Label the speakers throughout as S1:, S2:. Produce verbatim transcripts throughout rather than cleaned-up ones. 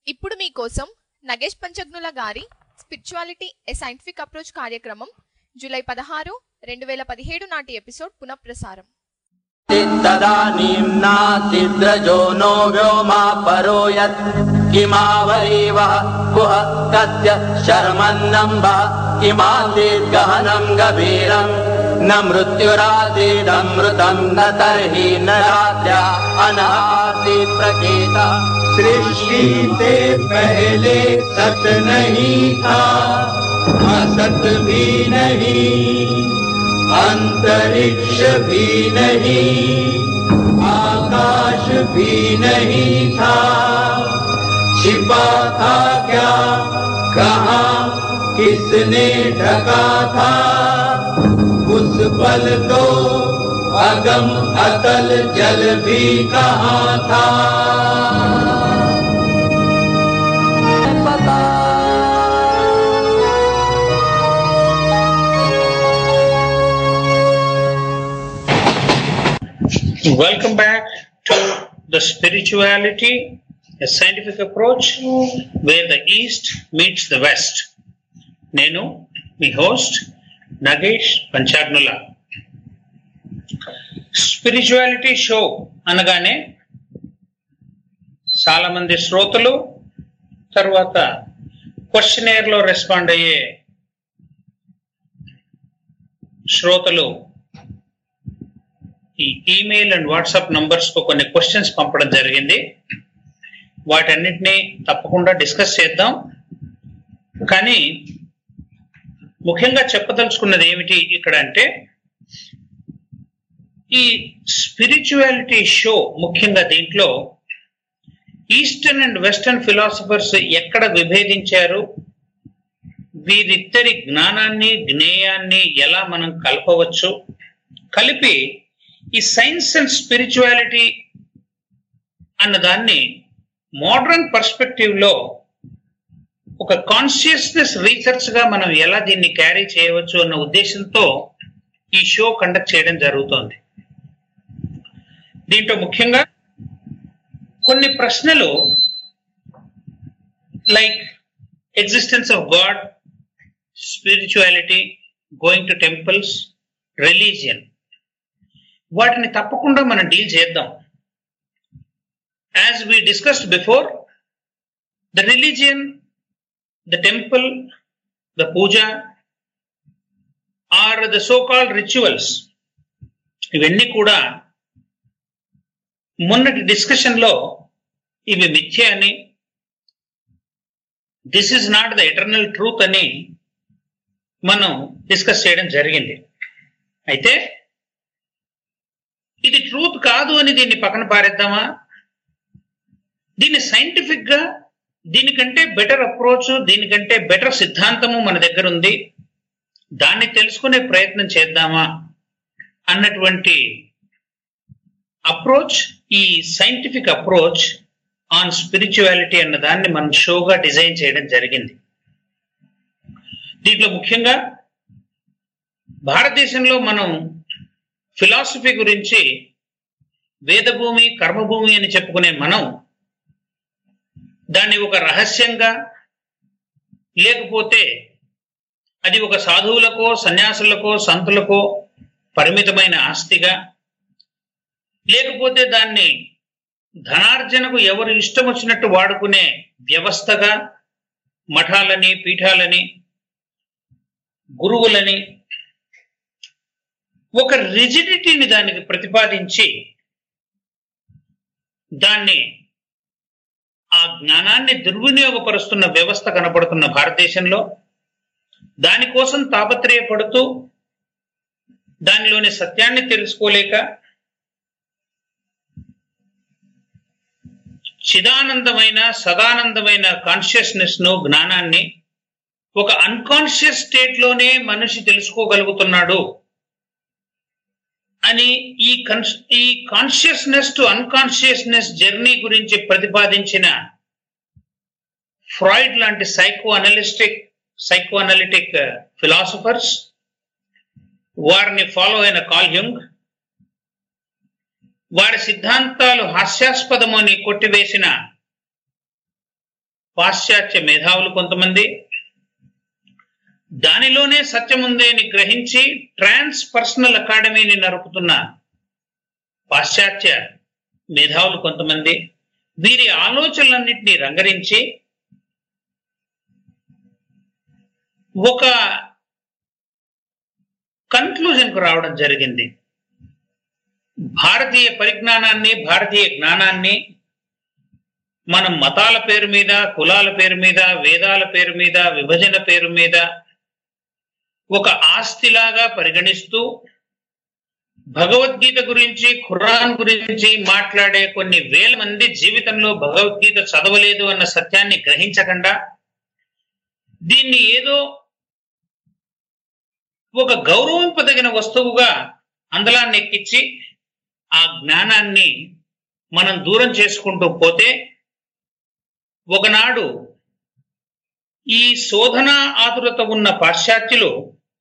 S1: ఇప్పుడు మీకోసం నగేష్ పంచగ్నుల గారి స్పిరిచువాలిటీ ఏ సైంటిఫిక్ అప్రోచ్ కార్యక్రమం జూలై పదహారు రెండు వేల పదిహేడు నాటి ఎపిసోడ్ పునఃప్రసారం.
S2: तदानीं नातिद्रजो नो व्योमा परो यत् किमावरीवः कुह तस्य शर्मन्नम्बः किमासीद्गहनं गभीरम् न मृत्युरासीदमृतं न तर्हि न रात्र्या अनासीत् प्रकेता
S3: सृष्टि से पहले सत नहीं था, असत भी नहीं, अंतरिक्ष भी नहीं, आकाश भी नहीं था. छिपा था क्या, कहाँ, किसने ढका था? उस पल तो अगम अतल जल भी कहाँ था.
S4: Welcome back to the spirituality, a scientific approach where the East meets the West. Nenu, మీ host, Nagesh Panchagnula. Spirituality show అనగానే చాలా మంది శ్రోతలు తర్వాత క్వశ్చనేర్లో రెస్పాండ్ అయ్యే శ్రోతలు ఈ ఈమెయిల్ అండ్ వాట్సాప్ నంబర్స్ కు కొన్ని క్వశ్చన్స్ పంపడం జరిగింది. వాటన్నిటినీ తప్పకుండా డిస్కస్ చేద్దాం. కానీ ముఖ్యంగా చెప్పదలుచుకున్నది ఏమిటి ఇక్కడ అంటే, ఈ స్పిరిచువాలిటీ షో ముఖ్యంగా దీంట్లో ఈస్టర్న్ అండ్ వెస్టర్న్ ఫిలాసఫర్స్ ఎక్కడ విభేదించారు, వీరిద్దరి జ్ఞానాన్ని జ్ఞేయాన్ని ఎలా మనం కలపవచ్చు, కలిపి ఈ సైన్స్ అండ్ స్పిరిచువాలిటీ అన్న దాన్ని మోడర్న్ పర్స్పెక్టివ్ లో ఒక కాన్షియస్నెస్ రీసెర్చ్ గా మనం ఎలా దీన్ని క్యారీ చేయవచ్చు అన్న ఉద్దేశంతో ఈ షో కండక్ట్ చేయడం జరుగుతోంది. దీంట్లో ముఖ్యంగా కొన్ని ప్రశ్నలు like existence of god, spirituality, going to temples, religion, వాటిని తప్పకుండా మనం డీల్ చేద్దాం. As we discussed before, the religion, the temple, the puja or the so called rituals, ఇవన్నీ కూడా మొన్నటి డిస్కషన్ లో ఇవి మిథ్య అని, this is not the eternal truth అని మనం డిస్కస్ చేయడం జరిగింది. అయితే ఇది ట్రూత్ కాదు అని దీన్ని పక్కన పారేద్దామా? దీన్ని సైంటిఫిక్ గా దీనికంటే బెటర్ అప్రోచ్, దీనికంటే బెటర్ సిద్ధాంతము మన దగ్గర ఉంది, దాన్ని తెలుసుకునే ప్రయత్నం చేద్దామా అన్నటువంటి అప్రోచ్, ఈ సైంటిఫిక్ అప్రోచ్ ఆన్ స్పిరిచువాలిటీ అన్న దాన్ని మనం షోగా డిజైన్ చేయడం జరిగింది. దీంట్లో ముఖ్యంగా భారతదేశంలో మనం ఫిలాసఫీ గురించి వేదభూమి, కర్మభూమి అని చెప్పుకునే మనం దాన్ని ఒక రహస్యంగా, లేకపోతే అది ఒక సాధువులకో సన్యాసులకో సంతులకో పరిమితమైన ఆస్తిగా, లేకపోతే దాన్ని ధనార్జనకు ఎవరు ఇష్టం వచ్చినట్టు వాడుకునే వ్యవస్థగా, మఠాలని, పీఠాలని, గురువులని, ఒక రిజిడిటీని దానికి ప్రతిపాదించి దాన్ని ఆ జ్ఞానాన్ని దుర్వినియోగపరుస్తున్న వ్యవస్థ కనపడుతున్న భారతదేశంలో, దానికోసం తాపత్రయపడుతూ దానిలోని సత్యాన్ని తెలుసుకోలేక చిదానందమైన సదానందమైన కాన్షియస్నెస్ ను, జ్ఞానాన్ని ఒక అన్కాన్షియస్ స్టేట్ లోనే మనిషి తెలుసుకోగలుగుతున్నాడు అని ఈ కన్స్ ఈ కాన్షియస్నెస్ టు అన్కాన్షియస్నెస్ జర్నీ గురించి ప్రతిపాదించిన ఫ్రాయిడ్ లాంటి psychoanalistic psychoanalytic philosophers, వారిని ఫాలో అయిన కార్ల్ యుంగ్, వారి సిద్ధాంతాలు హాస్యాస్పదమని కొట్టివేసిన పాశ్చాత్య మేధావులు కొంతమంది, దానిలోనే సత్యం ఉంది అని గ్రహించి ట్రాన్స్ పర్సనల్ అకాడమీని నరుపుతున్న పాశ్చాత్య మేధావులు కొంతమంది, వీరి ఆలోచనలన్నింటినీ రంగరించి ఒక కన్క్లూజన్ కు రావడం జరిగింది. భారతీయ పరిజ్ఞానాన్ని, భారతీయ జ్ఞానాన్ని మనం మతాల పేరు మీద, కులాల పేరు మీద, వేదాల పేరు మీద, విభజన పేరు మీద ఒక ఆస్తిలాగా పరిగణిస్తూ భగవద్గీత గురించి, ఖురాన్ గురించి మాట్లాడే కొన్ని వేల మంది జీవితంలో భగవద్గీత చదవలేదు అన్న సత్యాన్ని గ్రహించకుండా దీన్ని ఏదో ఒక గౌరవింపదగిన వస్తువుగా అందలాన్ని ఎక్కించి ఆ జ్ఞానాన్ని మనం దూరం చేసుకుంటూ పోతే ఒకనాడు ఈ శోధన ఆతురత ఉన్న పాశ్చాత్యులు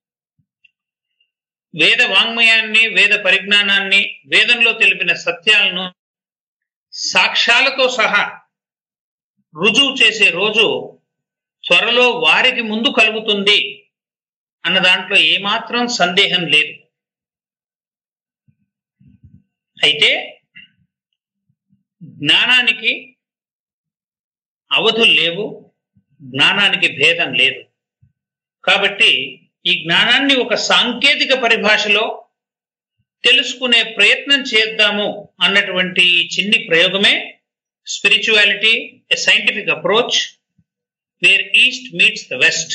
S4: వేద వాంగ్మయాన్ని, వేద పరిజ్ఞానాన్ని, వేదంలో తెలిపిన సత్యాలను సాక్ష్యాలతో సహా రుజువు చేసే రోజు త్వరలో వారికి ముందు కలుగుతుంది అన్న దాంట్లో ఏమాత్రం సందేహం లేదు. అయితే జ్ఞానానికి అవధులు లేవు, జ్ఞానానికి భేదం లేదు. కాబట్టి ఈ జ్ఞానాన్ని ఒక సాంకేతిక పరిభాషలో తెలుసుకునే ప్రయత్నం చేద్దాము అన్నటువంటి చిన్ని ప్రయోగమే spirituality, a scientific approach where east meets the west.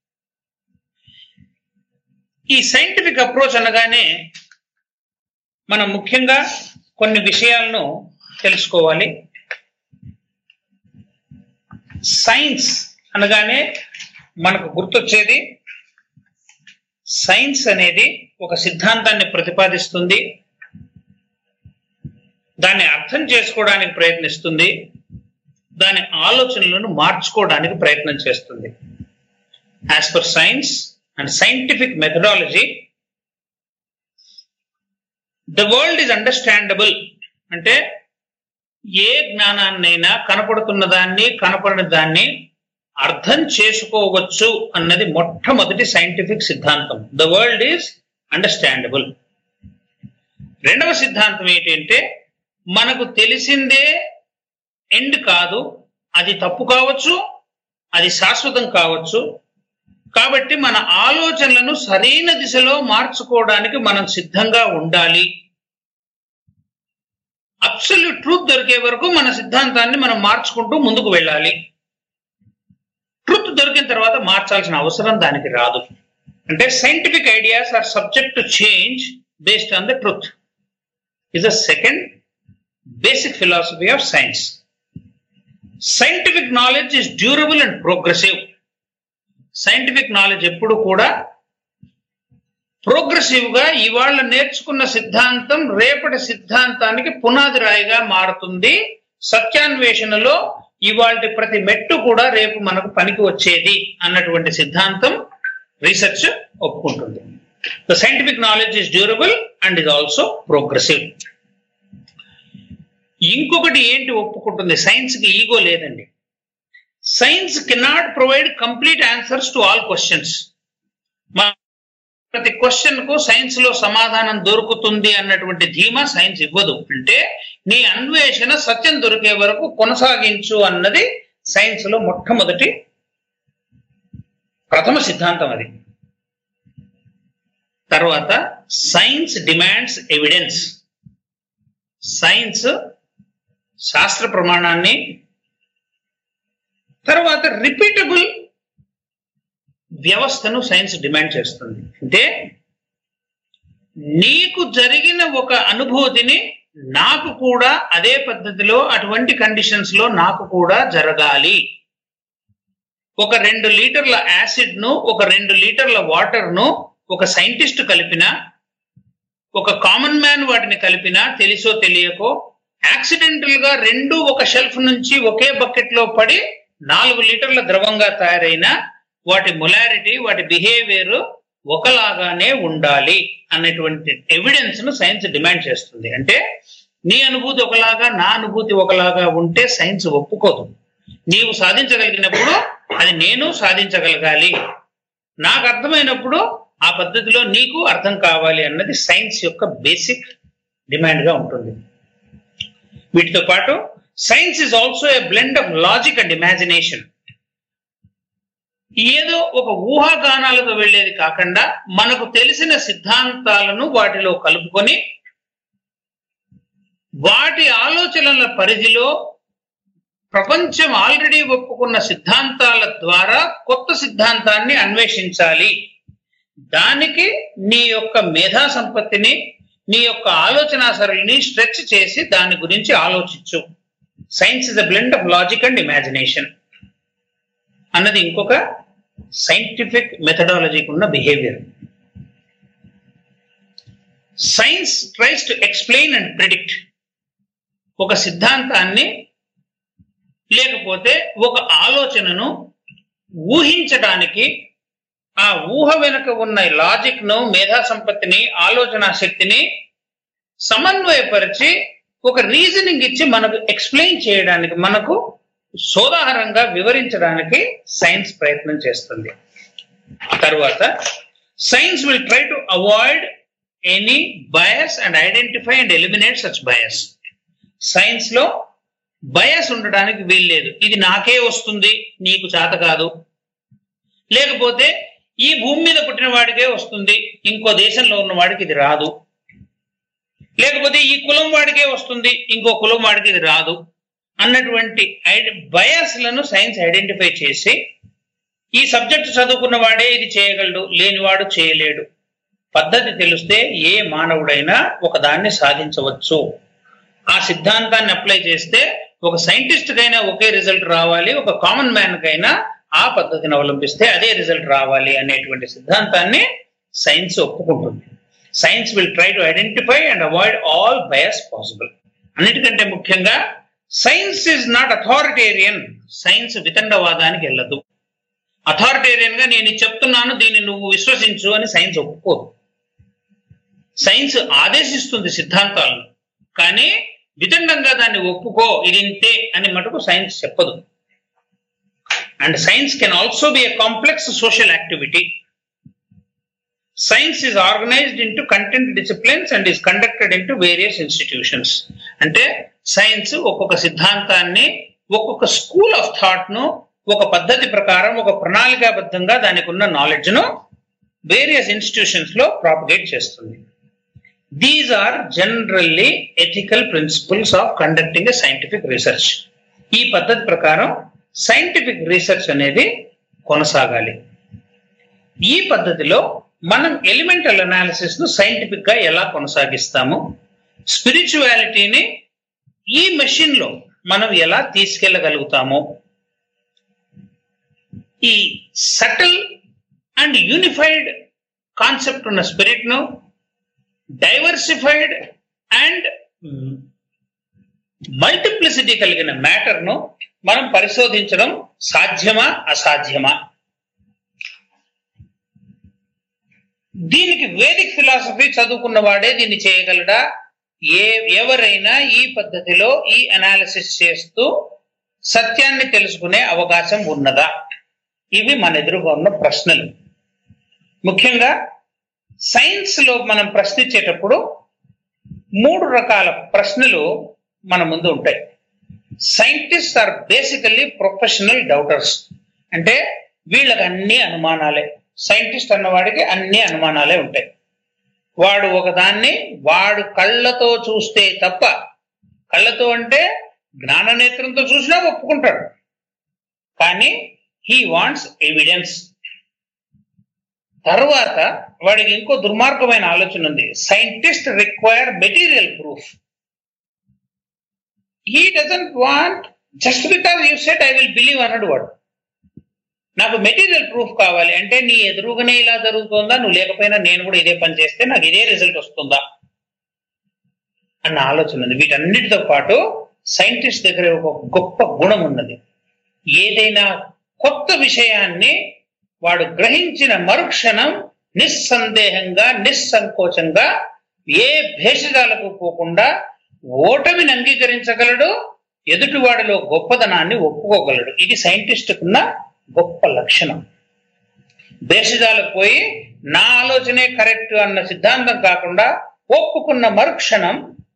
S4: ఈ సైంటిఫిక్ అప్రోచ్ అనగానే మనం ముఖ్యంగా కొన్ని విషయాలను తెలుసుకోవాలి. సైన్స్ అనగానే మనకు గుర్తొచ్చేది, సైన్స్ అనేది ఒక సిద్ధాంతాన్ని ప్రతిపాదిస్తుంది, దాన్ని అర్థం చేసుకోవడానికి ప్రయత్నిస్తుంది, దాని ఆలోచనలను మార్చుకోవడానికి ప్రయత్నం చేస్తుంది. As per science and scientific methodology, the world is understandable అంటే ఏ జ్ఞానాన్నైనా కనపడుతున్న దాన్ని, కనపడని దాన్ని అర్థం చేసుకోవచ్చు అన్నది మొట్టమొదటి సైంటిఫిక్ సిద్ధాంతం. The world is understandable. రెండవ సిద్ధాంతం ఏంటంటే మనకు తెలిసిందే ఎండ్ కాదు, అది తప్పు కావచ్చు, అది శాశ్వతం కావచ్చు. కాబట్టి మన ఆలోచనలను సరైన దిశలో మార్చుకోవడానికి మనం సిద్ధంగా ఉండాలి. అబ్సల్యూట్ ట్రూత్ దొరికే వరకు మన సిద్ధాంతాన్ని మనం మార్చుకుంటూ ముందుకు వెళ్ళాలి. ట్రూత్ దొరికిన తర్వాత మార్చాల్సిన అవసరం దానికి రాదు. అంటే scientific ideas are subject to change based on the truth is the second basic philosophy of science. Scientific knowledge is durable and progressive. Scientific knowledge ఎప్పుడు కూడా ప్రోగ్రెసివ్ గా ఇవాళ నేర్చుకున్న సిద్ధాంతం రేపటి సిద్ధాంతానికి పునాది రాయిగా మారుతుంది. సత్యాన్వేషణలో ఇవాళ ప్రతి మెట్టు కూడా రేపు మనకు పనికి వచ్చేది అన్నటువంటి సిద్ధాంతం రీసెర్చ్ ఒప్పుకుంటుంది. The scientific knowledge is durable and is also progressive. ఇంకొకటి ఏంటి ఒప్పుకుంటుంది? సైన్స్ కి ఈగో లేదండి. Science cannot provide complete answers to all questions. ప్రతి క్వశ్చన్ కు సైన్స్ లో సమాధానం దొరుకుతుంది అన్నటువంటి ధీమా సైన్స్ ఇవ్వదు. అంటే నీ అన్వేషణ సత్యం దొరికే వరకు కొనసాగించు అన్నది సైన్స్ లో మొట్టమొదటి ప్రథమ సిద్ధాంతం అది. తర్వాత సైన్స్ డిమాండ్స్ ఎవిడెన్స్. సైన్స్ శాస్త్ర ప్రమాణాన్ని, తర్వాత రిపీటబుల్ వ్యవస్థను సైన్స్ డిమాండ్ చేస్తుంది. అంటే నీకు జరిగిన ఒక అనుభూతిని నాకు కూడా అదే పద్ధతిలో అటువంటి కండిషన్స్ లో నాకు కూడా జరగాలి. ఒక రెండు లీటర్ల యాసిడ్ ను ఒక రెండు లీటర్ల వాటర్ ను ఒక సైంటిస్ట్ కలిపినా, ఒక కామన్ మ్యాన్ వాటిని కలిపినా తెలిసో తెలియకో యాక్సిడెంటల్ గా రెండు ఒక షెల్ఫ్ నుంచి ఒకే బకెట్ లో పడి నాలుగు లీటర్ల ద్రవంగా తయారైన వాటి మొలారిటీ, వాటి బిహేవియర్ ఒకలాగానే ఉండాలి అనేటువంటి ఎవిడెన్స్ ను సైన్స్ డిమాండ్ చేస్తుంది. అంటే నీ అనుభూతి ఒకలాగా, నా అనుభూతి ఒకలాగా ఉంటే సైన్స్ ఒప్పుకోదు. నీవు సాధించగలిగినప్పుడు అది నేను సాధించగలగాలి, నాకు అర్థమైనప్పుడు ఆ పద్ధతిలో నీకు అర్థం కావాలి అన్నది సైన్స్ యొక్క బేసిక్ డిమాండ్ గా ఉంటుంది. వీటితో పాటు science is also a blend of logic and imagination. ఏదో ఒక ఊహాగానాలతో వెళ్లేది కాకుండా మనకు తెలిసిన సిద్ధాంతాలను వాటిలో కలుపుకొని వాటి ఆలోచనల పరిధిలో ప్రపంచం ఆల్రెడీ ఒప్పుకున్న సిద్ధాంతాల ద్వారా కొత్త సిద్ధాంతాన్ని అన్వేషించాలి. దానికి నీ యొక్క మేధా సంపత్తిని, నీ యొక్క ఆలోచన సరళిని స్ట్రెచ్ చేసి దాని గురించి ఆలోచించు. Science is a blend of logic and imagination అన్నది ఇంకొక సైంటిఫిక్ మెథడాలజీకి ఉన్న behaviour. Science tries to explain and predict. ఒక సిద్ధాంతాన్ని లేకపోతే ఒక ఆలోచనను ఊహించడానికి ఆ ఊహ వెనుక ఉన్న లాజిక్ ను, మేధా సంపత్తిని, ఆలోచన శక్తిని సమన్వయపరిచి ఒక రీజనింగ్ ఇచ్చి మనకు ఎక్స్ప్లెయిన్ చేయడానికి, మనకు సోదాహరంగా వివరించడానికి సైన్స్ ప్రయత్నం చేస్తుంది. తర్వాత science will try to avoid any bias and identify and eliminate such bias. Science లో బయాస్ ఉండడానికి వీల్లేదు. ఇది నాకే వస్తుంది, నీకు చేత కాదు, లేకపోతే ఈ భూమి మీద పుట్టిన వాడికే వస్తుంది, ఇంకో దేశంలో ఉన్న వాడికి ఇది రాదు, లేకపోతే ఈ కులం వాడికే వస్తుంది, ఇంకో కులం వాడికి ఇది రాదు అన్నటువంటి బయాస్లను సైన్స్ ఐడెంటిఫై చేసి ఈ సబ్జెక్ట్ చదువుకున్న వాడే ఇది చేయగలడు, లేనివాడు చేయలేడు. పద్ధతి తెలిస్తే ఏ మానవుడైనా ఒక దాన్ని సాధించవచ్చు. ఆ సిద్ధాంతాన్ని అప్లై చేస్తే ఒక సైంటిస్ట్ కైనా ఒకే రిజల్ట్ రావాలి, ఒక కామన్ మ్యాన్ కైనా ఆ పద్ధతిని అవలంబిస్తే అదే రిజల్ట్ రావాలి అనేటువంటి సిద్ధాంతాన్ని సైన్స్ ఒప్పుకుంటుంది. Science will try to identify and avoid all bias possible. అన్నిటికంటే ముఖ్యంగా science is not authoritarian. Science వితండవాదానికి వెళ్ళదు. అథారిటేరియన్ గా నేను చెప్తున్నాను, దీన్ని నువ్వు విశ్వసించు అని సైన్స్ ఒప్పుకోదు. సైన్స్ ఆదేశిస్తుంది సిద్ధాంతాలను, కానీ వితండంగా దాన్ని ఒప్పుకో, ఇది ఇంతే అని మటుకు సైన్స్ చెప్పదు. And science can also be a complex social activity. Science is organized into content disciplines and is conducted into various institutions. అంటే సైన్స్ ఒక్కొక్క సిద్ధాంతాన్ని, ఒక్కొక్క స్కూల్ ఆఫ్ థాట్ ను ఒక పద్ధతి ప్రకారం, ఒక ప్రణాళికాబద్ధంగా దానికి ఉన్న నాలెడ్జ్ ను వేరియస్ ఇన్స్టిట్యూషన్స్ లో ప్రాపగేట్ చేస్తుంది. These are generally ethical principles of conducting a scientific research. ఈ పద్ధతి ప్రకారం సైంటిఫిక్ రీసెర్చ్ అనేది కొనసాగాలి. ఈ పద్ధతిలో మనం ఎలిమెంటల్ అనాలిసిస్ ను సైంటిఫిక్ గా ఎలా కొనసాగిస్తాము, స్పిరిచువాలిటీని ఈ మెషిన్ లో మనం ఎలా తీసుకెళ్లగలుగుతాము, ఈ సటిల్ అండ్ యూనిఫైడ్ కాన్సెప్ట్ ఉన్న స్పిరిట్ ను డైవర్సిఫైడ్ అండ్ మల్టిప్లిసిటీ కలిగిన మ్యాటర్ ను మనం పరిశోధించడం సాధ్యమా అసాధ్యమా? దీనికి వేదిక్ ఫిలాసఫీ చదువుకున్న వాడే దీన్ని చేయగలడా? ఏ ఎవరైనా ఈ పద్ధతిలో ఈ అనాలిసిస్ చేస్తూ సత్యాన్ని తెలుసుకునే అవకాశం ఉన్నదా? ఇవి మన ఎదురుగా ఉన్న ప్రశ్నలు. ముఖ్యంగా సైన్స్ లో మనం ప్రశ్నించేటప్పుడు మూడు రకాల ప్రశ్నలు మన ముందు ఉంటాయి. Scientist are basically professional doubters. అంటే వీళ్ళకి అన్ని అనుమానాలే. సైంటిస్ట్ అన్నవాడికి అన్ని అనుమానాలే ఉంటాయి. వాడు ఒకదాన్ని వాడు కళ్ళతో చూస్తే తప్ప, కళ్ళతో అంటే జ్ఞాననేత్రంతో చూసినా ఒప్పుకుంటాడు, కానీ హీ వాంట్స్ ఎవిడెన్స్. తర్వాత వాడికి ఇంకో దుర్మార్గమైన ఆలోచన ఉంది. Scientist require material proof. He doesn't want just because you said I will believe అన్నాడు వాడు. నాకు మెటీరియల్ ప్రూఫ్ కావాలి అంటే నీ ఎదురుగానే ఇలా జరుగుతుందా, నువ్వు లేకపోయినా నేను కూడా ఇదే పని చేస్తే నాకు ఇదే రిజల్ట్ వస్తుందా అన్న ఆలోచన ఉంది. వీటన్నిటితో పాటు సైంటిస్ట్ దగ్గర ఒక గొప్ప గుణం ఉన్నది. ఏదైనా కొత్త విషయాన్ని వాడు గ్రహించిన మరుక్షణం నిస్సందేహంగా, నిస్సంకోచంగా, ఏ భేషజాలకు పోకుండా ఓటమిని అంగీకరించగలడు, ఎదుటివాడిలో గొప్పదనాన్ని ఒప్పుకోగలడు. ఇది సైంటిస్టుకున్న గొప్ప లక్షణం. భేషజాలకు పోయి నా ఆలోచనే కరెక్ట్ అన్న సిద్ధాంతం కాకుండా ఒప్పుకున్న మరుక్షణం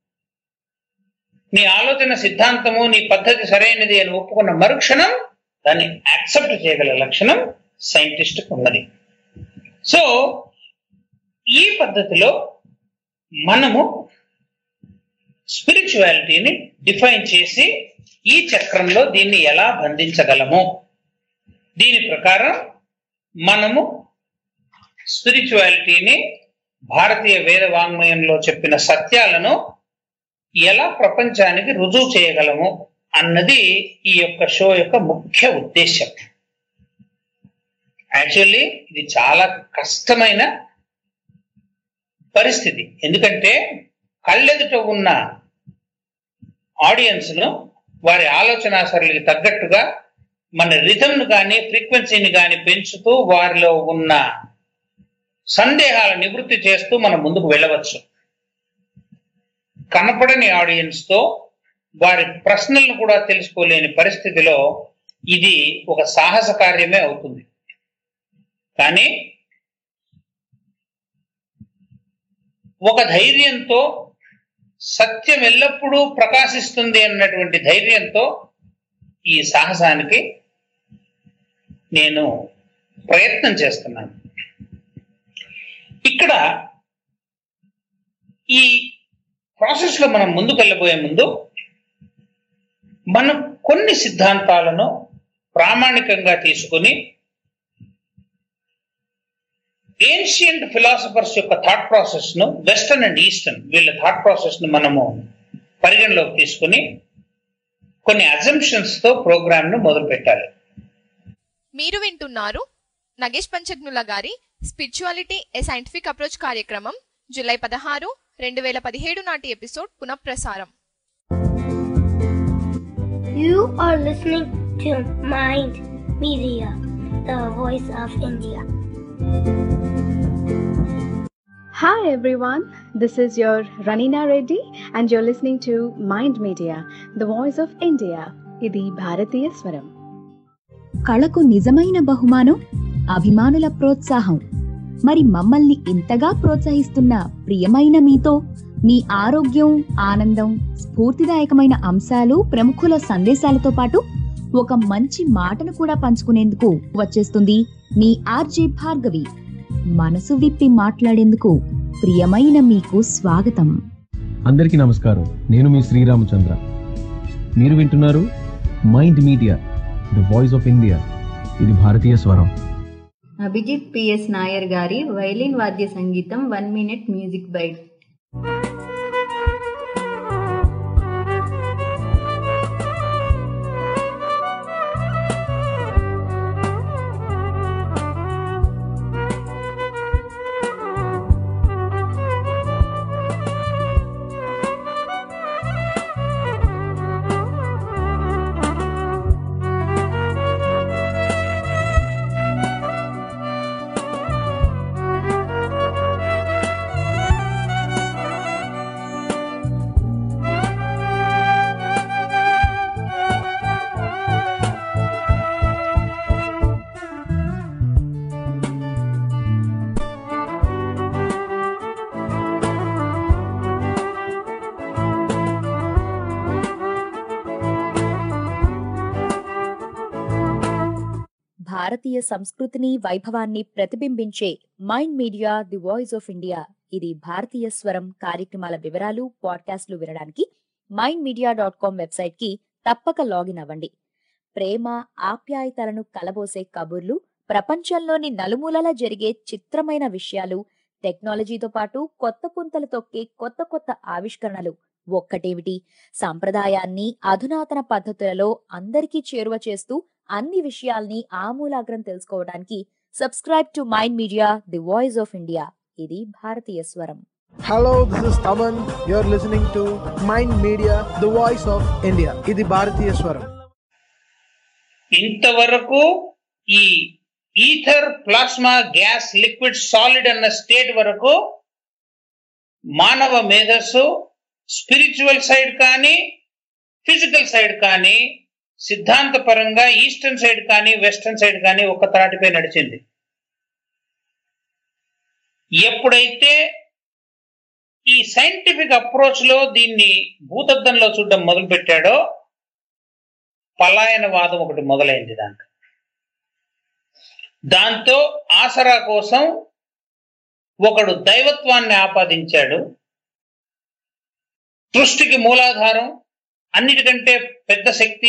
S4: నీ ఆలోచన సిద్ధాంతము నీ పద్ధతి సరైనది అని ఒప్పుకున్న మరుక్షణం దాన్ని యాక్సెప్ట్ చేయగల లక్షణం సైంటిస్ట్కి ఉన్నది. సో ఈ పద్ధతిలో మనము స్పిరిచువాలిటీని డిఫైన్ చేసి ఈ చక్రంలో దీన్ని ఎలా బంధించగలము, దీని ప్రకారం మనము స్పిరిచువాలిటీని భారతీయ వేద వాంగ్మయంలో చెప్పిన సత్యాలను ఎలా ప్రపంచానికి రుజువు చేయగలము అన్నది ఈ యొక్క షో యొక్క ముఖ్య ఉద్దేశం. యాక్చువల్లీ ఇది చాలా కష్టమైన పరిస్థితి. ఎందుకంటే కళ్ళెదుట ఉన్న ఆడియన్స్ ను వారి ఆలోచన సరళికి తగ్గట్టుగా మన రిథంను కానీ ఫ్రీక్వెన్సీని కానీ పెంచుతూ వారిలో ఉన్న సందేహాల నివృత్తి చేస్తూ మనం ముందుకు వెళ్ళవచ్చు. కనపడని ఆడియన్స్ తో వారి ప్రశ్నలను కూడా తెలుసుకోలేని పరిస్థితిలో ఇది ఒక సాహస కార్యమే అవుతుంది. కానీ ఒక ధైర్యంతో సత్యం ఎల్లప్పుడూ ప్రకాశిస్తుంది అన్నటువంటి ధైర్యంతో ఈ సాహసానికి నేను ప్రయత్నం చేస్తున్నాను. ఇక్కడ ఈ ప్రాసెస్ లో మనం ముందుకు వెళ్ళబోయే ముందు మనం కొన్ని సిద్ధాంతాలను ప్రామాణికంగా తీసుకుని ఏన్షియంట్ ఫిలాసఫర్స్ యొక్క థాట్ ప్రాసెస్ ను, వెస్టర్న్ అండ్ ఈస్టర్న్ వీళ్ళ థాట్ ప్రాసెస్ ను మనము పరిగణలోకి తీసుకుని కొన్ని అజంప్షన్స్ తో ప్రోగ్రామ్ ను మొదలు పెట్టాలి.
S1: మీరు వింటున్నారు నగేష్ పంచగ్నుల గారి స్పిరిచువాలిటీ ఏ సైంటిఫిక్ అప్రోచ్ కార్యక్రమం జూలై పదహారు రెండు వేల పదిహేడు నాటి ఎపిసోడ్ పునఃప్రసారం.
S5: You are listening to Mind Media, the voice of India.
S6: Hi everyone, this is your Ranina Reddy and you're listening to Mind Media, the voice of India. ఇది భారతీయ స్వరం.
S7: కళకు నిజమైన బహుమానం అభిమానుల ప్రోత్సాహం. మరి మమ్మల్ని ఇంతగా ప్రోత్సహిస్తున్న ప్రియమైన మీతో మీ ఆరోగ్యం, ఆనందం, స్ఫూర్తిదాయకమైన అంశాలు, ప్రముఖుల సందేశాలతో పాటు ఒక మంచి మాటను కూడా పంచుకునేందుకు వచ్చేస్తుంది మీ ఆర్జే భార్గవి. మనసు విప్పి మాట్లాడేందుకు ప్రియమైన మీకు స్వాగతం.
S8: అందరికీ నమస్కారం. నేను మీ శ్రీరామచంద్ర. మీరు వింటున్నారు mind media, the voice of India. ఇది భారతీయ స్వరం.
S9: అభిజిత్ పిఎస్ నాయర్ గారి వైలిన్ వాద్య సంగీతం వన్ మినిట్ మ్యూజిక్ బైట్.
S7: భారతీయ సంస్కృతిని, వైభవాన్ని ప్రతిబింబించే Mind media, the voice of India. ఇది భారతీయ స్వరం కార్యక్రమాల వివరాలు, పాడ్కాస్ట్లు వినడానికి Mind Media dot com website కి తప్పక లాగిన్ అవ్వండి. ప్రేమ, ఆప్యాయతలను కలబోసే కబుర్లు, ప్రపంచంలోని నలుమూలలా జరిగే చిత్రమైన విషయాలు, టెక్నాలజీతో పాటు కొత్త పుంతలు తొక్కే కొత్త కొత్త ఆవిష్కరణలు. ఒక్కటేమిటి, సాంప్రదాయాన్ని అధునాతన పద్ధతులలో అందరికీ చేరువ చేస్తూ అన్ని విషయాల్ని ఆమూలాగ్రం తెలుసుకోవడానికి subscribe to mind media, the voice of India. ఇది భారతీయ స్వరం.
S10: Hello, this is Taman. You're listening to Mind Media, the voice of India. ఇది భారతీయ స్వరం.
S4: ఇంతవరకు ఈ ether, plasma, gas, liquid, solid అన్న స్టేట్ వరకు మానవ మేధస్సు స్పిరిచువల్ సైడ్ కానీ ఫిజికల్ సైడ్ కానీ సిద్ధాంత పరంగా ఈస్టర్న్ సైడ్ కానీ వెస్టర్న్ సైడ్ కానీ ఒక త్రాటిపై నడిచింది. ఎప్పుడైతే ఈ సైంటిఫిక్ అప్రోచ్ లో దీన్ని భూతద్దంలో చూడడం మొదలు పెట్టాడో పలాయనవాదం ఒకటి మొదలైంది. దాంట్లో దాంతో ఆసరా కోసం ఒకడు దైవత్వాన్ని ఆపాదించాడు. సృష్టికి మూలాధారం, అన్నిటికంటే పెద్ద శక్తి,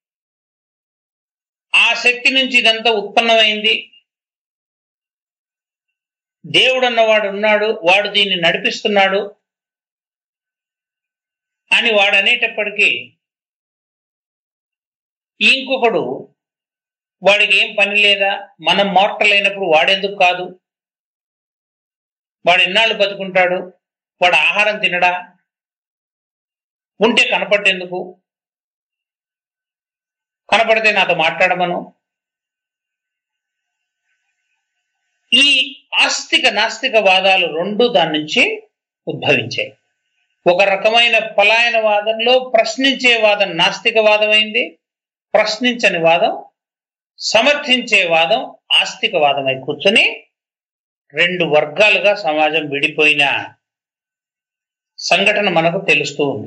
S4: ఆ శక్తి నుంచి ఇదంతా ఉత్పన్నమైంది, దేవుడు అన్నవాడు ఉన్నాడు, వాడు దీన్ని నడిపిస్తున్నాడు అని వాడు అనేటప్పటికీ ఇంకొకడు వాడికి ఏం పని లేదా, మనం మార్టల్ అయినప్పుడు వాడెందుకు కాదు, వాడు ఎన్నాళ్ళు బతుకుంటాడు, వాడు ఆహారం తినడా, ఉంటే కనపడేందుకు, కనపడితే నాతో మాట్లాడమను. ఈ ఆస్తిక నాస్తిక వాదాలు రెండు దాని నుంచి ఉద్భవించాయి. ఒక రకమైన పలాయన వాదంలో ప్రశ్నించే వాదం నాస్తికవాదమైంది, ప్రశ్నించని వాదం సమర్థించే వాదం ఆస్తికవాదమై కూర్చొని రెండు వర్గాలుగా సమాజం విడిపోయిన సంఘటన మనకు తెలుస్తూ ఉంది.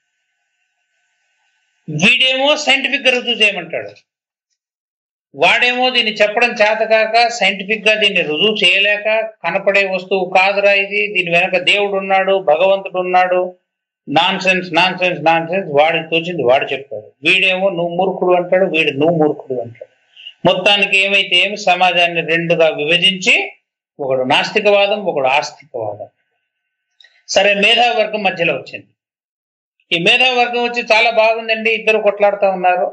S4: వీడేమో సైంటిఫిక్ గా రుజువు చేయమంటాడు, వాడేమో దీన్ని చెప్పడం చేతకాక సైంటిఫిక్ గా దీన్ని రుజువు చేయలేక కనపడే వస్తువు కాదురా ఇది, దీని వెనక దేవుడు ఉన్నాడు, భగవంతుడు ఉన్నాడు, nonsense nonsense nonsense వాడికి తోచింది వాడు చెప్తాడు. వీడేమో నువ్వు మూర్ఖుడు అంటాడు, వీడు నువ్వు మూర్ఖుడు అంటాడు. మొత్తానికి ఏమైతే ఏమి సమాజాన్ని రెండుగా విభజించి ఒకడు నాస్తికవాదం, ఒకడు ఆస్తికవాదం. సరే, మేధావర్గం మధ్యలో వచ్చింది. ఈ మేధావర్గం వచ్చి చాలా బాగుందండి, ఇద్దరు కొట్లాడుతూ ఉన్నారు.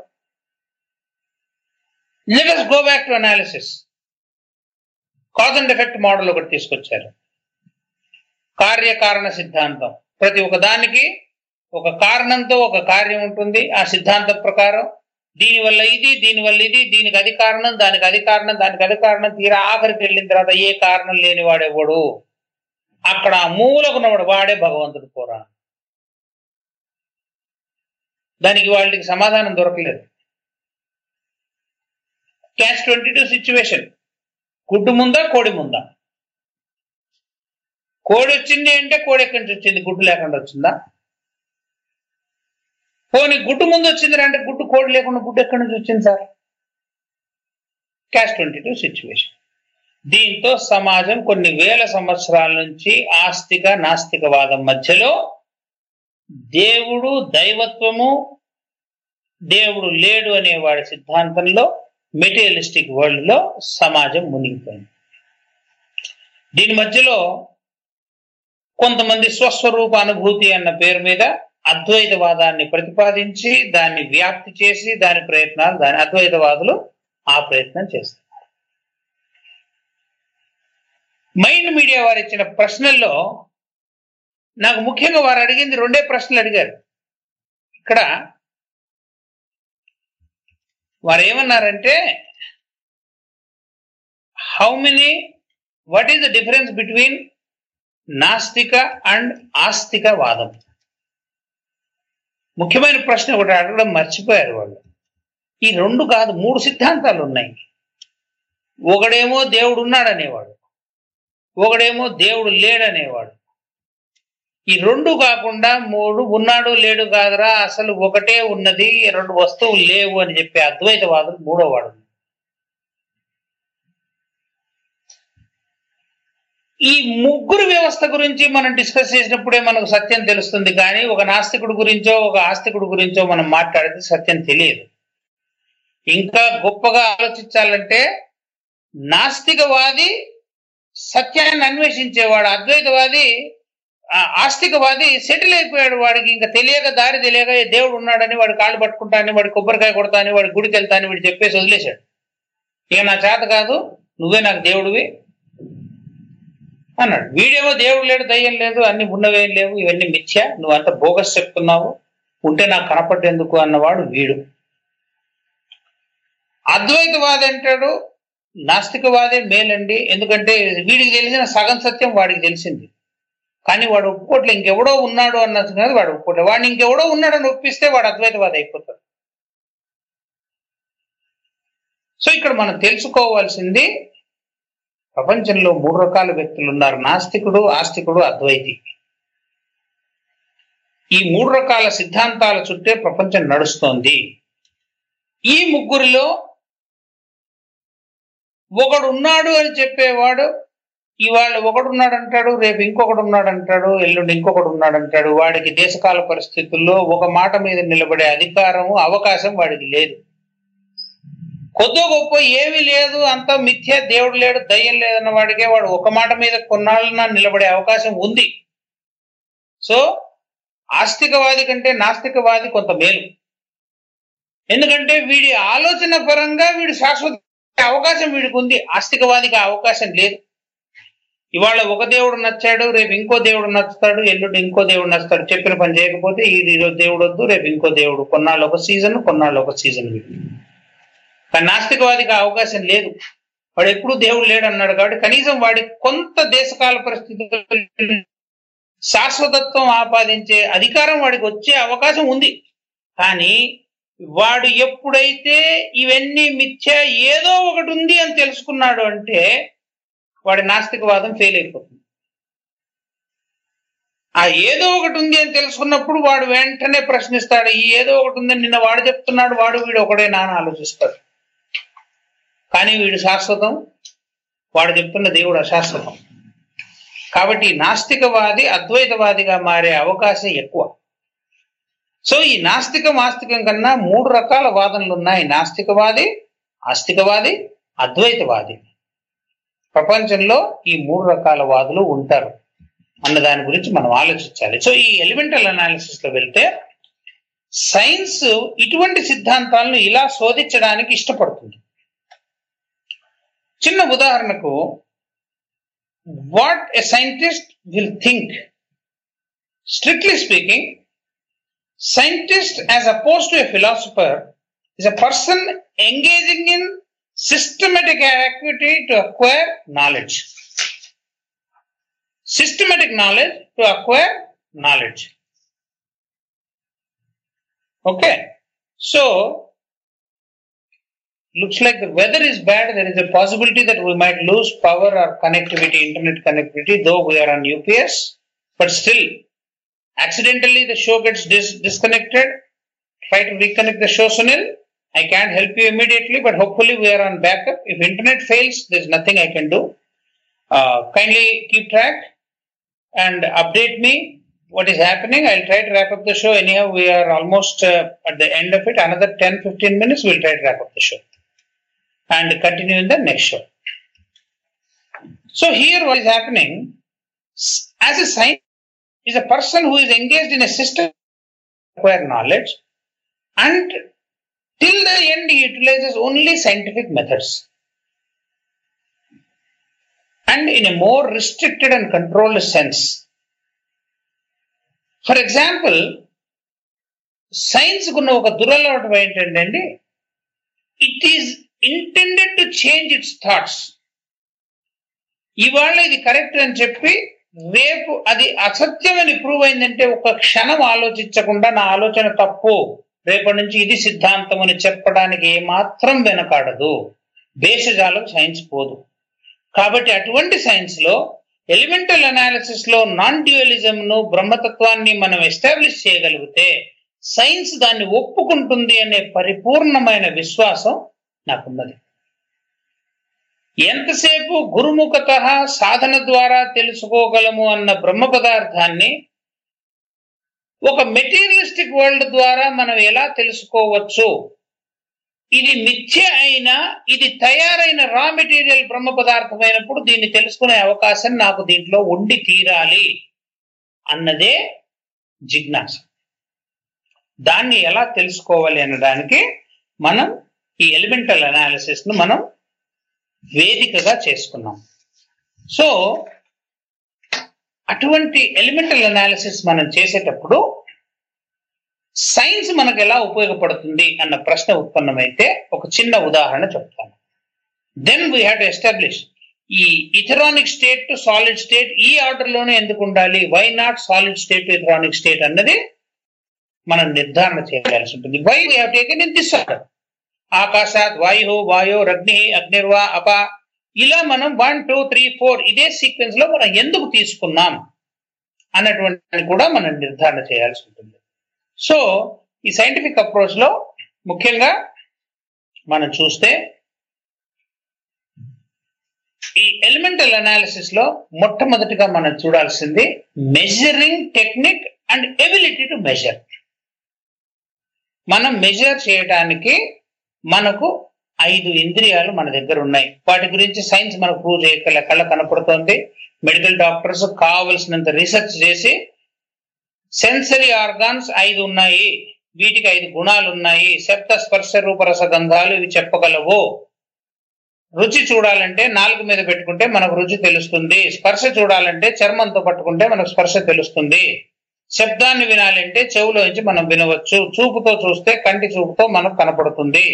S4: Let us go back to analysis. Cause and effect model ఒకటి తీసుకొచ్చారు. కార్యకారణ సిద్ధాంతం. ప్రతి ఒక్క దానికి ఒక కారణంతో ఒక కార్యం ఉంటుంది. ఆ సిద్ధాంతం ప్రకారం దీనివల్ల ఇది, దీనివల్ల ఇది, దీనికి అది కారణం, దానికి అది కారణం, దానికి అది కారణం, తీరా ఆఖరికి వెళ్ళిన తర్వాత ఏ కారణం లేని వాడేవాడు, అక్కడ ఆ మూలకున్నవాడు వాడే భగవంతుడు పోరా. దానికి వాళ్ళకి సమాధానం దొరకలేదు. Catch twenty two situation. గుడ్డు ముందా కోడి ముందా? కోడి వచ్చింది అంటే కోడి ఎక్కడి నుంచి వచ్చింది, గుడ్డు లేకుండా వచ్చిందా? పోనీ గుడ్డు ముందు వచ్చింది అంటే గుడ్డు కోడి లేకుండా గుడ్డు ఎక్కడి నుంచి వచ్చింది sir? Catch twenty two situation. దీంతో సమాజం కొన్ని వేల సంవత్సరాల నుంచి ఆస్తిక నాస్తికవాదం మధ్యలో దేవుడు దైవత్వము, దేవుడు లేడు అనే వాడి సిద్ధాంతంలో మెటీరియలిస్టిక్ వరల్డ్ లో సమాజం మునిగిపోయింది. దీని మధ్యలో కొంతమంది స్వస్వరూప అనుభూతి అన్న పేరు మీద అద్వైతవాదాన్ని ప్రతిపాదించి దాన్ని వ్యాప్తి చేసి దాని ప్రయత్నాలు దాని అద్వైతవాదులు ఆ ప్రయత్నం చేస్తున్నారు. మైండ్ మీడియా వారు ఇచ్చిన ప్రశ్నల్లో నాకు ముఖ్యంగా వారు అడిగింది రెండే ప్రశ్నలు అడిగారు. ఇక్కడ వారు ఏమన్నారంటే, how many what is the difference between నాస్తిక అండ్ ఆస్తిక వాదం? ముఖ్యమైన ప్రశ్న ఒకటి అడగడం మర్చిపోయారు వాళ్ళు. ఈ రెండు కాదు, మూడు సిద్ధాంతాలు ఉన్నాయి. ఒకడేమో దేవుడు ఉన్నాడనేవాడు, ఒకడేమో దేవుడు లేడనేవాడు. ఈ రెండు కాకుండా మూడు ఉన్నాడు లేడు కాదురా, అసలు ఒకటే ఉన్నది, రెండు వస్తువులు లేవు అని చెప్పే అద్వైతవాదులు మూడో వాడు. ఈ ముగ్గురు వ్యవస్థ గురించి మనం డిస్కస్ చేసినప్పుడే మనకు సత్యం తెలుస్తుంది, కానీ ఒక నాస్తికుడు గురించో ఒక ఆస్తికుడు గురించో మనం మాట్లాడితే సత్యం తెలియదు. ఇంకా గొప్పగా ఆలోచించాలంటే నాస్తికవాది సత్యాన్ని అన్వేషించేవాడు, అద్వైతవాది ఆస్తికవాది సెటిల్ అయిపోయాడు. వాడికి ఇంకా తెలియక దారి తెలియక దేవుడు ఉన్నాడని వాడి కాళ్ళు పట్టుకుంటానని, వాడి కొబ్బరికాయ కొడతాని, వాడి గుడికి వెళ్తాని వీడు చెప్పేసి వదిలేశాడు. ఇక నా చేత కాదు, నువ్వే నాకు దేవుడివి అన్నాడు. వీడేమో దేవుడు లేడు, దయ్యం లేదు, అన్ని ఉన్నవేం లేవు, ఇవన్నీ మిథ్య, నువ్వంతా బోగస్ చెప్తున్నావు, ఉంటే నాకు కనపడేందుకు అన్నవాడు వీడు. అద్వైతవాది అంటాడు నాస్తికవాదే మేలండి, ఎందుకంటే వీడికి తెలిసిన సగం సత్యం వాడికి తెలిసింది, కానీ వాడు ఒప్పుకోట్లే, ఇంకెవడో ఉన్నాడు అన్నది కాదు, వాడు ఒప్పుకోట్లే. వాడిని ఇంకెవడో ఉన్నాడని ఒప్పిస్తే వాడు అద్వైతవాది అయిపోతాడు. సో ఇక్కడ మనం తెలుసుకోవాల్సింది, ప్రపంచంలో మూడు రకాల వ్యక్తులు ఉన్నారు: నాస్తికుడు, ఆస్తికుడు, అద్వైతి. ఈ మూడు రకాల సిద్ధాంతాల చుట్టే ప్రపంచం నడుస్తోంది. ఈ ముగ్గురిలో ఒకడు ఉన్నాడు అని చెప్పేవాడు ఇవాళ ఒకడున్నాడు అంటాడు, రేపు ఇంకొకడు ఉన్నాడు అంటాడు, ఎల్లుండి ఇంకొకడు ఉన్నాడు అంటాడు. వాడికి దేశకాల పరిస్థితుల్లో ఒక మాట మీద నిలబడే అధికారము, అవకాశం వాడికి లేదు. కొద్దో గొప్ప ఏమీ లేదు, అంతా మిథ్య, దేవుడు లేడు, దయ్యం లేదన్న వాడికే వాడు ఒక మాట మీద కొన్నాళ్ళన నిలబడే అవకాశం ఉంది. సో ఆస్తికవాది కంటే నాస్తికవాది కొంత మేలు. ఎందుకంటే వీడి ఆలోచన పరంగా వీడు శాశ్వత అవకాశం వీడికి ఉంది, ఆస్తికవాదికి ఆ అవకాశం లేదు. ఇవాళ ఒక దేవుడు నచ్చాడు, రేపు ఇంకో దేవుడు నచ్చుతాడు, ఎల్లుండి ఇంకో దేవుడు నచ్చుతాడు. చెప్పిన పని చేయకపోతే ఈరోజు దేవుడు వద్దు, రేపు ఇంకో దేవుడు, కొన్నాళ్ళు ఒక సీజన్, కొన్నాళ్ళు ఒక సీజన్. కానీ నాస్తికవాదికి ఆ అవకాశం లేదు. వాడు ఎప్పుడు దేవుడు లేడు అన్నాడు కాబట్టి కనీసం వాడి కొంత దేశకాల పరిస్థితులు శాశ్వతత్వం ఆపాదించే అధికారం వాడికి వచ్చే అవకాశం ఉంది. కానీ వాడు ఎప్పుడైతే ఇవన్నీ మిథ్య, ఏదో ఒకటి ఉంది అని తెలుసుకున్నాడు అంటే వాడి నాస్తికవాదం ఫెయిల్ అయిపోతుంది. ఆ ఏదో ఒకటి ఉంది అని తెలుసుకున్నప్పుడు వాడు వెంటనే ప్రశ్నిస్తాడు, ఈ ఏదో ఒకటి ఉందని నిన్న వాడు చెప్తున్నాడు, వాడు వీడు ఒకడే నాన్న ఆలోచిస్తాడు. కానీ వీడు శాశ్వతం, వాడు చెప్తున్న దేవుడు అశాశ్వతం. కాబట్టి నాస్తికవాది అద్వైతవాదిగా మారే అవకాశం ఎక్కువ. సో ఈ నాస్తికం ఆస్తికం కన్నా మూడు రకాల వాదనలు ఉన్నాయి: నాస్తికవాది, ఆస్తికవాది, అద్వైతవాది. ప్రపంచంలో ఈ మూడు రకాల వాదులు ఉంటారు అన్న దాని గురించి మనం ఆలోచించాలి. సో ఈ ఎలిమెంటల్ అనాలిసిస్ లో వెళ్తే సైన్స్ ఇటువంటి సిద్ధాంతాలను ఇలా శోధించడానికి ఇష్టపడుతుంది. చిన్న ఉదాహరణకు, what a scientist will think. Strictly speaking, scientist as opposed to a philosopher is a person engaging in systematic activity to acquire knowledge. Systematic knowledge to acquire knowledge. Okay. So, looks like the weather is bad. There is a possibility that we might lose power or connectivity, internet connectivity, though we are on U P S, but still, accidentally the show gets dis- disconnected. Try to reconnect the show, Sunil. I can't help you immediately, but hopefully we are on backup. If internet fails, there's nothing I can do. Uh, kindly keep track and update me what is happening. I'll try to wrap up the show. Anyhow, we are almost uh, at the end of it. Another ten to fifteen minutes, we'll try to wrap up the show and continue in the next show. So here what is happening, as a scientist, is a person who is engaged in a system to acquire knowledge, and till the end he utilizes only scientific methods and in a more restricted and controlled sense. For example, science kunna oka duralavatam entandi, it is intended to change its thoughts. ఇవాళ ఇది correct అని చెప్పి రేపు అది అసత్యమని prove అయిందంటే ఒక క్షణం ఆలోచించకుండా నా ఆలోచన తప్పు, రేపటి నుంచి ఇది సిద్ధాంతం అని చెప్పడానికి ఏమాత్రం వెనకాడదు. భేషజాలం సైన్స్ పోదు. కాబట్టి అటువంటి సైన్స్ లో ఎలిమెంటల్ అనాలిసిస్ లో నాన్ డ్యూయలిజం ను, బ్రహ్మతత్వాన్ని మనం ఎస్టాబ్లిష్ చేయగలిగితే సైన్స్ దాన్ని ఒప్పుకుంటుంది అనే పరిపూర్ణమైన విశ్వాసం నాకున్నది. ఎంతసేపు గురుముఖత సాధన ద్వారా తెలుసుకోగలము అన్న బ్రహ్మ పదార్థాన్ని ఒక మెటీరియలిస్టిక్ వరల్డ్ ద్వారా మనం ఎలా తెలుసుకోవచ్చు, ఇది మిథ్య అయినా ఇది తయారైన రా మెటీరియల్ బ్రహ్మ పదార్థమైనప్పుడు దీన్ని తెలుసుకునే అవకాశం నాకు దీంట్లో ఉండి తీరాలి అన్నదే జిజ్ఞాస. దాన్ని ఎలా తెలుసుకోవాలి అనడానికి మనం ఈ ఎలిమెంటల్ అనాలిసిస్ ను మనం వేదికగా చేసుకున్నాం. సో అటువంటి ఎలిమెంటల్ అనాలిసిస్ మనం చేసేటప్పుడు సైన్స్ మనకు ఎలా ఉపయోగపడుతుంది అన్న ప్రశ్న ఉత్పన్నమైతే ఒక చిన్న ఉదాహరణ చెప్తాను. Then we have to establish ఈ etheronic state to solid state ఈ ఆర్డర్ లోనే ఎందుకు ఉండాలి, why not solid state to etheronic state అన్నది మనం నిర్ధారణ చేయాల్సి ఉంటుంది. Why we have taken in this order. ఆకాశాత్ వాయు వాయో అగ్ని అగ్నిర్వా అప ఇలా మనం వన్ టూ త్రీ ఫోర్ ఇదే సీక్వెన్స్ లో మనం ఎందుకు తీసుకున్నాం అన్నటువంటి కూడా మనం నిర్ధారణ చేయాల్సి ఉంటుంది. సో ఈ సైంటిఫిక్ అప్రోచ్ లో ముఖ్యంగా మనం చూస్తే ఈ ఎలిమెంటల్ అనాలిసిస్ లో మొట్టమొదటిగా మనం చూడాల్సింది measuring technique and ability to measure. మనం మెజర్ చేయడానికి మనకు ఐదు ఇంద్రియాలు మన దగ్గర ఉన్నాయి. వాటి గురించి సైన్స్ మనకు ప్రూవ్ చేయగల కళ్ళ కనపడుతోంది. మెడికల్ డాక్టర్స్ కావలసినంత రీసెర్చ్ చేసి సెన్సరీ ఆర్గాన్స్ ఐదు ఉన్నాయి, వీటికి ఐదు గుణాలు ఉన్నాయి, శబ్ద స్పర్శ రూపరస గంధాలు ఇవి చెప్పగలవు. రుచి చూడాలంటే నాలుగు మీద పెట్టుకుంటే మనకు రుచి తెలుస్తుంది, స్పర్శ చూడాలంటే చర్మంతో పట్టుకుంటే మనకు స్పర్శ తెలుస్తుంది, శబ్దాన్ని వినాలంటే చెవులో నుంచి మనం వినవచ్చు, చూపుతో చూస్తే కంటి చూపుతో మనకు కనపడుతుంది,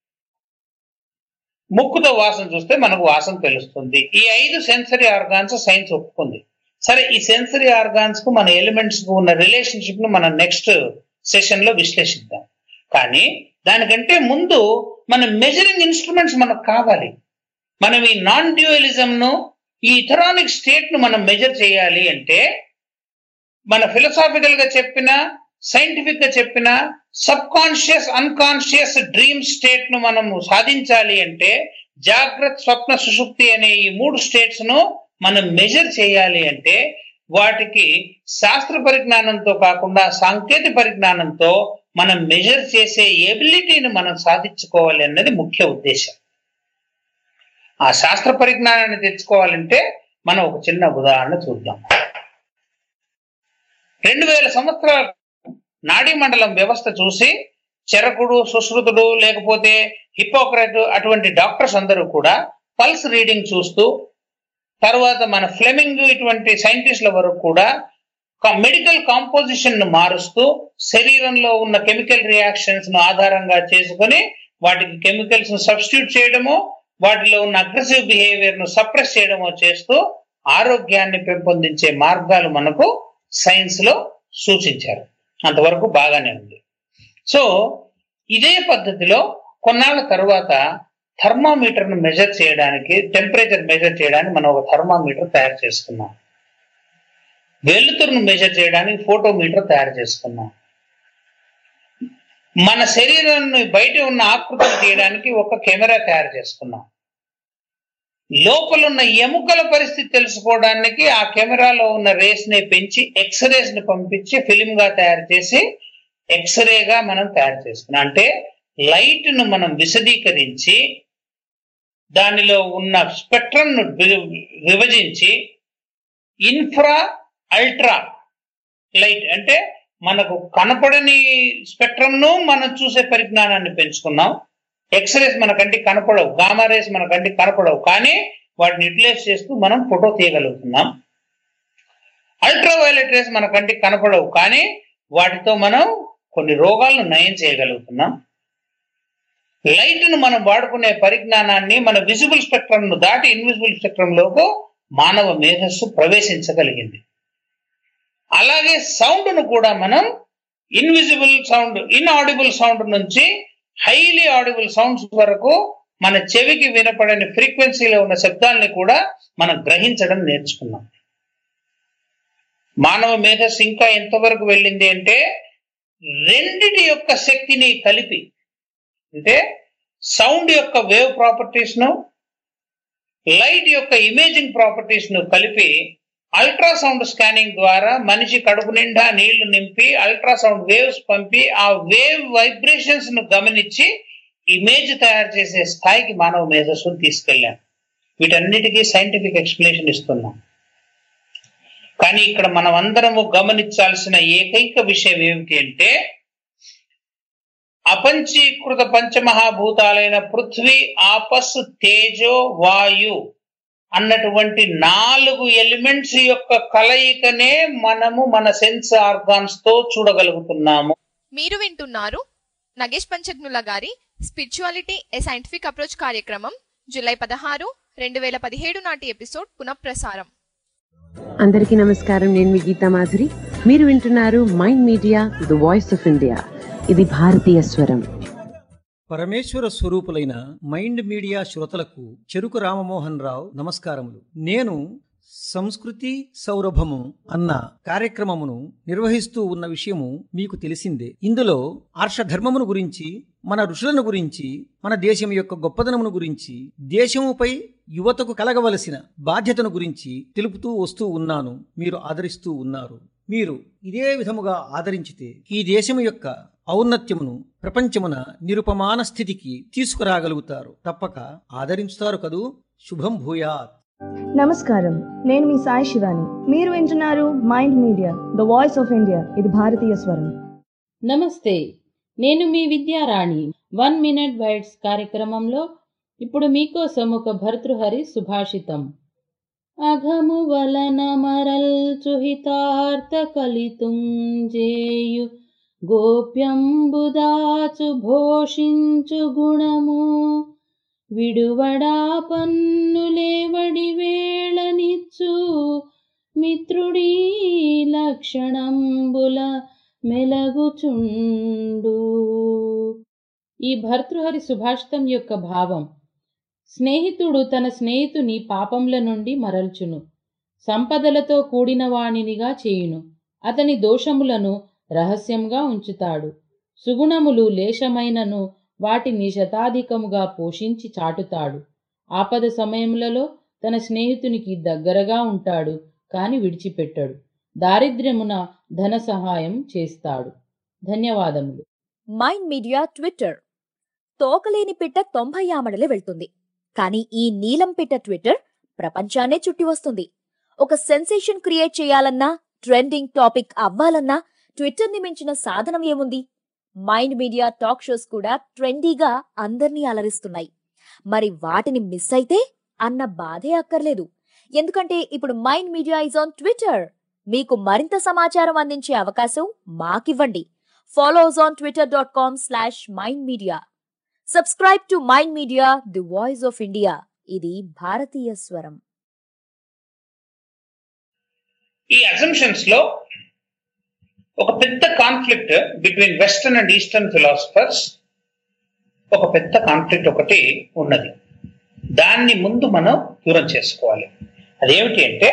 S4: ముక్కుతో వాసన చూస్తే మనకు వాసన తెలుస్తుంది. ఈ ఐదు సెన్సరీ ఆర్గాన్స్ సైన్స్ ఒప్పుకుంది. సరే, ఈ సెన్సరీ ఆర్గాన్స్ కు మన ఎలిమెంట్స్ కు ఉన్న రిలేషన్షిప్ ను మనం నెక్స్ట్ సెషన్ లో విశ్లేషిద్దాం. కానీ దానికంటే ముందు మన మెజరింగ్ ఇన్స్ట్రుమెంట్స్ మనకు కావాలి. మనం ఈ నాన్ డ్యూయలిజం ను, ఈ ఇథరానిక్ స్టేట్ ను మనం మెజర్ చేయాలి అంటే మన ఫిలసాఫికల్ గా చెప్పిన, సైంటిఫిక్ గా చెప్పిన subconscious unconscious dream state ను మనం సాధించాలి అంటే జాగ్రత్త స్వప్న సుషుప్తి అనే ఈ మూడు స్టేట్స్ ను మనం మెజర్ చేయాలి అంటే వాటికి శాస్త్ర పరిజ్ఞానంతో కాకుండా సాంకేతిక పరిజ్ఞానంతో మనం మెజర్ చేసే ఎబిలిటీని మనం సాధించుకోవాలి అన్నది ముఖ్య ఉద్దేశం. ఆ శాస్త్ర పరిజ్ఞానాన్ని తెచ్చుకోవాలంటే మనం ఒక చిన్న ఉదాహరణ చూద్దాం. రెండు వేల సంవత్సరాల నాడీ మండలం వ్యవస్థ చూసి చరకుడు, సుశ్రుతుడు, లేకపోతే హిపోక్రట్ అటువంటి డాక్టర్స్ అందరూ కూడా పల్స్ రీడింగ్ చూస్తూ, తర్వాత మన ఫ్లెమింగ్ ఇటువంటి సైంటిస్టుల వరకు కూడా మెడికల్ కాంపోజిషన్ ను మారుస్తూ శరీరంలో ఉన్న కెమికల్ రియాక్షన్స్ ను ఆధారంగా చేసుకుని వాటికి కెమికల్స్ ను సబ్స్టిట్యూట్ చేయడమో, వాటిలో ఉన్న అగ్రెసివ్ బిహేవియర్ ను సప్రెస్ చేయడమో చేస్తూ ఆరోగ్యాన్ని పెంపొందించే మార్గాలు మనకు సైన్స్ లో సూచించారు. అంతవరకు బాగానే ఉంది. సో ఇదే పద్ధతిలో కొన్నాళ్ళ తర్వాత థర్మామీటర్ ను మెజర్ చేయడానికి, టెంపరేచర్ మెజర్ చేయడానికి మనం ఒక థర్మామీటర్ తయారు చేసుకున్నాం. వెలుతురును మెజర్ చేయడానికి ఫోటోమీటర్ తయారు చేసుకున్నాం. మన శరీరాన్ని బయట ఉన్న ఆకృతిని తీయడానికి ఒక కెమెరా తయారు చేసుకున్నాం. లోపల ఉన్న ఎముకల పరిస్థితి తెలుసుకోవడానికి ఆ కెమెరాలో ఉన్న రేస్ ని పెంచి ఎక్స్రేస్ ని పంపించి ఫిలిం గా తయారు చేసి ఎక్స్రేగా మనం తయారు చేసుకున్నాం. అంటే లైట్ ను మనం విశదీకరించి దానిలో ఉన్న స్పెక్ట్రమ్ ను విభజించి ఇన్ఫ్రా అల్ట్రా లైట్ అంటే మనకు కనపడని స్పెక్ట్రమ్ ను మనం చూసే పరిజ్ఞానాన్ని పెంచుకున్నాం. ఎక్స్రేస్ మన కంటికి కనపడవు, గామా రేస్ మన కంటికి కనపడవు, కానీ వాటిని యూటిలైజ్ చేస్తూ మనం ఫోటో తీయగలుగుతున్నాం. అల్ట్రావైలెట్ రేస్ మన కంటికి కనపడవు, కానీ వాటితో మనం కొన్ని రోగాలను నయం చేయగలుగుతున్నాం. లైట్ ను మనం వాడుకునే పరిజ్ఞానాన్ని మన విజిబుల్ స్పెక్ట్రమ్ ను దాటి ఇన్విజిబుల్ స్పెక్ట్రమ్ లోకి మానవ మేధస్సు ప్రవేశించగలిగింది. అలాగే సౌండ్ ను కూడా మనం ఇన్విజిబుల్ సౌండ్, ఇన్ఆడిబుల్ సౌండ్ నుంచి హైలీ ఆడిబుల్ సౌండ్స్ వరకు మన చెవికి వినపడని ఫ్రీక్వెన్సీలో ఉన్న శబ్దాలని కూడా మనం గ్రహించడం నేర్చుకున్నాం. మానవ మేధస్సు ఇంకా ఎంతవరకు వెళ్ళింది అంటే రెండిటి యొక్క శక్తిని కలిపి, అంటే సౌండ్ యొక్క వేవ్ ప్రాపర్టీస్ ను, లైట్ యొక్క ఇమేజింగ్ ప్రాపర్టీస్ ను కలిపి అల్ట్రాసౌండ్ స్కానింగ్ ద్వారా మనిషి కడుపు నిండా నీళ్లు నింపి అల్ట్రాసౌండ్ వేవ్స్ పంపి ఆ వేవ్ వైబ్రేషన్స్ ను గమనించి ఇమేజ్ తయారు చేసే స్థాయికి మానవ మేధస్సును తీసుకెళ్ళాం. వీటన్నిటికీ సైంటిఫిక్ ఎక్స్ప్లెనేషన్ ఇస్తున్నాం. కానీ ఇక్కడ మనం అందరము గమనించాల్సిన ఏకైక విషయం ఏమిటి అంటే అపంచీకృత పంచమహాభూతాలైన పృథ్వీ, ఆపస్, తేజో, వాయు అన్నటువంటి నాలుగు ఎలిమెంట్స్ యొక్క కలయికనే మనము మన సెన్స్ ఆర్గాన్స్ తో చూడగలుగుతున్నాము.
S1: మీరు వింటున్నారు నగేష్ పంచగ్నుల గారి స్పిరిచువాలిటీ ఏ సైంటిఫిక్ అప్రోచ్ కార్యక్రమం జూలై పదహారు రెండు వేల పదిహేడు నాటి ఎపిసోడ్ పునఃప్రసారం.
S11: అందరికీ నమస్కారం. నేను మీ గీతా మాధురి. మీరు వింటున్నారు mind media the voice of India. ఇది భారతీయ స్వరం.
S12: పరమేశ్వర స్వరూపులైన మైండ్ మీడియా శ్రోతలకు చెరుకు రామమోహన్ రావు నమస్కారములు. నేను సంస్కృతి సౌరభము అన్న కార్యక్రమమును నిర్వహిస్తూ ఉన్న విషయము మీకు తెలిసిందే. ఇందులో ఆర్షధర్మమును గురించి, మన ఋషులను గురించి, మన దేశం యొక్క గొప్పదనమును గురించి, దేశముపై యువతకు కలగవలసిన బాధ్యతను గురించి తెలుపుతూ వస్తూ ఉన్నాను. మీరు ఆదరిస్తూ ఉన్నారు. మీరు ఇదే విధముగా ఆదరించితే ఈ దేశము యొక్క ఔన్నత్యమును ప్రపంచమున నిరుపమాన స్థితికి తీసుకురాగలుగుతారు. తప్పక ఆదరించుతారు కదూ. శుభం భూయాత్.
S13: నమస్కారం, నేను మీ సాయి శివాని. మీరు వింటున్నారు mind media the voice of India. ఇది భారతీయ స్వరం.
S14: నమస్తే, నేను మీ విద్యారాణి. వన్ మినిట్ బైట్స్ కార్యక్రమంలో ఇప్పుడు మీకోసం ఒక భర్తృహరి సుభాషితం. అఘము వలన మరల్చుహితార్థ కలితుంజేయు గోప్యంబుదాచు భోషించు గుణము విడువడా పన్నులేవడి వేళనిచ్చు మిత్రుడీ లక్షణంబుల మెలగుచుండు. ఈ భర్తృహరి సుభాషితం యొక్క భావం: స్నేహితుడు తన స్నేహితుని పాపంల నుండి మరల్చును, సంపదలతో కూడిన వాణినిగా చేయును, అతని దోషములను రహస్యంగా ఉంచుతాడు, సుగుణములు లేశమైనను వాటిని శతాధికముగా పోషించి చాటుతాడు, ఆపద సమయములలో తన స్నేహితునికి దగ్గరగా ఉంటాడు కాని విడిచిపెట్టడు, దారిద్ర్యమున ధన సహాయం చేస్తాడు. ధన్యవాదములు.
S7: Mind media Twitter. తోకలేని పిట్ట తొంభై ఆమడలే వెళ్తుంది, కానీ ఈ నీలం పిట్ట ట్విట్టర్ ప్రపంచాన్నే చుట్టి వస్తుంది. ఒక సెన్సేషన్ క్రియేట్ చేయాలన్నా, ట్రెండింగ్ టాపిక్ అవ్వాలన్నా ట్విట్టర్ ని మించిన సాధనం ఏముంది? మైండ్ మీడియా టాక్ షోస్ కూడా ట్రెండీగా అందర్నీ అలరిస్తున్నాయి. మరి వాటిని మిస్ అయితే అన్న బాధే అక్కర్లేదు. ఎందుకంటే ఇప్పుడు Mind Media is on Twitter. మీకు మరింత సమాచారం అందించే అవకాశం మాకివ్వండి. Follows on Twitter dot com slash mind media. Subscribe to mind media the voice of India. ఇది భారతీయ స్వరం.
S4: ఈ అజంప్షన్స్ లో ఒక పెద్ద conflict between western and eastern philosophers, ఒక పెద్ద కాన్ఫ్లిక్ట్ ఒకటి ఉన్నది. దాన్ని ముందు మనం దూరం చేసుకోవాలి. అదేమిటి అంటే,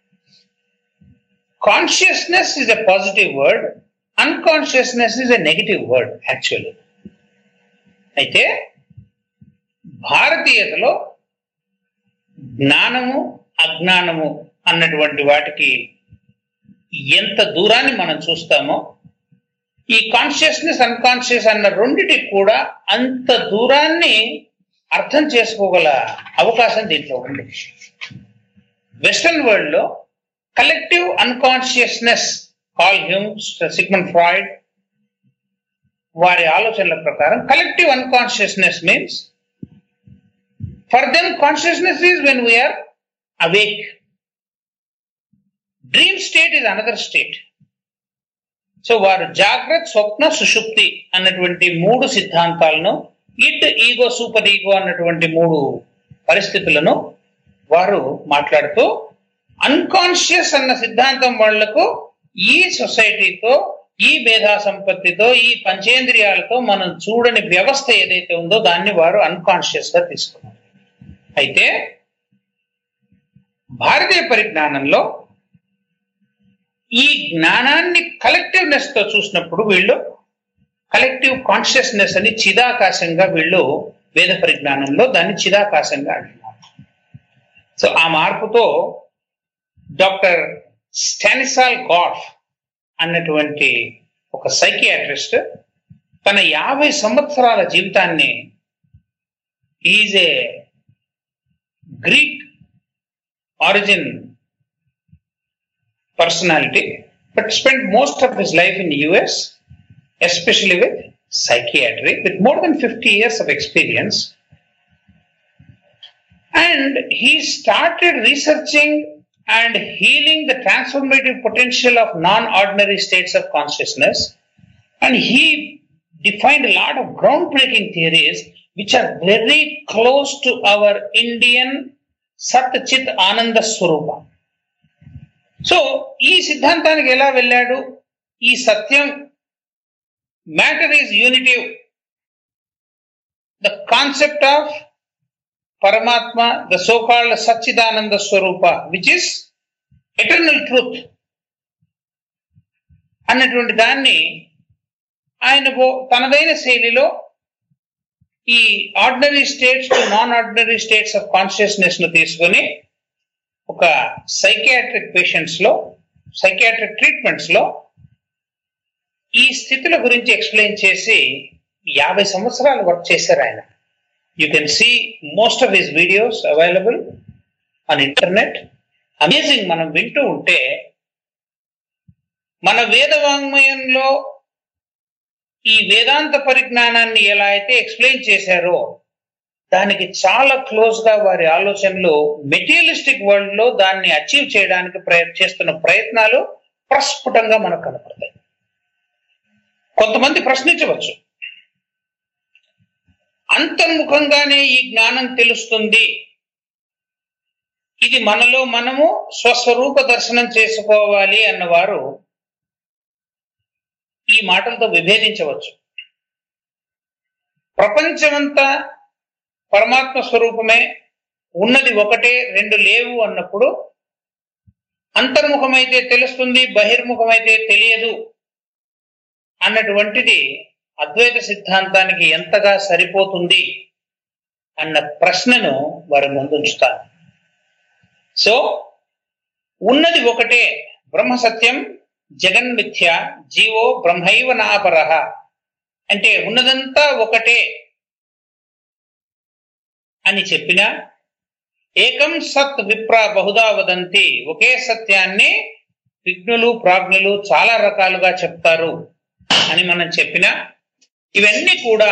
S4: consciousness is a positive word, unconsciousness is a negative word actually. అయితే భారతీయతలో జ్ఞానము అజ్ఞానము అన్నటువంటి వాటికి ఎంత దూరాన్ని మనం చూస్తామో, ఈ కాన్షియస్నెస్ అన్కాన్షియస్ అన్న రెండిటికి కూడా అంత దూరాన్ని అర్థం చేసుకోగల అవకాశం దీంట్లో ఉంది. వెస్టర్న్ వరల్డ్ లో collective unconsciousness, Carl Hume, Sigmund Freud వారి ఆలోచనల ప్రకారం collective unconsciousness means for them consciousness is when we are awake. Dream state is another state. So వారు జాగ్రత్త, స్వప్న, సుషుప్తి అన్నటువంటి మూడు సిద్ధాంతాలను, ఇట్, ఈగో, సూపర్ ఈగో అన్నటువంటి మూడు పరిస్థితులను వారు మాట్లాడుతూ, అన్కాన్షియస్ అన్న సిద్ధాంతం వాళ్లకు ఈ సొసైటీతో, ఈ మేధా సంపత్తితో, ఈ పంచేంద్రియాలతో మనం చూడని వ్యవస్థ ఏదైతే ఉందో దాన్ని వారు అన్కాన్షియస్ గా తీసుకున్నారు. అయితే భారతీయ పరిజ్ఞానంలో ఈ జ్ఞానాన్ని కలెక్టివ్నెస్ తో చూసినప్పుడు వీళ్ళు కలెక్టివ్ కాన్షియస్నెస్ అని చిదాకాశంగా వీళ్ళు వేద పరిజ్ఞానంలో దాన్ని చిదాకాశంగా అంటున్నారు. సో ఆ మార్పుతో డాక్టర్ స్టానిస్లావ్ గ్రాఫ్ అన్నటువంటి ఒక సైకియాట్రిస్ట్ తన యాభై సంవత్సరాల జీవితాన్ని, is a Greek origin personality, but spent most of his life in U S, especially with psychiatry, with more than fifty years of experience. And he started researching and healing the transformative potential of non-ordinary states of consciousness. And he defined a lot of groundbreaking theories which are very close to our Indian సత్ చిత్ ఆనంద స్వరూప. So ఈ సిద్ధాంతానికి ఎలా వెళ్ళాడు? ఈ సత్యం, matter is unitive, the concept of పరమాత్మ, ద సో కాల్డ్ సచ్చిదానంద స్వరూప విచ్ ఇస్ ఎటర్నల్ ట్రూత్ అన్నటువంటి దాన్ని ఆయన తనదైన శైలిలో ఈ ordinary states to non ordinary states of consciousness ను తీసుకొని ఒక సైకియాట్రిక్ పేషెంట్స్ లో, సైకియాట్రిక్ ట్రీట్మెంట్స్ లో ఈ స్థితుల గురించి ఎక్స్ప్లెయిన్ చేసి యాభై సంవత్సరాలు వర్క్ చేశారు ఆయన. You can see most of his videos available on internet. Amazing. మనం వింటూ ఉంటే మన వేద వాంగ్మయంలో ఈ వేదాంత పరిజ్ఞానాన్ని ఎలా అయితే ఎక్స్ప్లెయిన్ చేశారో దానికి చాలా క్లోజ్ గా వారి ఆలోచనలు మెటీరియలిస్టిక్ వరల్డ్ లో దాన్ని అచీవ్ చేయడానికి ప్రయత్ చేస్తున్న ప్రయత్నాలు ప్రస్ఫుటంగా మనకు కనపడతాయి. కొంతమంది ప్రశ్నించవచ్చు, అంతర్ముఖంగానే ఈ జ్ఞానం తెలుస్తుంది, ఇది మనలో మనము స్వస్వరూప దర్శనం చేసుకోవాలి అన్నవారు ఈ మాటలతో విభేదించవచ్చు. ప్రపంచమంతా పరమాత్మ స్వరూపమే, ఉన్నది ఒకటే, రెండు లేవు అన్నప్పుడు అంతర్ముఖమైతే తెలుస్తుంది, బహిర్ముఖమైతే తెలియదు అన్నటువంటిది అద్వైత సిద్ధాంతానికి ఎంతగా సరిపోతుంది అన్న ప్రశ్నను వారి ముందుంచుతారు. సో ఉన్నది ఒకటే, బ్రహ్మ సత్యం జగన్మిథ్య జీవో బ్రహ్మైవ నాపరః అంటే ఉన్నదంతా ఒకటే అని చెప్పినా, ఏకం సత్ విప్ర బహుదా వదంతి, ఒకే సత్యాన్ని విజ్ఞులు ప్రాజ్ఞులు చాలా రకాలుగా చెప్తారు అని మనం చెప్పినా, ఇవన్నీ కూడా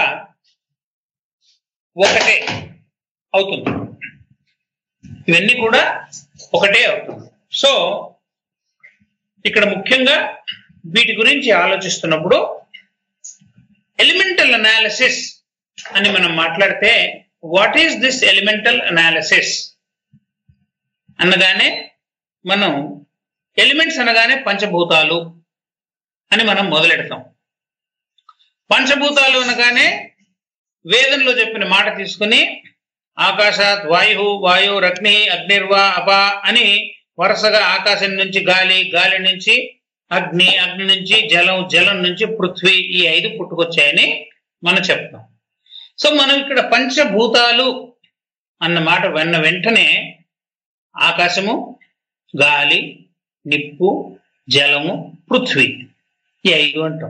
S4: ఒకటే అవుతుంది. ఇవన్నీ కూడా ఒకటే అవుతుంది. సో ఇక్కడ ముఖ్యంగా వీటి గురించి ఆలోచిస్తున్నప్పుడు ఎలిమెంటల్ అనాలిసిస్ అని మనం మాట్లాడితే, what is this elemental analysis అనగానే మనం ఎలిమెంట్స్ అనగానే పంచభూతాలు అని మనం మొదలెడతాం. పంచభూతాలు అనగానే వేదంలో చెప్పిన మాట తీసుకుని ఆకాశాత్ వాయు వాయు అగ్ని అగ్నిర్వా అప అని వరుసగా ఆకాశం నుంచి గాలి, గాలి నుంచి అగ్ని, అగ్ని నుంచి జలం, జలం నుంచి పృథ్వీ, ఈ ఐదు పుట్టుకొచ్చాయని మనం చెప్తాం. సో మనం ఇక్కడ పంచభూతాలు అన్న మాట విన్న వెంటనే ఆకాశము, గాలి, నిప్పు, జలము, పృథ్వీ, ఈ ఐదు అంటాం.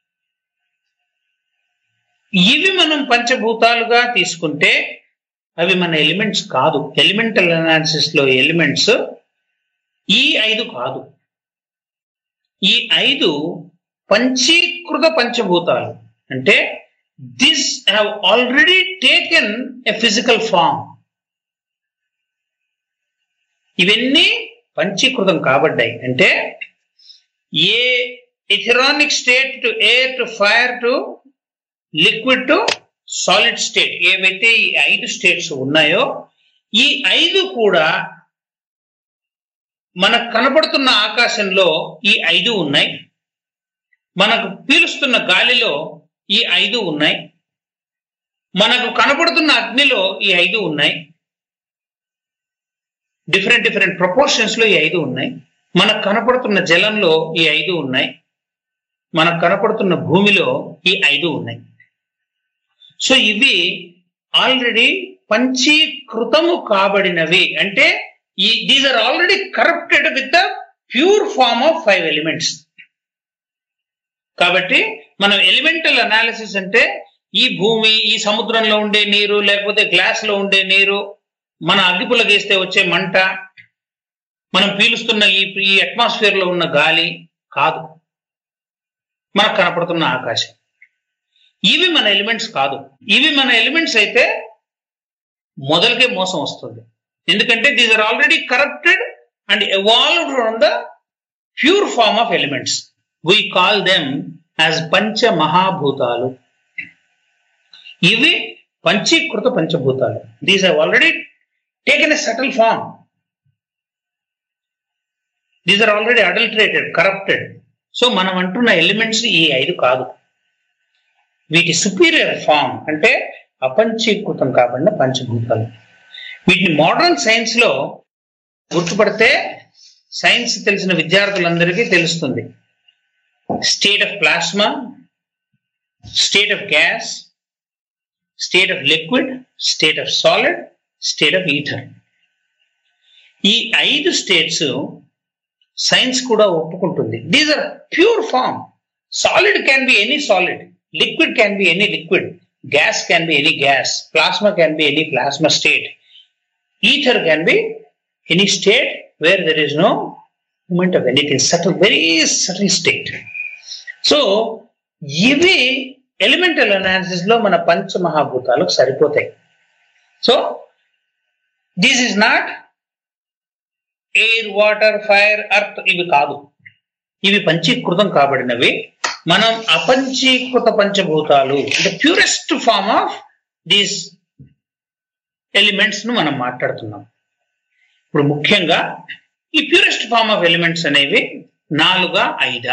S4: ఇవి మనం పంచభూతాలుగా తీసుకుంటే అవి మన ఎలిమెంట్స్ కాదు. ఎలిమెంటల్ అనాలిసిస్ లో ఎలిమెంట్స్ ఈ ఐదు కాదు. ఈ ఐదు పంచీకృత పంచభూతాలు. అంటే this have already taken a physical form. ఇవన్నీ పంచీకృతం కాబడ్డాయి. అంటే ఏ etheronic state to air to fire to liquid to solid state, ఏవైతే ఈ ఐదు స్టేట్స్ ఉన్నాయో ఈ ఐదు కూడా మనకు కనపడుతున్న ఆకాశంలో ఈ ఐదు ఉన్నాయి, మనకు పీలుస్తున్న గాలిలో ఈ ఐదు ఉన్నాయి, మనకు కనపడుతున్న అగ్నిలో ఈ ఐదు ఉన్నాయి, డిఫరెంట్ డిఫరెంట్ ప్రపోర్షన్స్ లో ఈ ఐదు ఉన్నాయి, మనకు కనపడుతున్న జలంలో ఈ ఐదు ఉన్నాయి, మనకు కనపడుతున్న భూమిలో ఈ ఐదు ఉన్నాయి. సో ఇవి ఆల్రెడీ పంచీకృతము కాబడినవి. అంటే ఈ these are already corrupted with the pure form of five elements. కాబట్టి మనం ఎలిమెంటల్ అనాలిసిస్ అంటే ఈ భూమి, ఈ సముద్రంలో ఉండే నీరు, లేకపోతే గ్లాస్ లో ఉండే నీరు, మన అగ్గిపుల్ల గీస్తే వచ్చే మంట, మనం పీలుస్తున్న ఈ ఈ అట్మాస్ఫియర్ లో ఉన్న గాలి కాదు, మనకు కనపడుతున్న ఆకాశం. ఇవి మన ఎలిమెంట్స్ కాదు. ఇవి మన ఎలిమెంట్స్ అయితే మొదలకే మోసం వస్తుంది. ఎందుకంటే these are already corrupted and evolved from the pure form of elements. We call them as పంచ మహాభూతాలు. ఇవి పంచీకృత పంచభూతాలు. These have already taken a subtle form. These are already adulterated, corrupted. So మనం అంటున్న ఎలిమెంట్స్ ఈ ఐదు కాదు. వీటి సుపీరియర్ ఫామ్ అంటే అపంచీకృతం కాబడిన పంచభూతాలు. వీటిని మోడర్న్ సైన్స్ లో గుర్తుపడితే సైన్స్ తెలిసిన విద్యార్థులందరికీ తెలుస్తుంది. State of plasma, state of gas, state of liquid, state of solid, state of ether. ఈ ఐదు స్టేట్స్ సైన్స్ కూడా ఒప్పుకుంటుంది. These are pure form. Solid can be any solid, liquid can be any liquid, gas can be any gas, plasma can be any plasma state, ether can be any state where there is no moment of anything, subtle, very subtle state. So ఇవి elemental analysis లో మన పంచమహాభూతాలకు సరిపోతాయి. So this is not air, water, fire, earth, ఇవి కాదు. ఇవి పంచీకృతం కాబడినవి. మనం అపంచీకృత పంచభూతాలు, the purest form of these elements ను మనం మాట్లాడుతున్నాం. ఇప్పుడు ముఖ్యంగా ఈ ప్యూరెస్ట్ ఫార్మ్ ఆఫ్ ఎలిమెంట్స్ అనేవి నాలుగా ఐదా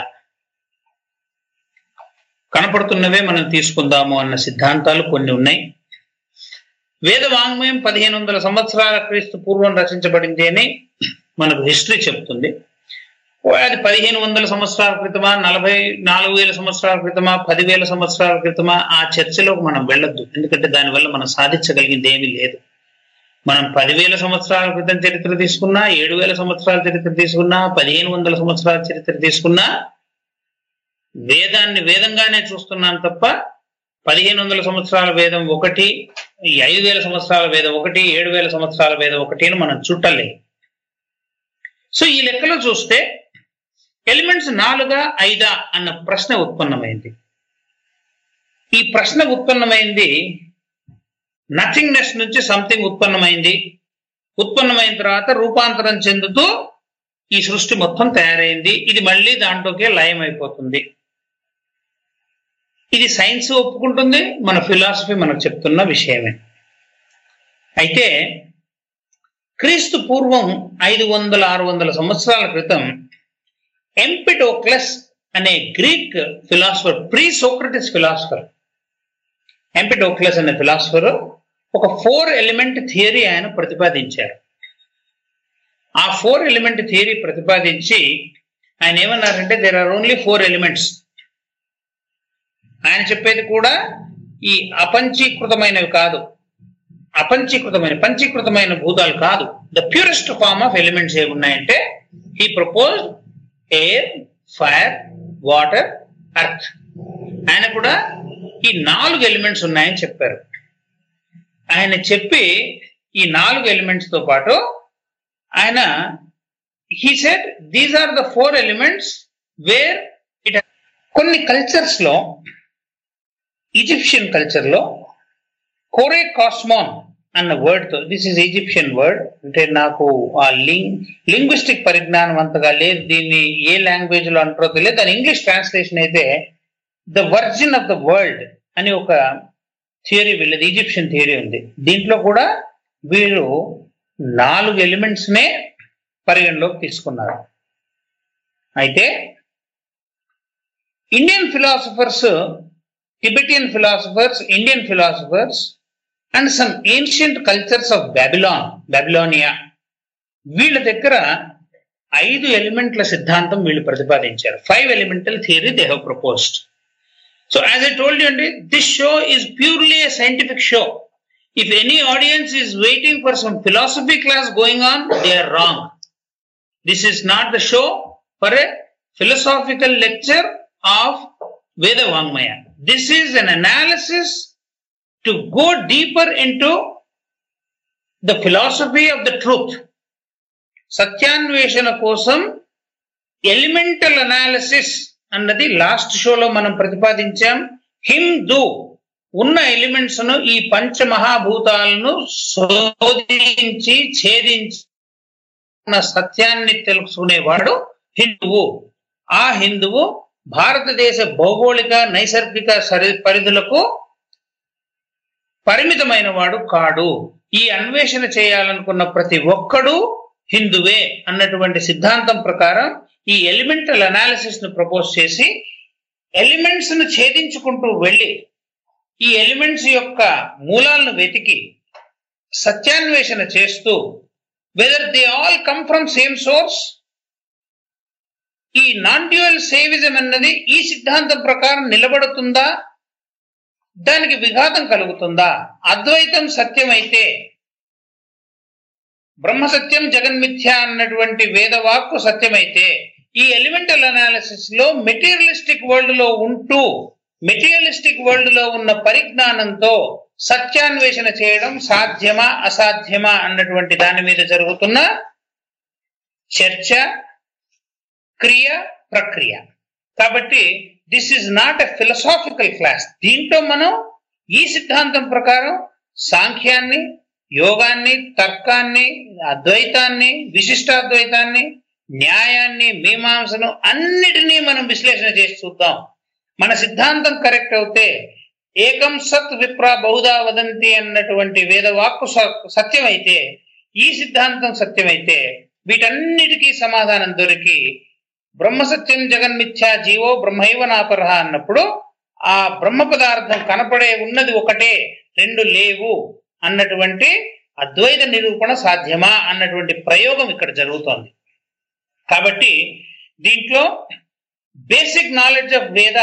S4: కనపడుతున్నవే మనం తీసుకుందాము అన్న సిద్ధాంతాలు కొన్ని ఉన్నాయి. వేద వాంగ్మయం పదిహేను వందల సంవత్సరాల క్రీస్తు పూర్వం రచించబడింది అని మనకు హిస్టరీ చెప్తుంది. అది పదిహేను వందల సంవత్సరాల క్రితమా, నలభై నాలుగు వేల సంవత్సరాల క్రితమా, పదివేల సంవత్సరాల క్రితమా, ఆ చర్చలోకి మనం వెళ్ళొద్దు. ఎందుకంటే దానివల్ల మనం సాధించగలిగింది ఏమీ లేదు. మనం పదివేల సంవత్సరాల క్రితం చరిత్ర తీసుకున్నా, ఏడు వేల సంవత్సరాల చరిత్ర తీసుకున్నా, పదిహేను వందల సంవత్సరాల చరిత్ర తీసుకున్నా వేదాన్ని వేదంగానే చూస్తున్నాం తప్ప పదిహేను వందల సంవత్సరాల వేదం ఒకటి, ఈ ఐదు వేల సంవత్సరాల వేదం ఒకటి, ఏడు వేల సంవత్సరాల వేదం ఒకటి అని మనం చుట్టలేదు. సో ఈ లెక్కలో చూస్తే ఎలిమెంట్స్ నాలుగా ఐదా అన్న ప్రశ్న ఉత్పన్నమైంది. ఈ ప్రశ్న ఉత్పన్నమైంది నథింగ్నెస్ నుంచి సంథింగ్ ఉత్పన్నమైంది. ఉత్పన్నమైన తర్వాత రూపాంతరం చెందుతూ ఈ సృష్టి మొత్తం తయారైంది. ఇది మళ్ళీ దాంట్లోకే లయం అయిపోతుంది. ఇది సైన్స్ ఒప్పుకుంటుంది, మన ఫిలాసఫీ మనకు చెప్తున్న విషయమే. అయితే క్రీస్తు పూర్వం ఐదు వందల ఆరు వందల సంవత్సరాల క్రితం ఎంపిడోక్లస్ అనే Greek philosopher, pre Socrates philosopher, Empedocles అనే ఫిలాసఫర్ ఒక ఫోర్ ఎలిమెంట్ థియరీ ఆయన ప్రతిపాదించారు. ఆ ఫోర్ ఎలిమెంట్ థియరీ ప్రతిపాదించి ఆయన ఏమన్నారంటే there are only four elements. ఆయన చెప్పేది కూడా ఈ అపంచీకృతమైనవి కాదు, అపంచీకృతమైన పంచీకృతమైన భూతాలు కాదు. The purest form of elements ఏమున్నాయంటే he propose air, fire, water, earth. ఆయన కూడా ఈ నాలుగు ఎలిమెంట్స్ ఉన్నాయని చెప్పారు. ఆయన చెప్పి ఈ నాలుగు ఎలిమెంట్స్ తో పాటు ఆయన he said these are the four elements where it. కొన్ని కల్చర్స్ లో, ఈజిప్షియన్ కల్చర్ లో కోరే కాస్మోన్ అన్న వర్డ్ తో, దిస్ ఇస్ ఈజిప్షియన్ వర్డ్, అంటే నాకు ఆ లింగ్ లింగ్విస్టిక్ పరిజ్ఞానం అంతగా లేదు, దీన్ని ఏ లాంగ్వేజ్ లో అంటారో తెలియదు. దాని ఇంగ్లీష్ ట్రాన్స్లేషన్ అయితే the virgin of the world అని ఒక థియరీ, వీళ్ళది ఈజిప్షియన్ థియరీ ఉంది. దీంట్లో కూడా వీళ్ళు నాలుగు ఎలిమెంట్స్ నే పరిగణలోకి తీసుకున్నారు. అయితే Indian philosophers, Tibetan philosophers, Indian philosophers and some ancient cultures of Babylon, Babylonia, వీళ్ళ దగ్గర ఐదు ఎలిమెంట్ల సిద్ధాంతం వీళ్ళు ప్రతిపాదించారు. Five elemental theory they have proposed. So as I told you, this show is purely a scientific show. If any audience is waiting for some philosophy class going on, they are wrong. This is not the show for a philosophical lecture of Veda Vangmaya. This is an analysis to go deeper into the philosophy of the truth. Satyanveshana kosam elemental analysis అన్నది last షోలో మనం ప్రతిపాదించాం. హిందూ ఉన్న elements ను, ఈ పంచమహాభూతాలను శోధించి ఛేదించి సత్యాన్ని తెలుసుకునేవాడు హిందువు. ఆ హిందువు భారతదేశ భౌగోళిక నైసర్గిక పరిధులకు పరిమితమైన వాడు కాడు. ఈ ఈ అన్వేషణ చేయాలనుకున్న ప్రతి ఒక్కడూ హిందువే అన్నటువంటి సిద్ధాంతం ప్రకారం ఈ ఎలిమెంటల్ అనాలిసిస్ ను ప్రపోజ్ చేసి ఎలిమెంట్స్ ను ఛేదించుకుంటూ వెళ్ళి ఈ ఎలిమెంట్స్ యొక్క మూలాలను వెతికి సత్యాన్వేషణ చేస్తూ whether they all come from same source, ఈ నాన్ డ్యూయల్ సేవిజం అన్నది ఈ సిద్ధాంతం ప్రకారం నిలబడుతుందా, దానికి విఘాతం కలుగుతుందా? అద్వైతం సత్యమైతే బ్రహ్మ సత్యం జగన్మిథ్య అన్నటువంటి వేదవాక్కు సత్యమైతే ఈ ఎలిమెంటల్ అనాలిసిస్ లో మెటీరియలిస్టిక్ వరల్డ్ లో ఉంటూ మెటీరియలిస్టిక్ వరల్డ్ లో ఉన్న పరిజ్ఞానంతో సత్యాన్వేషణ చేయడం సాధ్యమా అసాధ్యమా అన్నటువంటి దాని మీద జరుగుతున్న చర్చ, క్రియ, ప్రక్రియ. కాబట్టి this is not a philosophical class. దీంట్లో మనం ఈ సిద్ధాంతం ప్రకారం సాంఖ్యాన్ని, యోగాన్ని, తర్కాన్ని, అద్వైతాన్ని, విశిష్టాద్వైతాన్ని, న్యాయాన్ని, మీమాంసను అన్నిటినీ మనం విశ్లేషణ చేసి చూద్దాం. మన సిద్ధాంతం కరెక్ట్ అవుతే ఏకం సత్ విప్ర బహుదా వదంతి అన్నటువంటి వేదవాక్కు సత్యమైతే, ఈ సిద్ధాంతం సత్యమైతే వీటన్నిటికీ సమాధానం దొరికి బ్రహ్మసత్యం జగన్మిథ్యా జీవో బ్రహ్మైవ నాపరః అన్నప్పుడు ఆ బ్రహ్మ పదార్థం కనపడే ఉన్నది ఒకటే, రెండు లేవు అన్నటువంటి అద్వైత నిరూపణ సాధ్యమా అన్నటువంటి ప్రయోగం ఇక్కడ జరుగుతోంది. కాబట్టి దీంట్లో బేసిక్ నాలెడ్జ్ ఆఫ్ వేద,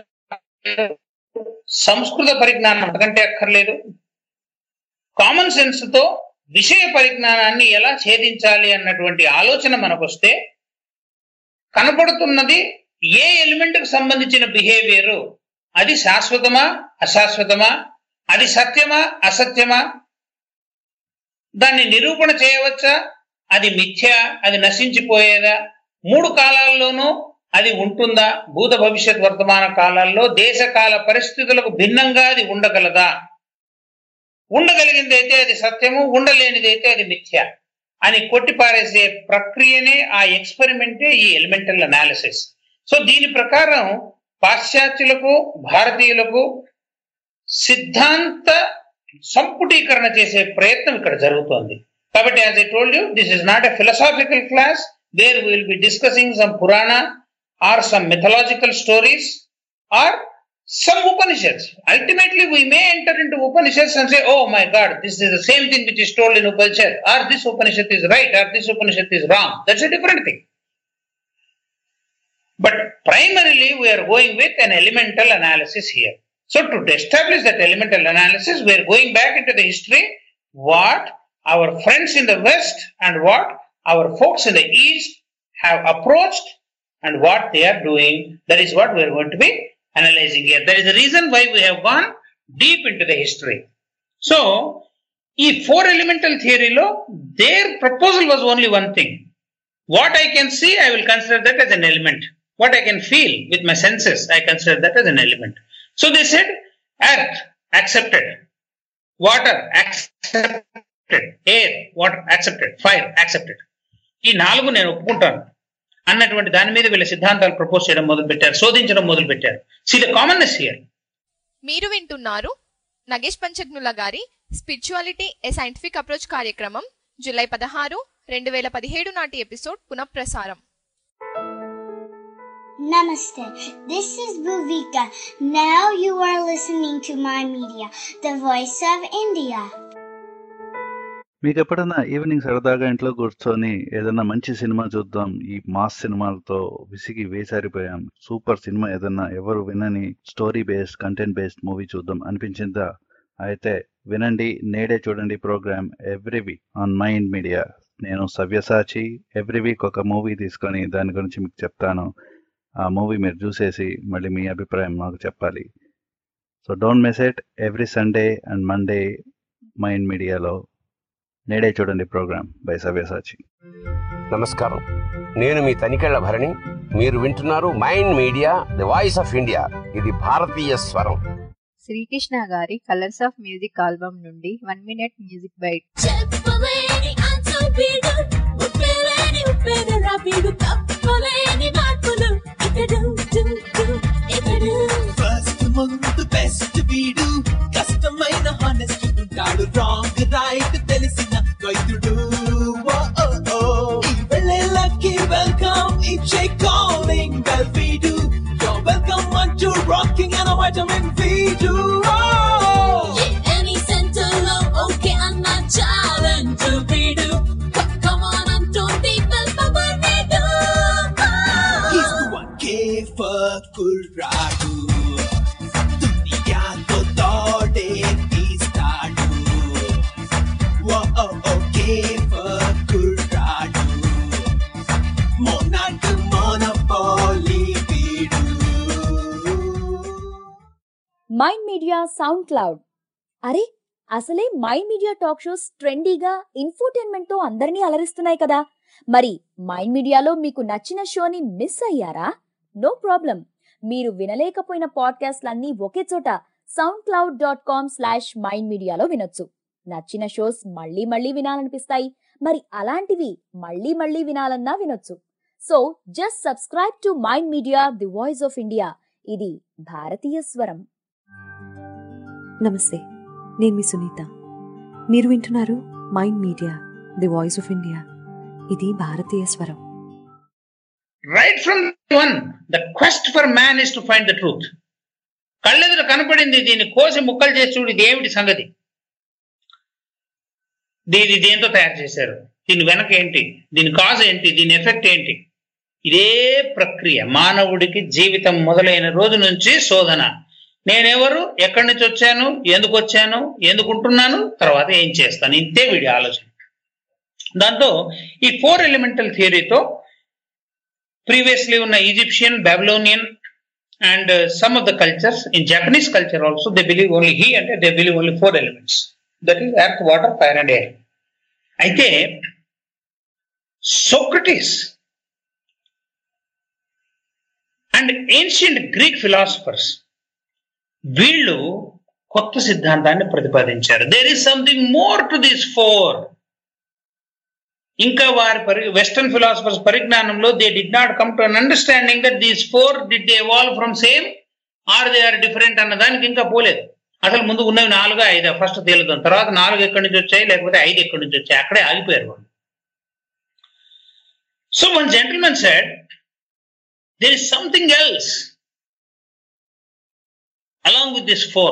S4: సంస్కృత పరిజ్ఞానం అంతకంటే అక్కర్లేదు. కామన్ సెన్స్ తో విషయ పరిజ్ఞానాన్ని ఎలా ఛేదించాలి అన్నటువంటి ఆలోచన మనకొస్తే కనపడుతున్నది ఏ ఎలిమెంట్ కు సంబంధించిన బిహేవియర్, అది శాశ్వతమా అశాశ్వతమా, అది సత్యమా అసత్యమా, దాన్ని నిరూపణ చేయవచ్చా, అది మిథ్య, అది నశించిపోయేదా, మూడు కాలాల్లోనూ అది ఉంటుందా, భూత భవిష్యత్ వర్తమాన కాలాల్లో దేశకాల పరిస్థితులకు భిన్నంగా అది ఉండగలదా, ఉండగలిగిందైతే అది సత్యము, ఉండలేనిదైతే అది మిథ్య అని కొట్టిపారేసే ప్రక్రియనే, ఆ ఎక్స్పెరిమెంటే ఈ ఎలిమెంటల్ అనాలిసిస్. సో దీని ప్రకారం పాశ్చాత్యులకు భారతీయులకు సిద్ధాంత సంపుటీకరణ చేసే ప్రయత్నం ఇక్కడ జరుగుతోంది. కాబట్టి as I told you, this is not a philosophical class where we will be discussing some purana or some mythological stories or some Upanishads. Ultimately, we may enter into Upanishads and say, oh my God, this is the same thing which is told in Upanishad, or this Upanishad is right, or this Upanishad is wrong. That's a different thing. But primarily, we are going with an elemental analysis here. So to establish that elemental analysis, we are going back into the history, what our friends in the West and what our folks in the East have approached and what they are doing. That is what we are going to be analyzing here. That is the reason why we have gone deep into the history. So, ee four elemental theory lo, their proposal was only one thing. What I can see, I will consider that as an element. What I can feel with my senses, I consider that as an element. So they said, earth, accepted. Water, accepted. Air, water, accepted. Fire, accepted. ఈ నాలుగు నేను ఒప్పుకుంటాను అన్నటువంటి దాని మీద వీళ్ళ సిద్ధాంతాలు propose చేయడం మొదలు పెట్టారు, శోధించడం మొదలు పెట్టారు. See the commonness here.
S1: మీరు వింటున్నారు నగేష్ పంచగ్నుల గారి స్పిరిచువాలిటీ ఏ సైంటిఫిక్ అప్రోచ్ కార్యక్రమం జూలై పదహారు రెండు వేల పదిహేడు నాటి ఎపిసోడ్ పునఃప్రసారం.
S5: Namaste. This is Bhuvika. Now you are listening to My Media, the voice of India.
S15: మీకు ఎప్పుడైనా ఈవినింగ్ సరదాగా ఇంట్లో కూర్చొని ఏదైనా మంచి సినిమా చూద్దాం, ఈ మాస్ సినిమాలతో విసిగి వేసారిపోయాం, సూపర్ సినిమా ఏదన్నా ఎవరు వినని story based content based movie చూద్దాం అనిపించిందా? అయితే వినండి నేడే చూడండి program every week on Mind Media. నేను సవ్యసాచి. ఎవ్రీ వీక్ ఒక మూవీ తీసుకొని దాని గురించి మీకు చెప్తాను. ఆ మూవీ మీరు చూసేసి మళ్ళీ మీ అభిప్రాయం మాకు చెప్పాలి. So don't miss it. Every Sunday and Monday Mind మీడియాలో నేడే చూడండి ప్రోగ్రామ్ బై సవ్యసాచి.
S16: నమస్కారం, నేను మీ తనికెళ్ల భరణి. మీరు వింటున్నారు mind media, the voice of India. ఇది భారతీయ స్వరం.
S9: శ్రీకృష్ణ గారి కలర్స్ ఆఫ్ మ్యూజిక్ ఆల్బమ్ నుండి one minute music bite.
S17: First ముందు బెస్ట్ వీడు, కష్టమైన హానెస్ట్ ఉంటాడు, wrong right
S7: media SoundCloud. అరే అసలే మైండ్ మీడియా టాక్ షోస్ ట్రెండీగా ఇన్ఫోటైన్మెంట్ తో అందరినీ అలరిస్తున్నాయి కదా. మరి మైండ్ మీడియాలో మీకు నచ్చిన షోని మిస్ అయ్యారా? No problem. మీరు వినలేకపోయిన పాడ్కాస్ట్లన్నీ ఒకే చోట SoundCloud dot com slash Mind మీడియాలో వినొచ్చు. నచ్చిన షోస్ మళ్ళీ మళ్ళీ వినాలనిపిస్తాయి. మరి అలాంటివి మళ్ళీ మళ్ళీ వినాలన్నా వినొచ్చు. So just subscribe to mind media the voice of India. ఇది భారతీయ స్వరం.
S18: నమస్తే, నేను మీ సునీత. మీరు వింటున్నారు mind media the voice of India. ఇది భారతీయ స్వరం.
S4: Right from one the quest for man is to find the truth. కళ్ళెదురు కనపడింది, దీన్ని కోసి ముక్కలు చేసి చూడు, ఇది ఏమిటి సంగతి, దీని దేంతో తయారు చేశారు, దీని వెనక ఏంటి, దీని కాజ్ ఏంటి, దీని ఎఫెక్ట్ ఏంటి. ఇదే ప్రక్రియ మానవుడికి జీవితం మొదలైన రోజు నుంచి శోధన. నేనెవరు, ఎక్కడి నుంచి వచ్చాను, ఎందుకు వచ్చాను, ఎందుకుంటున్నాను, తర్వాత ఏం చేస్తాను, ఇంతే వీడి ఆలోచన. దాంతో ఈ ఫోర్ ఎలిమెంటల్ థియరీతో ప్రీవియస్లీ ఉన్న Egyptian, Babylonian and some of the cultures, in Japanese culture also they believe only he అంటే they believe only four elements, that is earth, water, fire and air. అయితే Socrates and ancient Greek philosophers వీళ్ళు కొత్త సిద్ధాంతాన్ని ప్రతిపాదించారు. There is something more to this four. ఇంకా వారి పరి western philosophers పరిజ్ఞానంలో they did not come to an understanding that these four did they evolve from same or they are different అన్న దానికి ఇంకా పోలేదు. అసలు ముందు ఉన్నవి నాలుగా ఐదా ఫస్ట్ తేలుతాం, తర్వాత నాలుగు ఎక్కడి నుంచి వచ్చాయి లేకపోతే ఐదు ఎక్కడి నుంచి వచ్చాయి, అక్కడే ఆగిపోయారు వాళ్ళు. So one gentlemen said there is something else along with this four.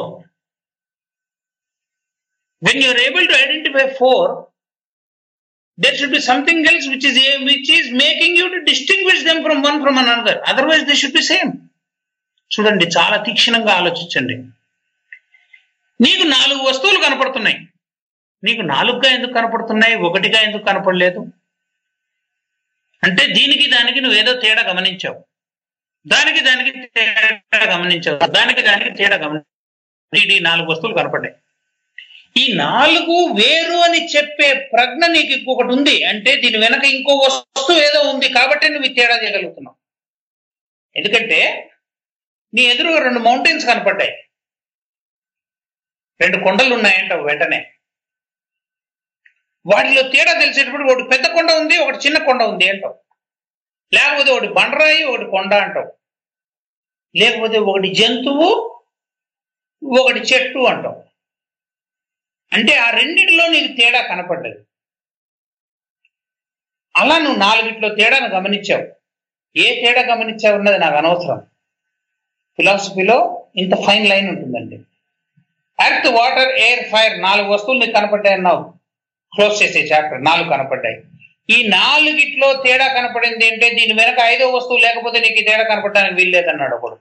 S4: When you are able to identify four, there should be something else which is which is making you to distinguish them from one from another. Otherwise they should be same. చూడండి, చాలా తీక్షణంగా ఆలోచించండి. నీకు నాలుగు వస్తువులు కనపడుతున్నాయి. నీకు నాలుగుగా ఎందుకు కనపడుతున్నాయి, ఒకటిగా ఎందుకు కనపడలేదు అంటే దీనికి దానికి నువ్వేదో తేడా గమనించావు, దానికి దానికి తేడా గమనించావు, దానికి దానికి తేడా గమనించి నాలుగు వస్తువులు కనపడ్డాయి. ఈ నాలుగు వేరు అని చెప్పే ప్రజ్ఞ నీకు ఇంకొకటి ఉంది అంటే దీని వెనక ఇంకో వస్తువు ఏదో ఉంది కాబట్టి నువ్వు ఈ తేడా చేయగలుగుతున్నావు. ఎందుకంటే నీ ఎదురుగా రెండు మౌంటైన్స్ కనపడ్డాయి, రెండు కొండలు ఉన్నాయంటావు, వెంటనే వాటిలో తేడా తెలిసేటప్పుడు ఒకటి పెద్ద కొండ ఉంది, ఒకటి చిన్న కొండ ఉంది అంటావు. లేకపోతే ఒకటి బండరాయి, ఒకటి కొండ అంటావు. లేకపోతే ఒకటి జంతువు, ఒకటి చెట్టు అంటావు. అంటే ఆ రెండింటిలో నీకు తేడా కనపడ్డది. అలా నువ్వు నాలుగిట్లో తేడాను గమనించావు. ఏ తేడా గమనించావు అన్నది నాకు అనవసరం. ఫిలాసఫీలో ఇంత ఫైన్ లైన్ ఉంటుందండి. ఎర్త్, వాటర్, ఎయిర్, ఫైర్ నాలుగు వస్తువులు నీకు కనపడ్డాయి అన్నావు, క్లోజ్ చేసే చాప్టర్. నాలుగు కనపడ్డాయి. ఈ నాలుగిట్లో తేడా కనపడింది అంటే దీని వెనక ఐదో వస్తువు లేకపోతే నీకు ఈ తేడా కనపడడానికి వీల్లేదన్నాడు ఒకడు.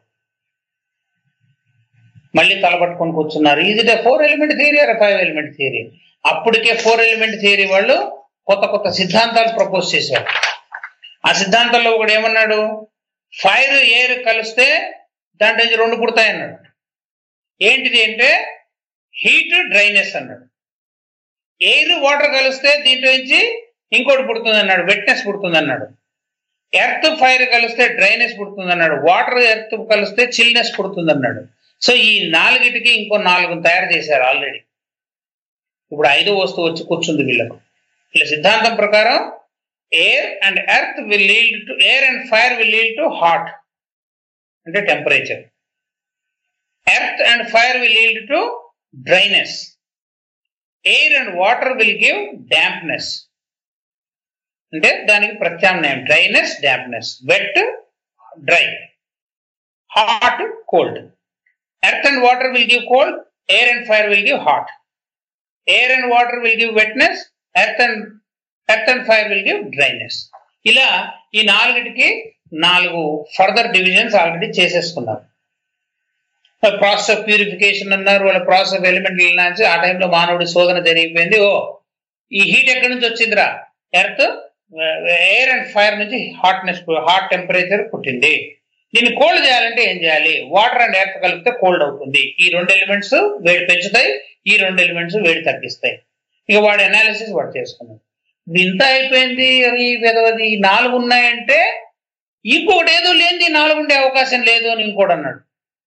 S4: మళ్ళీ తలపట్టుకొని కూర్చున్నారు. ఇది four element theory or five element theory. అప్పటికే ఫోర్ ఎలిమెంట్ థియరీ వాళ్ళు కొత్త కొత్త సిద్ధాంతాలు ప్రపోజ్ చేశారు. ఆ సిద్ధాంతాల్లో ఒకడు ఏమన్నాడు, ఫైర్ ఎయిర్ కలిస్తే దాంట్లో నుంచి రెండు పుడతాయన్నాడు. ఏంటిది అంటే హీట్, డ్రైనెస్ అన్నాడు. ఎయిర్ వాటర్ కలిస్తే దీంట్లో నుంచి ఇంకోటి పుడుతుంది అన్నాడు, వెట్నెస్ పుడుతుంది అన్నాడు. ఎర్త్ ఫైర్ కలిస్తే డ్రైనెస్ పుడుతుంది అన్నాడు. వాటర్ ఎర్త్ కలిస్తే చిల్నెస్ పుడుతుంది అన్నాడు. సో ఈ నాలుగిటికి ఇంకో నాలుగు తయారు చేశారు ఆల్రెడీ. ఇప్పుడు ఐదో వస్తువు వచ్చి కూర్చుంది వీళ్ళకు. వీళ్ళ సిద్ధాంతం ప్రకారం air and earth will lead to air and fire will lead to hot అంటే temperature. Earth and fire will lead to dryness. Air and water will give dampness అంటే దానికి ప్రత్యామ్నాయం dryness, dampness. Wet, dry. Hot, cold. Earth and water will give cold, air and fire will give hot. Air and water will give wetness, earth and earth and fire will give dryness. ఇలా ఈ నాలుగిటికి నాలుగు further divisions already చేసేసుకున్నారు. Process of purification అన్నారు, వాళ్ళ process of elemental energy. ఆ టైంలో మానవుడి శోధన జరిగిపోయింది. ఓ ఈ హీట్ ఎక్కడి నుంచి వచ్చిందిరా, ఎర్త్ ఎయిర్ అండ్ ఫైర్ నుంచి హాట్నెస్, హాట్ టెంపరేచర్ పుట్టింది. దీన్ని కోల్డ్ చేయాలంటే ఏం చేయాలి? వాటర్ అండ్ ఎర్త్ కలిపితే కోల్డ్ అవుతుంది. ఈ రెండు ఎలిమెంట్స్ వేడి పెంచుతాయి, ఈ రెండు ఎలిమెంట్స్ వేడి తగ్గిస్తాయి. ఇక వాడి అనాలిసిస్ వాడు చేసుకున్నాడు. ఇంత అయిపోయింది, అది వెదవది నాలుగు ఉన్నాయంటే ఇంకొకటి ఏదో లేనిది నాలుగు ఉండే అవకాశం లేదు అని ఇంకోటి అన్నాడు.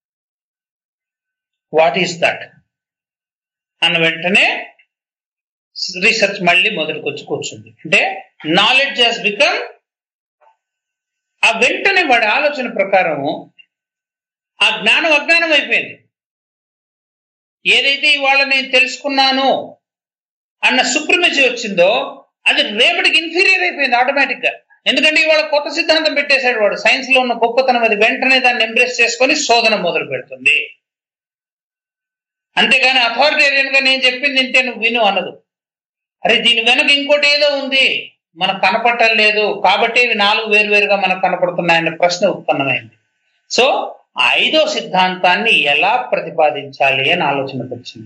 S4: వాట్ ఈస్ దట్ అన్న వెంటనే రీసెర్చ్ మళ్ళీ మొదటికి వచ్చి కూర్చుంది. అంటే నాలెడ్జ్ హస్ బికమ్, ఆ వెంటనే వాడి ఆలోచన ప్రకారము ఆ జ్ఞానం అజ్ఞానం అయిపోయింది. ఏదైతే ఇవాళ నేను తెలుసుకున్నాను అన్న సుప్రిమసీ వచ్చిందో అది రేపటికి ఇన్ఫీరియర్ అయిపోయింది ఆటోమేటిక్ గా. ఎందుకంటే ఇవాళ కొత్త సిద్ధాంతం పెట్టేశాడు వాడు. సైన్స్ లో ఉన్న గొప్పతనం అది వెంటనే దాన్ని ఎంబ్రేస్ చేసుకొని శోధన మొదలు పెడుతుంది. అంతేగాని అథారిటేరియన్ గా నేను చెప్పింది ఇంటే నువ్వు విను అన్నదు. అరే దీని వెనక ఇంకోటి ఏదో ఉంది, మనకు కనపడటం లేదు కాబట్టి ఇవి నాలుగు వేరువేరుగా మనకు కనపడుతున్నాయన్న ప్రశ్న ఉత్పన్నమైంది. సో ఐదో సిద్ధాంతాన్ని ఎలా ప్రతిపాదించాలి అని ఆలోచనకు వచ్చింది.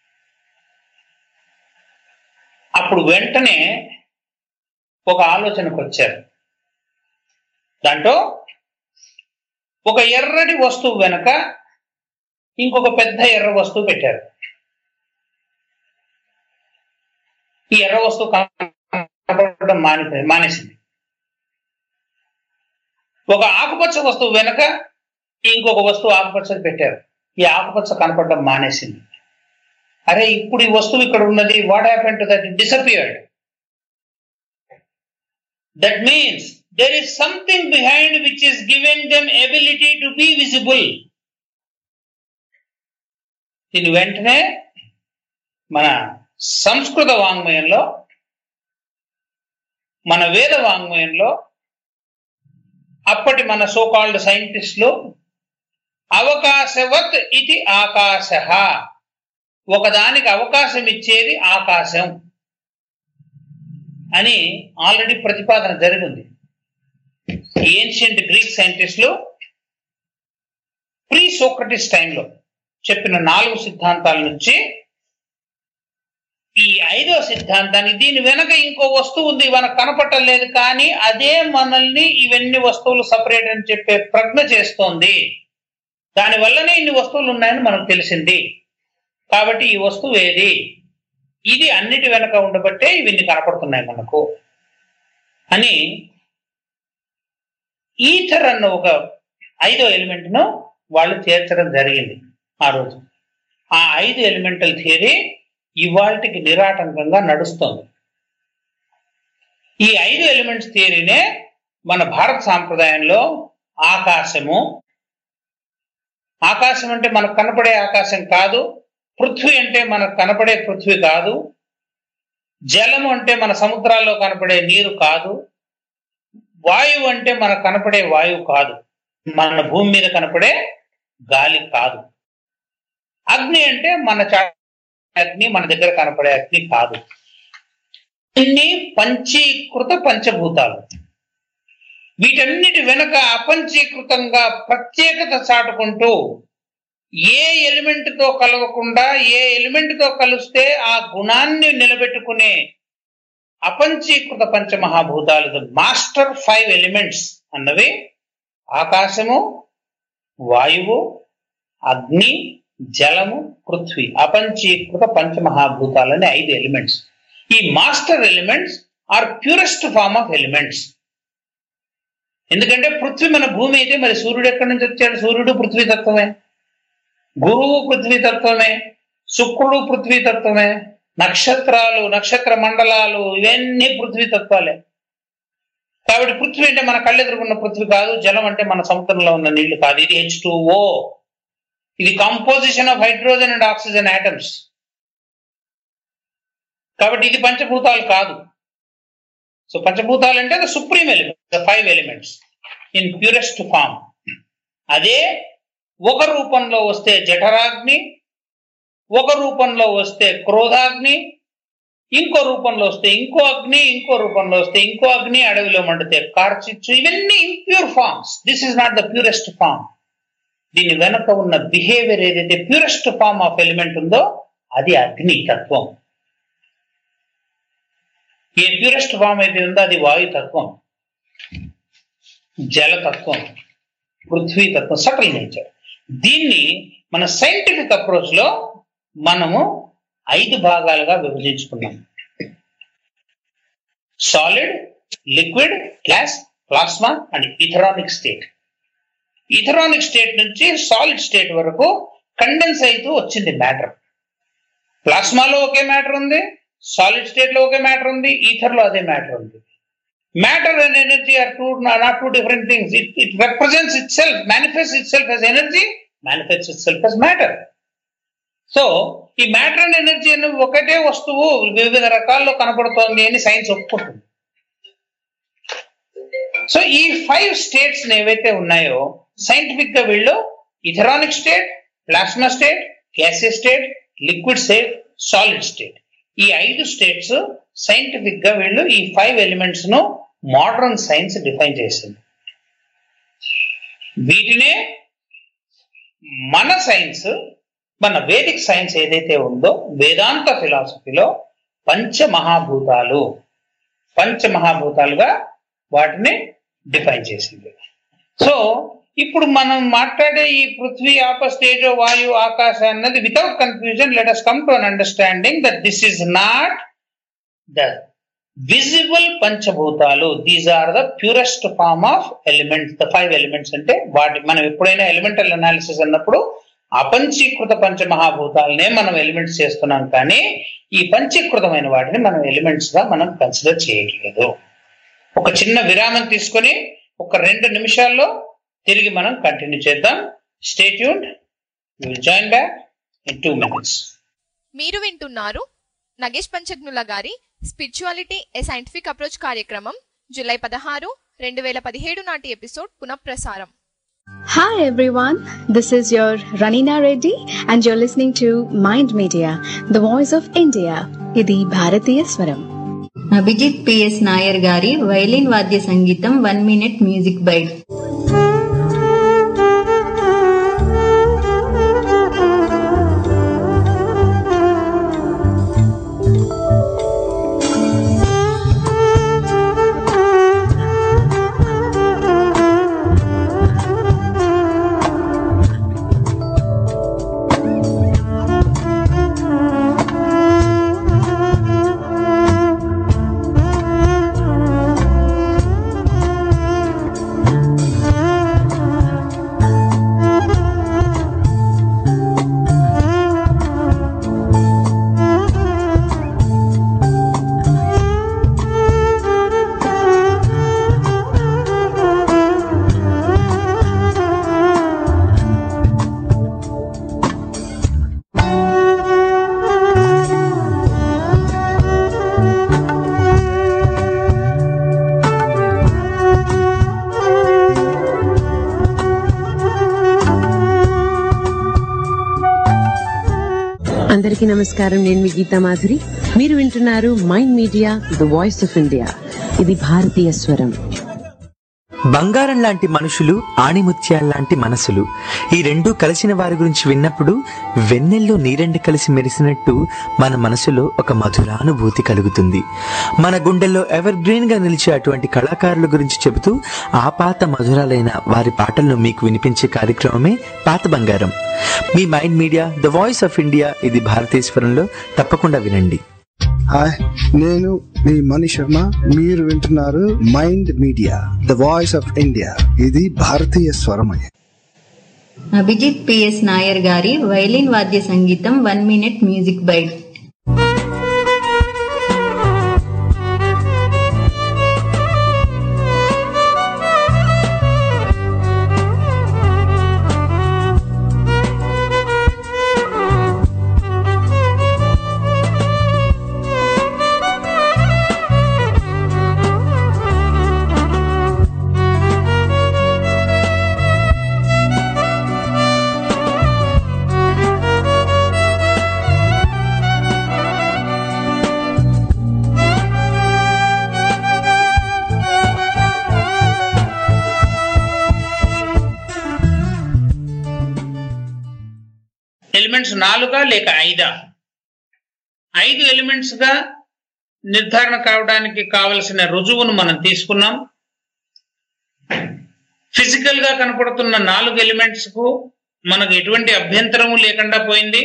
S4: అప్పుడు వెంటనే ఒక ఆలోచనకు వచ్చారు. దాంట్లో ఒక ఎర్రటి వస్తువు వెనక ఇంకొక పెద్ద ఎర్ర వస్తువు పెట్టారు. ఈ ఎర్ర వస్తువు కనపడడం మాని మానేసింది. ఒక ఆకుపచ్చ వస్తువు వెనక ఇంకొక వస్తువు ఆకుపచ్చది పెట్టారు. ఈ ఆకుపచ్చ కనపడడం మానేసింది. అరే ఇప్పుడు ఈ వస్తువు ఇక్కడ ఉన్నది, what happen to that? It disappeared. That means there is something behind which is giving them ability to be visible. దీని వెంటనే మన సంస్కృత వాంగ్మయంలో, మన వేద వాంగ్మయంలో అప్పటి మన సో కాల్డ్ సైంటిస్టులు అవకాశవత్ ఇది ఆకాశ, ఒకదానికి అవకాశం ఇచ్చేది ఆకాశం అని ఆల్రెడీ ప్రతిపాదన జరిగింది. ఏన్షియంట్ గ్రీక్ సైంటిస్టులు ప్రీ సోక్రటిస్ టైంలో చెప్పిన నాలుగు సిద్ధాంతాల నుంచి ఈ ఐదో సిద్ధాంతాన్ని, దీని వెనక ఇంకో వస్తువు ఉంది మనకు కనపడటం లేదు కానీ అదే మనల్ని ఇవన్నీ వస్తువులు సపరేట్ అని చెప్పే ప్రజ్ఞ చేస్తోంది, దాని వల్లనే ఇన్ని వస్తువులు ఉన్నాయని మనకు తెలిసింది. కాబట్టి ఈ వస్తువు ఏది? ఇది అన్నిటి వెనక ఉండబట్టే ఇవన్నీ కనపడుతున్నాయి మనకు అని ఈథర్ అన్న ఒక ఐదో ఎలిమెంట్ ను వాళ్ళు చేర్చడం జరిగింది ఆ రోజు. ఆ ఐదు ఎలిమెంటల్ థియరీ ఇవాళకి నిరాటంకంగా నడుస్తోంది. ఈ ఐదు ఎలిమెంట్స్ థియరీనే మన భారత సాంప్రదాయంలో ఆకాశము, ఆకాశం అంటే మనకు కనపడే ఆకాశం కాదు, పృథ్వీ అంటే మనకు కనపడే పృథ్వీ కాదు, జలము అంటే మన సముద్రాల్లో కనపడే నీరు కాదు, వాయువు అంటే మనకు కనపడే వాయువు కాదు, మన భూమి మీద కనపడే గాలి కాదు, అగ్ని అంటే మన అగ్ని మన దగ్గర కనపడే అగ్ని కాదు. ఇన్ని పంచీకృత పంచభూతాలు. వీటన్నిటి వెనుక అపంచీకృతంగా ప్రత్యేకత చాటుకుంటూ ఏ ఎలిమెంట్ తో కలవకుండా ఏ ఎలిమెంట్ తో కలిస్తే ఆ గుణాన్ని నిలబెట్టుకునే అపంచీకృత పంచమహాభూతాలు, ద మాస్టర్ ఫైవ్ ఎలిమెంట్స్ అన్నవి ఆకాశము, వాయువు, అగ్ని, జలము, పృథ్వీ. అపంచీకృత పంచమహాభూతాలని ఐదు ఎలిమెంట్స్. ఈ master elements are purest form of elements. ఎందుకంటే పృథ్వీ మన భూమి అయితే మరి సూర్యుడు ఎక్కడి నుంచి వచ్చాడు? సూర్యుడు పృథ్వీ తత్వమే, గురువు పృథ్వీ తత్వమే, శుక్రుడు పృథ్వీ తత్వమే, నక్షత్రాలు, నక్షత్ర మండలాలు ఇవన్నీ పృథ్వీ తత్వాలే. కాబట్టి పృథ్వీ అంటే మన కళ్ళెదురుకున్న పృథ్వీ కాదు, జలం అంటే మన సముద్రంలో ఉన్న నీళ్లు కాదు. ఇది హెచ్ టూ ఓ, ఇది composition of hydrogen and oxygen atoms. కాబట్టి ఇది పంచభూతాలు కాదు. సో పంచభూతాలు అంటే the supreme element, the five elements in purest form. అదే ఒక రూపంలో వస్తే జఠరాగ్ని, ఒక రూపంలో వస్తే క్రోధాగ్ని, ఇంకో రూపంలో వస్తే ఇంకో అగ్ని, ఇంకో రూపంలో వస్తే ఇంకో అగ్ని, అడవిలో మండితే కార్చిచ్చు. ఇవన్నీ impure forms. This is not the purest form. దీని వెనక ఉన్న బిహేవియర్ ఏదైతే ప్యూరెస్ట్ ఫార్మ్ ఆఫ్ ఎలిమెంట్ ఉందో అది అగ్ని తత్వం. ఏ ప్యూరెస్ట్ ఫార్మ్ అయితే ఉందో అది వాయు తత్వం, జలతత్వం, పృథ్వీ తత్వం సటల్ నేచర్. దీన్ని మన సైంటిఫిక్ అప్రోచ్ లో మనము ఐదు భాగాలుగా విభజించుకున్నాం. Solid, liquid, gas, plasma and etheronic state. Etheronic state నుంచి సాలిడ్ స్టేట్ వరకు కండెన్స్ అవుతూ వచ్చింది మ్యాటర్. ప్లాస్మాలో ఒకే మ్యాటర్ ఉంది, సాలిడ్ స్టేట్ లో ఒకే మ్యాటర్ ఉంది, ఈథర్ లో అదే మ్యాటర్ ఉంది. Matter and energy are two not two different things. It it represents itself, manifest itself as energy, manifest itself as matter. So ఈ matter and energy అనేది ఒకటే వస్తువు వివిధ రకాల్లో కనపడుతోంది అని సైన్స్ ఒప్పుకుంటుంది. సో ఈ ఫైవ్ స్టేట్స్ ఏవైతే ఉన్నాయో సైంటిఫిక్ గా వీళ్ళు etheronic state, plasma state, gaseous state, liquid state, solid state, ఈ ఐదు స్టేట్స్ సైంటిఫిక్ గా వీళ్ళు ఈ ఫైవ్ ఎలిమెంట్స్ ను మోడర్న్ సైన్స్ డిఫైన్ చేసింది. వీటినే మన సైన్స్, మన వేదిక్ సైన్స్ ఏదైతే ఉందో వేదాంత ఫిలాసఫీలో పంచమహాభూతాలు పంచమహాభూతాలుగా వాటిని డిఫైన్ చేసింది. సో ఇప్పుడు మనం మాట్లాడే ఈ పృథ్వీ, ఆప, తేజో, వాయు, ఆకాశ అన్నది without confusion let us come to an understanding that this is not the visible పంచభూతాలు. These are the purest form of elements. The five elements అంటే వాటి మనం ఎప్పుడైనా ఎలిమెంటల్ అనాలిసిస్ అన్నప్పుడు అపంచీకృత పంచమహాభూతాలనే మనం ఎలిమెంట్స్ చేస్తున్నాం, కానీ ఈ పంచీకృతమైన వాటిని మనం ఎలిమెంట్స్ గా మనం కన్సిడర్ చేయట్లేదు. ఒక చిన్న విరామం తీసుకొని ఒక రెండు నిమిషాల్లో తిరిగి మనం కంటిన్యూ చేద్దాం. Stay tuned, we will join back in two minutes.
S1: మీరు వింటున్నారు నగేష్ పంచగ్నుల గారి స్పిరిచువాలిటీ ఏ సైంటిఫిక్ అప్రోచ్ కార్యక్రమం జూలై పదహారు రెండు వేల పదిహేడు నాటి ఎపిసోడ్ పునఃప్రసారం.
S6: Hi everyone, this is your Ranina Reddy and you're listening to Mind Media, the voice of India. ఇది భారతీయ స్వరం.
S9: అభిజిత్ పిఎస్ నాయర్ గారి వైలిన్ వాద్య సంగీతం వన్ మినిట్ మ్యూజిక్ బైట్.
S11: అందరికీ నమస్కారం. నేను మీ గీతా మాధురి. మీరు వింటున్నారు mind media, the voice of India. ఇది భారతీయ స్వరం.
S19: బంగారం లాంటి మనుషులు, ఆణిముత్యాల్లాంటి మనసులు, ఈ రెండూ కలిసిన వారి గురించి విన్నప్పుడు వెన్నెల్లో నీరెండు కలిసి మెరిసినట్టు మన మనసులో ఒక మధురానుభూతి కలుగుతుంది. మన గుండెల్లో ఎవర్ గ్రీన్ గా నిలిచే అటువంటి కళాకారుల గురించి చెబుతూ ఆ పాత మధురాలైన వారి పాటలను మీకు వినిపించే కార్యక్రమమే పాత బంగారం. మీ mind media, the voice of India, ఇది భారతీయ స్వరంలో తప్పకుండా వినండి.
S20: హాయ్, నేను మీ మణి శర్మ. మీరు వింటున్నారు mind media, the voice of India, ఇది భారతీయ స్వరమయ.
S9: అభిజిత్ పిఎస్ నాయర్ గారి వైలిన్ వాద్య సంగీతం one minute music bite.
S4: Elements నాలుగా లేక ఐదా? ఐదు ఎలిమెంట్స్ గా నిర్ధారణ కావడానికి కావలసిన రుజువును మనం తీసుకున్నాం. ఫిజికల్ గా కనపడుతున్న నాలుగు ఎలిమెంట్స్ కు మనకు ఎటువంటి అభ్యంతరము లేకుండా పోయింది.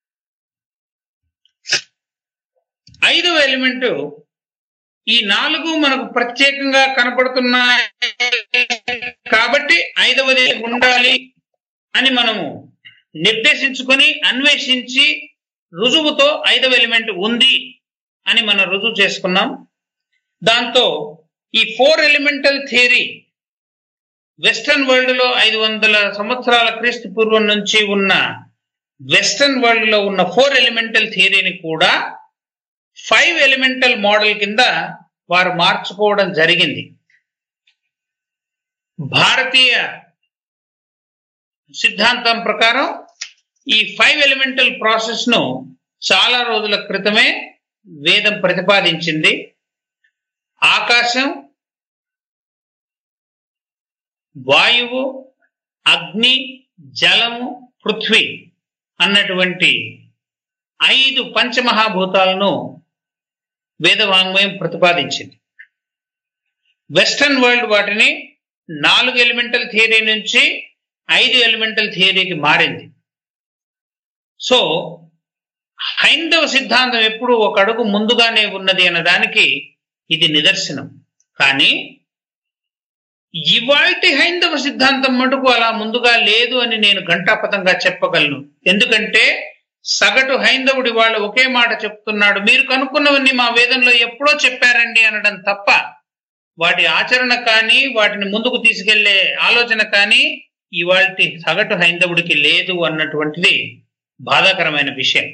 S4: ఐదవ ఎలిమెంట్, ఈ నాలుగు మనకు ప్రత్యేకంగా కనపడుతున్నాయి కాబట్టి ఐదవది ఉండాలి అని మనము నిర్దేశించుకొని అన్వేషించి రుజువుతో ఐదవ ఎలిమెంట్ ఉంది అని మనం రుజువు చేసుకున్నాం. దాంతో ఈ four elemental theory western world లో ఐదు వందల సంవత్సరాల క్రీస్తు పూర్వం నుంచి ఉన్న వెస్టర్న్ వరల్డ్ లో ఉన్న ఫోర్ ఎలిమెంటల్ థియరీని కూడా ఫైవ్ ఎలిమెంటల్ మోడల్ కింద వారు మార్చుకోవడం జరిగింది. భారతీయ సిద్ధాంతం ప్రకారం ఈ ఫైవ్ ఎలిమెంటల్ ప్రాసెస్ ను చాలా రోజుల క్రితమే వేదం ప్రతిపాదించింది. ఆకాశం, వాయువు, అగ్ని, జలము, పృథ్వీ అన్నటువంటి ఐదు పంచమహాభూతాలను వేదవాంగ్మయం ప్రతిపాదించింది. వెస్టర్న్ వరల్డ్ వాటిని నాలుగు ఎలిమెంటల్ థియరీ నుంచి ఐదు ఎలిమెంటల్ థియరీకి మారింది. సో హైందవ సిద్ధాంతం ఎప్పుడు ఒక అడుగు ముందుగానే ఉన్నది అన్నదానికి ఇది నిదర్శనం. కానీ ఇవాల్టి హైందవ సిద్ధాంతం మటుకు అలా ముందుగా లేదు అని నేను ఘంటాపథంగా చెప్పగలను. ఎందుకంటే సగటు హైందవుడి వాళ్ళు ఒకే మాట చెప్తున్నాడు, మీరు కనుక్కున్నవన్నీ మా వేదంలో ఎప్పుడో చెప్పారండి అనడం తప్ప వాటి ఆచరణ కానీ వాటిని ముందుకు తీసుకెళ్లే ఆలోచన కానీ ఇవాల్టి సగటు హైందవుడికి లేదు అన్నటువంటిది బాధాకరమైన విషయం.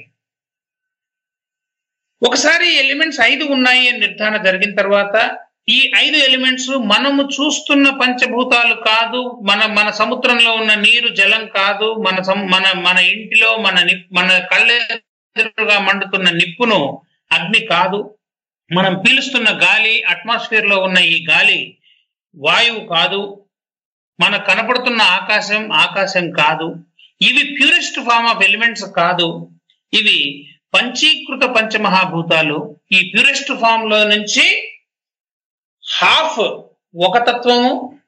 S4: ఒకసారి ఎలిమెంట్స్ ఐదు ఉన్నాయి అని నిర్ధారణ జరిగిన తర్వాత ఈ ఐదు ఎలిమెంట్స్ మనము చూస్తున్న పంచభూతాలు కాదు, మన మన సముద్రంలో ఉన్న నీరు జలం కాదు, మన మన మన ఇంటిలో మన మన కళ్ళెదురుగా మండుతున్న నిప్పును అగ్ని కాదు, మనం పీలుస్తున్న గాలి అట్మాస్ఫియర్ లో ఉన్న ఈ గాలి వాయువు కాదు, మన కనపడుతున్న ఆకాశం ఆకాశం కాదు, ఇవి ప్యూరెస్ట్ ఫామ్ ఆఫ్ ఎలిమెంట్స్ కాదు, ఇవి పంచీకృత పంచమహాభూతాలు. ఈ ప్యూరెస్ట్ ఫామ్ లో నుంచి హాఫ్ ఒక తత్వము,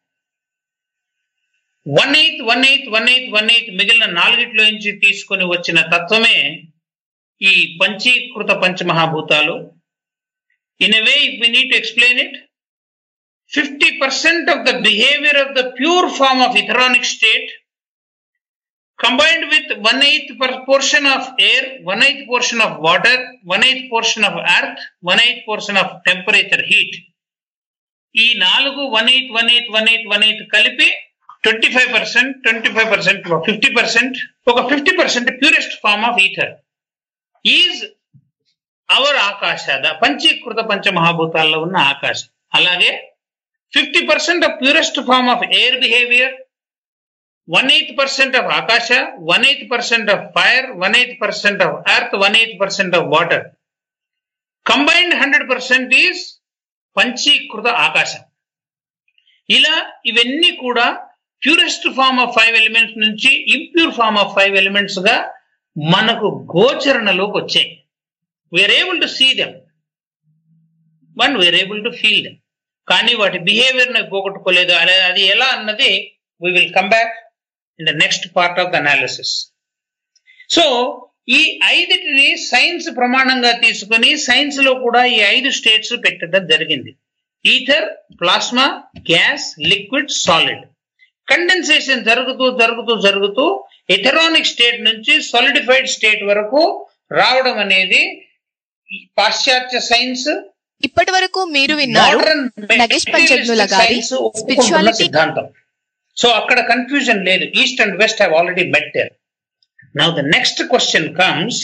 S4: one eighth one eighth one eighth one eighth మిగిలిన నాలుగిట్లో నుంచి తీసుకొని వచ్చిన తత్వమే ఈ పంచీకృత పంచమహాభూతాలు. In a way if we need to explain it, fifty percent of the behaviour of the pure form of etheronic state combined with one eighth portion of air, one eighth portion of water, one eighth portion of earth, one eighth portion of temperature heat. ఈ నాలుగు one eighth one eighth one eighth one eighth కలిపి twenty five percent twenty five percent fifty percent ఒక fifty percent purest form of ether is our ఆకాశ, పంచీకృత పంచమహాభూతాల్లో ఉన్న ఆకాశం. అలాగే fifty percent of purest form of air behaviour, one eighth percent of Akasha, one eighth percent of fire, one eighth percent of earth, one eighth percent of water. Combined one hundred percent is Panchikruta Akasha. ఇలా ఇవన్నీ కూడా purest form of five elements నుంచి impure form of five elements గా మనకు గోచరణలోకి వచ్చాయి. We are able to see them, one we are able to feel them. కానీ వాటి బిహేవియర్ ని పోగొట్టుకోలేదు. అది ఎలా అన్నది we will come back in the next part of the analysis. So ఈ ఐదుటిని సైన్స్ ప్రమాణంగా తీసుకుని సైన్స్ లో కూడా ఈ ఐదు స్టేట్స్ పెట్టడం జరిగింది. Ether, plasma, gas, liquid, solid. Condensation జరుగుతూ జరుగుతూ జరుగుతూ ఎథరానిక్ స్టేట్ నుంచి సాలిడిఫైడ్ స్టేట్ వరకు రావడం అనేది పాశ్చాత్య సైన్స్.
S1: ఇప్పటి వరకు మీరు విన్నారు నగేష్ పంచగ్నుల గారి స్పిరిచువాలిటీ
S4: సిద్ధాంతం. సో అక్కడ కన్ఫ్యూజన్ లేదు. East and west have already met there. Now the next question comes,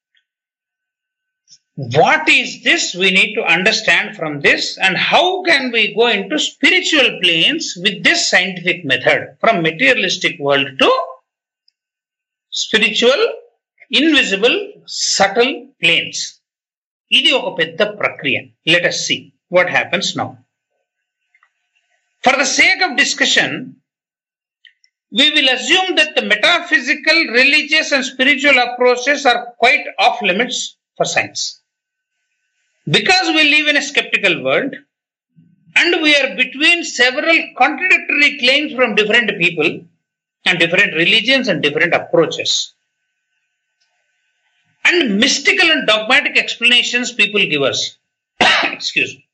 S4: what is this? We need to understand from this and how can we go into spiritual planes with this scientific method from materialistic world to spiritual, invisible, subtle planes. ఇది ఒక పెద్ద ప్రక్రియ. Let us see what happens now. For the sake of discussion, we will assume that the metaphysical, religious and spiritual approaches are quite off limits for science. Because we live in a skeptical world, And we are between several contradictory claims from different people and different religions and different approaches. And mystical and dogmatic explanations people give us. Excuse me.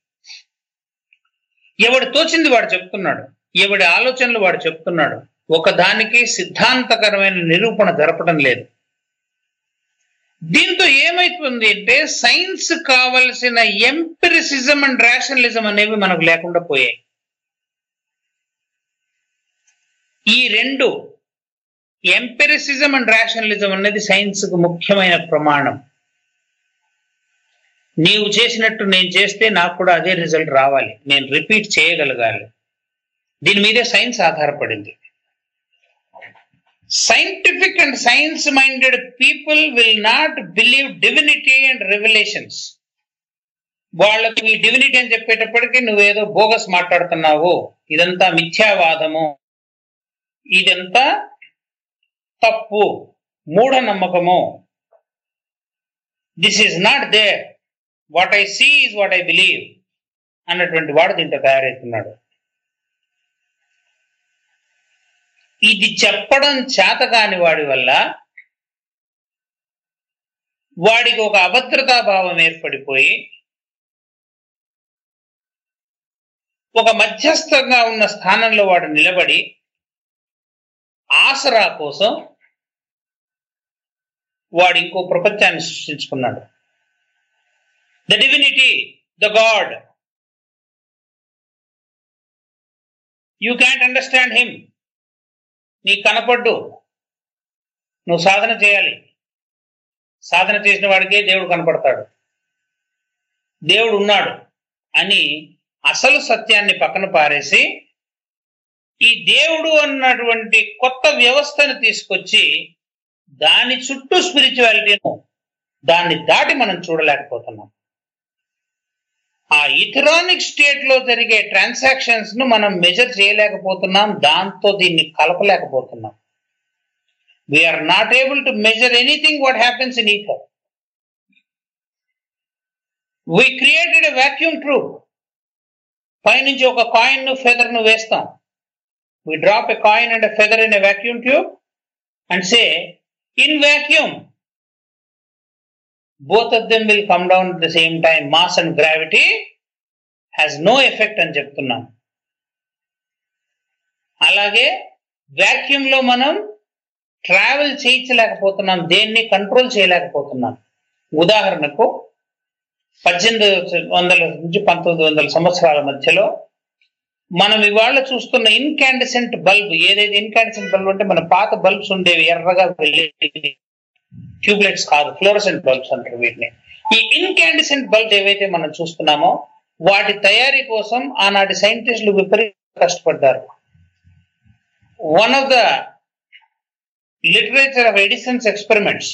S4: ఎవడు తోచింది వాడు చెప్తున్నాడు, ఎవడి ఆలోచనలు వాడు చెప్తున్నాడు. ఒకదానికి సిద్ధాంతకరమైన నిరూపణ జరపడం లేదు. దీంతో ఏమైతుంది అంటే సైన్స్ కావలసిన ఎంపిరిసిజం అండ్ రేషనలిజం అనేవి మనకు లేకుండా పోయాయి. ఈ రెండు ఎంపిరిసిజం అండ్ రేషనలిజం అనేది సైన్స్ కు ముఖ్యమైన ప్రమాణం. నీవు చేసినట్టు నేను చేస్తే నాకు కూడా అదే రిజల్ట్ రావాలి, నేను రిపీట్ చేయగలగాలి. దీని మీదే సైన్స్ ఆధారపడింది. Scientific and science-minded people will not believe divinity and revelations. వాళ్ళకి ఈ డివినిటీ అని చెప్పేటప్పటికీ నువ్వేదో బోగస్ మాట్లాడుతున్నావు, ఇదంతా మిథ్యావాదము, ఇదంతా తప్పు, మూఢనమ్మకము, this is not there, what I see is what I believe అన్నటువంటి వాడు దీంట్లో తయారవుతున్నాడు. ఇది చెప్పడం చేత కాని వాడి వల్ల వాడికి ఒక అభద్రతా భావం ఏర్పడిపోయి ఒక మధ్యస్థంగా ఉన్న స్థానంలో వాడు నిలబడి ఆసరా కోసం వాడు ఇంకో ప్రపంచాన్ని సృష్టించుకున్నాడు. The divinity, the God, you can't understand him. నీకు కనపడ్డు, నువ్వు సాధన చేయాలి, సాధన చేసిన వాడికే దేవుడు కనపడతాడు, దేవుడు ఉన్నాడు అని అసలు సత్యాన్ని పక్కన పారేసి ఈ దేవుడు అన్నటువంటి కొత్త వ్యవస్థను తీసుకొచ్చి దాని చుట్టూ స్పిరిచువాలిటీను దాన్ని దాటి మనం చూడలేకపోతున్నాం. ఆ ఇథరానిక్ స్టేట్ లో జరిగే ట్రాన్సాక్షన్స్ ను మనం మెజర్ చేయలేకపోతున్నాం, దాంతో దీన్ని కలపలేకపోతున్నాం. We are not able to measure anything what happens in ether. We created a vacuum truth. పైనుంచి ఒక కాయిన్ ను ఫెదర్ ను వేస్తాం. We drop a coin and a feather in a vacuum tube and say in vacuum both of them will come down at the same time. Mass and gravity has no effect అని చెప్తున్నాం. అలాగే vacuum లో మనం travel చేయించలేకపోతున్నాం, దేన్ని control చేయలేకపోతున్నాం. ఉదాహరణకు పద్దెనిమిది వందల నుంచి పంతొమ్మిది వందల సంవత్సరాల మధ్యలో మనం ఇవాళ చూస్తున్న ఇన్కాండిసెంట్ బల్బ్, ఏదైతే ఇన్కాండిసెంట్ బల్బ్ అంటే మన పాత బల్బ్స్ ఉండేవి ఎర్రగా వెళ్ళేవి, ట్యూబ్లైట్స్ కాదు, ఫ్లోరసెంట్ బల్బ్స్ అంటారు వీటిని. ఈ ఇన్కాండిసెంట్ బల్బ్ ఏవైతే మనం చూస్తున్నామో వాటి తయారీ కోసం ఆనాటి సైంటిస్టులు విపరీతంగా కష్టపడ్డారు. One of the literature of Edison's experiments,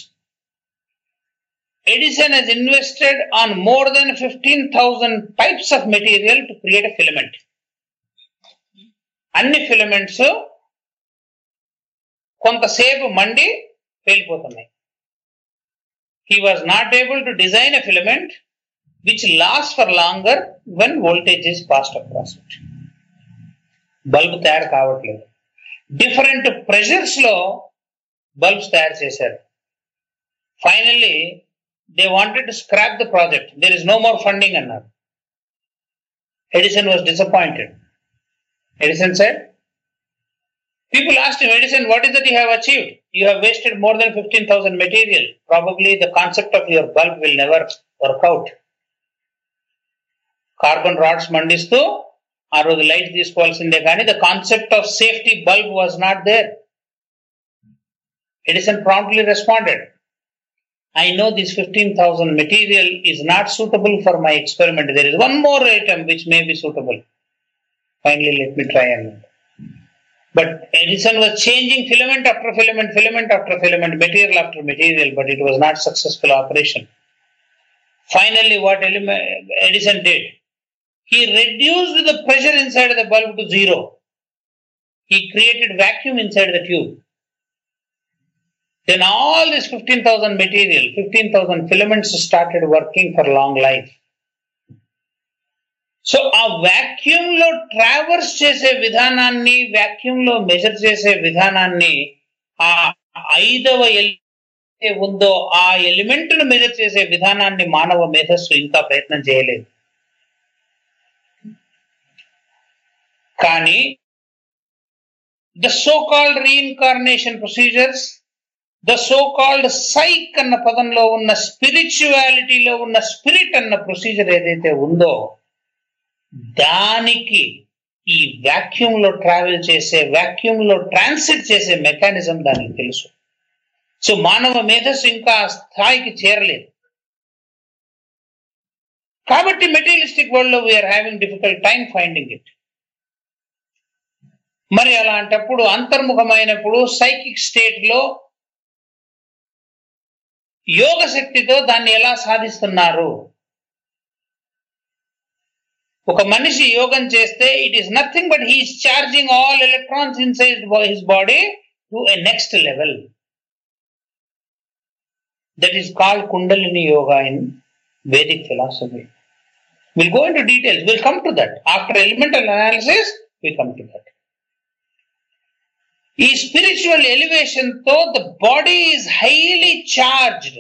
S4: Edison has invested on more than fifteen thousand types of material to create a filament. అన్ని ఫిలమెంట్స్ కొంతసేపు మండి పేలిపోతున్నాయి. He was not able to design a filament which lasts for longer when voltage is passed across it. Bulb తయారు కావట్లేదు. Different pressures లో bulbs తయారు చేశారు. Finally they wanted to scrap the project, there is no more funding అన్నారు. Edison was disappointed. Edison said, people asked him, Edison, what is that you have achieved? You have wasted more than fifteen thousand material. Probably the concept of your bulb will never work out. Carbon rods mandistu ఆ రోజు light తీసుకోవాల్సిందే, కానీ the concept of safety bulb was not there. Edison promptly responded, I know this fifteen thousand material is not suitable for my experiment. There is one more item which may be suitable. Finally, let me try and But Edison was changing filament after filament, filament after filament, material after material, but it was not successful operation. Finally, what Edison did, he reduced the pressure inside the bulb to zero. He created vacuum inside the tube. Then all this fifteen thousand material, fifteen thousand filaments started working for long life. సో ఆ vacuum లో traverse చేసే విధానాన్ని, vacuum లో measure చేసే విధానాన్ని ఆ ఐదవ ఎలిమెంట్ ఉందో ఆ ఎలిమెంట్ ను మెజర్ చేసే విధానాన్ని మానవ మేధస్సు ఇంకా ప్రయత్నం చేయలేదు. కానీ the so called reincarnation procedures, the so called psych అన్న పదంలో ఉన్న స్పిరిచువాలిటీలో ఉన్న స్పిరిట్ అన్న ప్రొసీజర్ ఏదైతే ఉందో దానికి ఈ వాక్యూమ్ లో ట్రావెల్ చేసే, వాక్యూమ్ లో ట్రాన్సిట్ చేసే మెకానిజం దానికి తెలుసు. సో మానవ మేధస్సు ఇంకా ఆ స్థాయికి చేరలేదు. కాబట్టి మెటీరియలిస్టిక్ వరల్డ్ లో we are having difficult time finding it. మరి అలాంటప్పుడు అంతర్ముఖమైనప్పుడు సైకిక్ స్టేట్ లో యోగ శక్తితో దాన్ని ఎలా సాధిస్తున్నారు? ఒక మనిషి యోగం చేస్తే it is nothing but he is charging all electrons inside his body to a next level. That is called Kundalini yoga in Vedic philosophy. We'll go into details, we'll come to that after elemental analysis. We'll come to that. ఈ spiritual elevation తో the body is highly charged.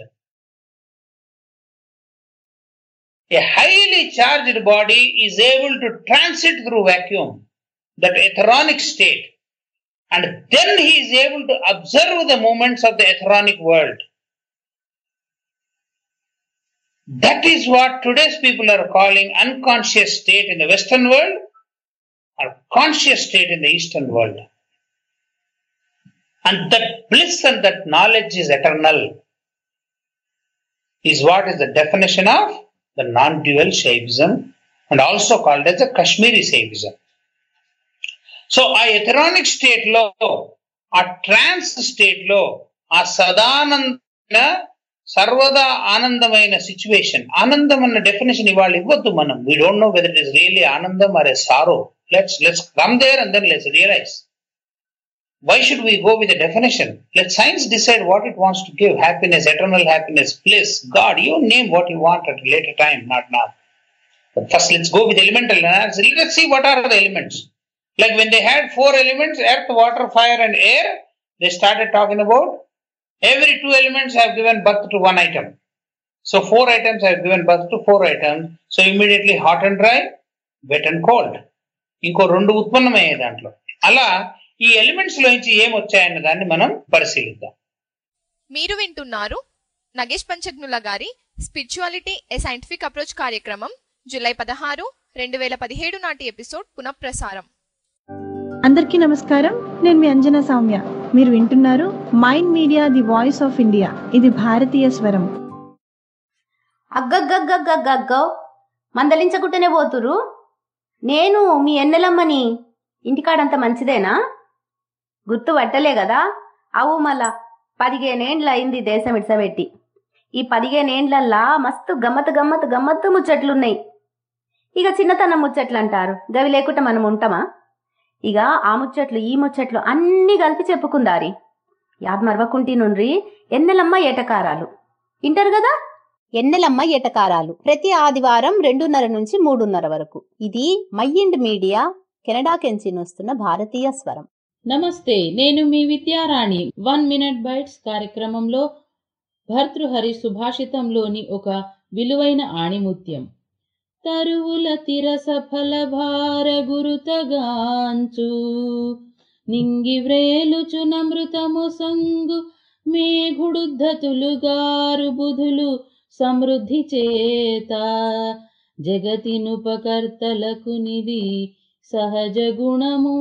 S4: A highly charged body is able to transit through vacuum, that etheric state, and then he is able to observe the movements of the etheric world. That is what today's people are calling unconscious state in the Western world or conscious state in the Eastern world. And that bliss and that knowledge is eternal, is what is the definition of the non-dual Shaivism, and also called as the Kashmiri Shaivism. So, ఆ etheric state లో, ఆ ట్రాన్స్ state లో, ఆ సదానంద సర్వదా ఆనందమైన situation, ఆనందం అన్న definition ఇవాళ ఇవ్వద్దు మనం. We don't know whether it is really ఆనందం or a sorrow. Let's let's come there and then let's realise. Why should we go with a definition? Let science decide what it wants to give. Happiness, eternal happiness, bliss, God. You name what you want at a later time, not now. But first let's go with elemental analysis. Let's see what are the elements. Like when they had four elements, earth, water, fire and air, they started talking about every two elements have given birth to one item. So four items have given birth to four items. So immediately hot and dry, wet and cold. ఇంకో రెండు ఉత్పన్నమయ్యే దాంట్లో. అలా ఈ elements లోంచి ఏమొచ్చాయన్న దాన్ని మనం పరిశీలిద్దాం.
S1: మీరు వింటున్నారు నగేష్ పంచగ్నుల గారి స్పిరిచువాలిటీ ఏ సైంటిఫిక్ అప్రోచ్ కార్యక్రమం జూలై పదహారు రెండు వేల పదిహేడు నాటి ఎపిసోడ్ పునఃప్రసారం.
S13: అందరికీ నమస్కారం. నేను మీ అంజనా సౌమ్య. మీరు వింటున్నారు mind media the voice of India. ఇది భారతీయ స్వరం.
S21: అగ్గగ్గగ్గగ్గగ్గో మందలించకుంటేనే పోతురు. నేను మీ ఎన్నెలమ్మని. ఇంటికాడంత మంచిదేనా? గుర్తు పట్టలే కదా? అవు మళ్ళా పదిహేనేండ్ల అయింది దేశం ఇడ్సబెట్టి. ఈ పదిహేనేండ్లల్లా మస్తు గమ్మత్ గమ్మత్ గమ్మత్తు ముచ్చట్లున్నాయి. ఇక చిన్నతనం ముచ్చట్లు అంటారు, గవి లేకుండా మనం ఉంటామా? ఇక ఆ ముచ్చట్లు ఈ ముచ్చట్లు అన్నీ కలిపి చెప్పుకుందారి. యాద్ మరవకుంటి నుండ్రి ఎన్నెలమ్మ ఏటకారాలు వింటారు కదా?
S22: ఎన్నెలమ్మ ఏటకారాలు ప్రతి ఆదివారం రెండున్నర నుంచి మూడున్నర వరకు. ఇది మైండ్ మీడియా కెనడా కెంచి వస్తున్న భారతీయ స్వరం.
S14: నమస్తే, నేను మీ విద్యారాణి. వన్ మినిట్ బైట్స్ కార్యక్రమంలో భర్తృహరి సుభాషితంలోని ఒక విలువైన ఆణిముత్యం. తరువుల తిరస ఫలభార గురుతగాంచు నింగి వ్రేలుచు నమృతము సంగు మేఘుడుద్ధతులుగారు బుధులు సమృద్ధి చేత జగతినుపకర్తలకు నిధి సహజ గుణము.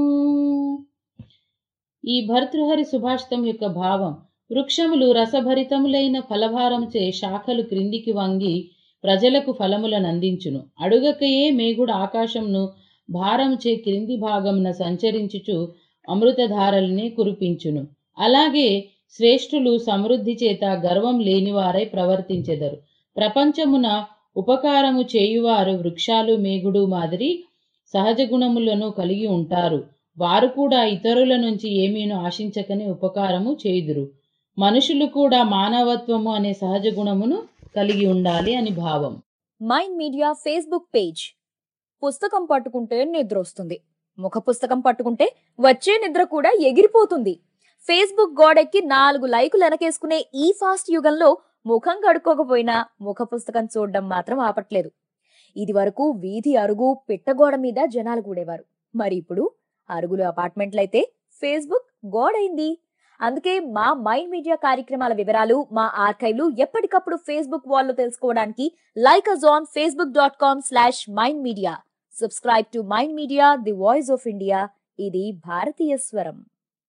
S14: ఈ భర్తృహరి సుభాషితం యొక్క భావం, వృక్షములు రసభరితములైన ఫలభారంచే శాఖలు క్రిందికి వంగి ప్రజలకు ఫలములను అందించును. అడుగకయే మేఘుడు ఆకాశంను భారంచే క్రింది భాగమున సంచరించుచు అమృతధారల్నే కురిపించును. అలాగే శ్రేష్ఠులు సమృద్ధి చేత గర్వం లేనివారై ప్రవర్తించెదరు. ప్రపంచమున ఉపకారము చేయువారు వృక్షాలు మేఘుడు మాదిరి సహజ గుణములను కలిగి ఉంటారు. వారు కూడా ఇతరుల నుంచి ఏమీను ఆశించకనే ఉపకారము చేయుదురు. మనుషులు కూడా మానవత్వము అనే సహజ గుణమును కలిగి ఉండాలి అని భావం.
S7: Mind media Facebook page. పుస్తకం పట్టుకుంటే నిద్ర వస్తుంది, ముఖ పుస్తకం పట్టుకుంటే వచ్చే నిద్ర కూడా ఎగిరిపోతుంది. ఫేస్బుక్ గోడెక్కి నాలుగు లైకులు వెనకేసుకునే ఈ ఫాస్ట్ యుగంలో ముఖం కడుక్కోకపోయినా ముఖ పుస్తకం చూడడం మాత్రం ఆపట్లేదు. ఇది వరకు వీధి అరుగు పిట్టగోడ మీద జనాలు కూడేవారు, మరి ఇప్పుడు అరుగులు అపార్ట్మెంట్లయితే ఫేస్బుక్ గోడైంది. అందుకే మా మైండ్ మీడియా కార్యక్రమాల వివరాలు, మా ఆర్కైవ్లు ఎప్పటికప్పుడు ఫేస్బుక్ వాల్లో తెలుసుకోవడానికి like us on Facebook dot com slash mind media. Subscribe to mind media the voice of India. ఇది భారతీయ స్వరం.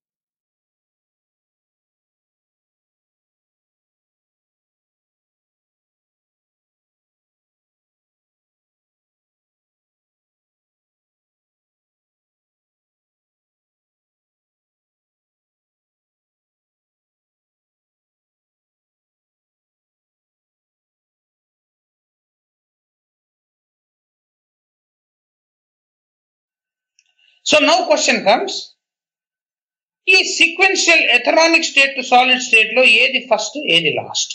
S4: So now question comes, ఈ sequential etheronic state to solid state లో ఏది ఫస్ట్ ఏది లాస్ట్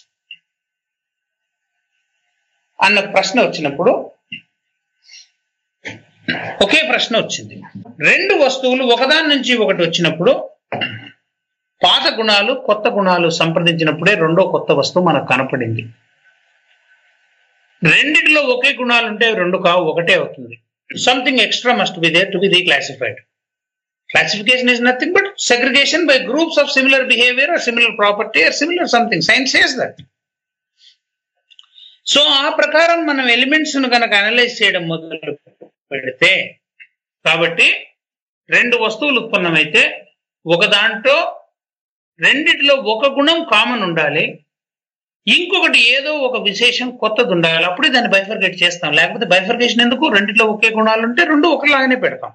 S4: అన్న ప్రశ్న వచ్చినప్పుడు ఒకే ప్రశ్న వచ్చింది. రెండు వస్తువులు ఒకదాని నుంచి ఒకటి వచ్చినప్పుడు పాత గుణాలు కొత్త గుణాలు సంప్రదించినప్పుడే రెండో కొత్త వస్తువు మనకు కనపడింది. రెండిటిలో ఒకే గుణాలు ఉంటే రెండు కావు, ఒకటే అవుతుంది. Something extra must be there to be reclassified. Classification is nothing but segregation by groups of similar behavior or similar property or similar something. Science says that. So ఆ ప్రకారం మనం ఎలిమెంట్స్ ను కనుక అనలైజ్ చేయడం మొదలు పెడితే, కాబట్టి రెండు వస్తువులు ఉత్పన్నమైతే ఒక దాంట్లో రెండిటిలో ఒక గుణం కామన్ ఉండాలి, ఇంకొకటి ఏదో ఒక విశేషం కొత్తది ఉండాలి. అప్పుడే దాన్ని బైఫర్గేట్ చేస్తాం. లేకపోతే బైఫర్గేషన్ ఎందుకు? రెండిట్లో ఒకే గుణాలు ఉంటే రెండు ఒకలాగానే పెడతాం.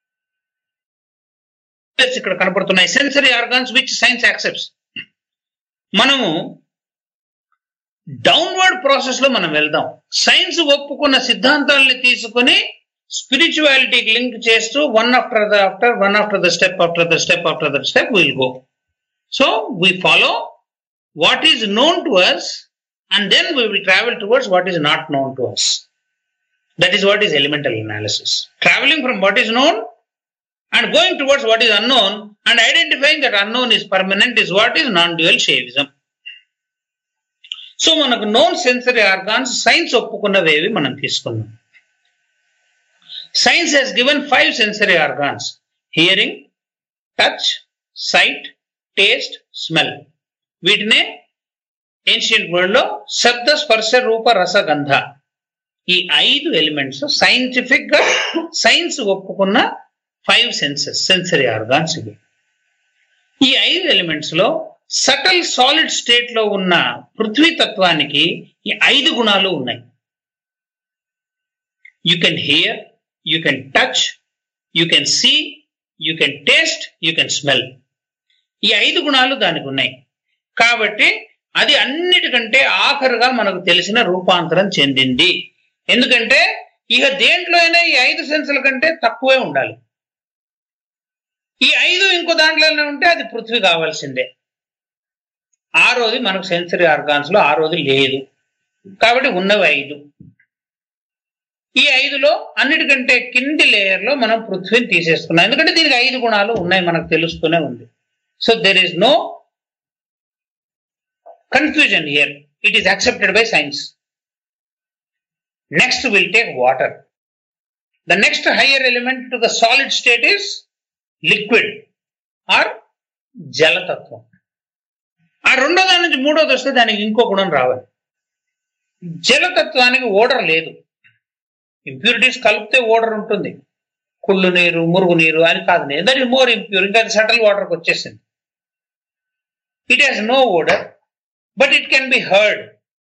S4: ఇక్కడ కనపడుతున్నాయి sensory organs which science accepts. మనము డౌన్వర్డ్ ప్రాసెస్ లో మనం వెళ్దాం. సైన్స్ ఒప్పుకున్న సిద్ధాంతాలని తీసుకుని స్పిరిచువాలిటీకి లింక్ చేస్తూ one after the after one after the step after the step after the step will go. So we follow what is known to us and then we will travel towards what is not known to us. That is what is elemental analysis. Traveling from what is known and going towards what is unknown and identifying that unknown is permanent is what is non-dual shaivism. So manaku known sensory organs science oppukunnavedi manam teeskunnam. Science has given five sensory organs: hearing, touch, sight, taste, smell. వీటినే ancient world లో శబ్ద స్పర్శ రూప రస గంధ, ఈ ఐదు elements scientific గా సైన్స్ ఒప్పుకున్న ఫైవ్ సెన్సెస్ సెన్సరీ ఆర్గాన్స్ ఇవి. ఈ ఐదు ఎలిమెంట్స్ లో సటల్ సాలిడ్ స్టేట్ లో ఉన్న పృథ్వీ తత్వానికి ఈ ఐదు గుణాలు ఉన్నాయి. You can hear, you can touch, you can see, you can taste, you can smell. ఈ ఐదు గుణాలు దానికి ఉన్నాయి. కాబట్టి అది అన్నిటికంటే ఆఖరుగా మనకు తెలిసిన రూపాంతరం చెందింది. ఎందుకంటే ఇక దేంట్లో అయినా ఈ ఐదు సెన్సుల కంటే తక్కువే ఉండాలి. ఈ ఐదు ఇంకో దాంట్లోనే ఉంటే అది పృథ్వీ కావాల్సిందే. ఆరోది మనకు సెన్సరీ ఆర్గాన్స్ లో ఆరోది లేదు, కాబట్టి ఉన్నవి ఐదు. ఈ ఐదులో అన్నిటికంటే కింది లేయర్ లో మనం పృథ్వీని తీసేసుకున్నాం, ఎందుకంటే దీనికి ఐదు గుణాలు ఉన్నాయి, మనకు తెలుస్తూనే ఉంది. So there is no confusion here. It is accepted by science. Next we'll take water. The next higher element to the solid state is liquid or జలతత్వం. ఆ రెండో దాని నుంచి మూడోది వస్తే దానికి ఇంకో గుణం రావాలి. జలతత్వానికి ఓడర్ లేదు. ఇంప్యూరిటీస్ కలిపితే ఓడర్ ఉంటుంది, కుళ్ళు నీరు మురుగు నీరు అని కాదు. That is more impure. ఇంకా సటల్ వాటర్కి వచ్చేసింది. It has no odour, but it can be heard,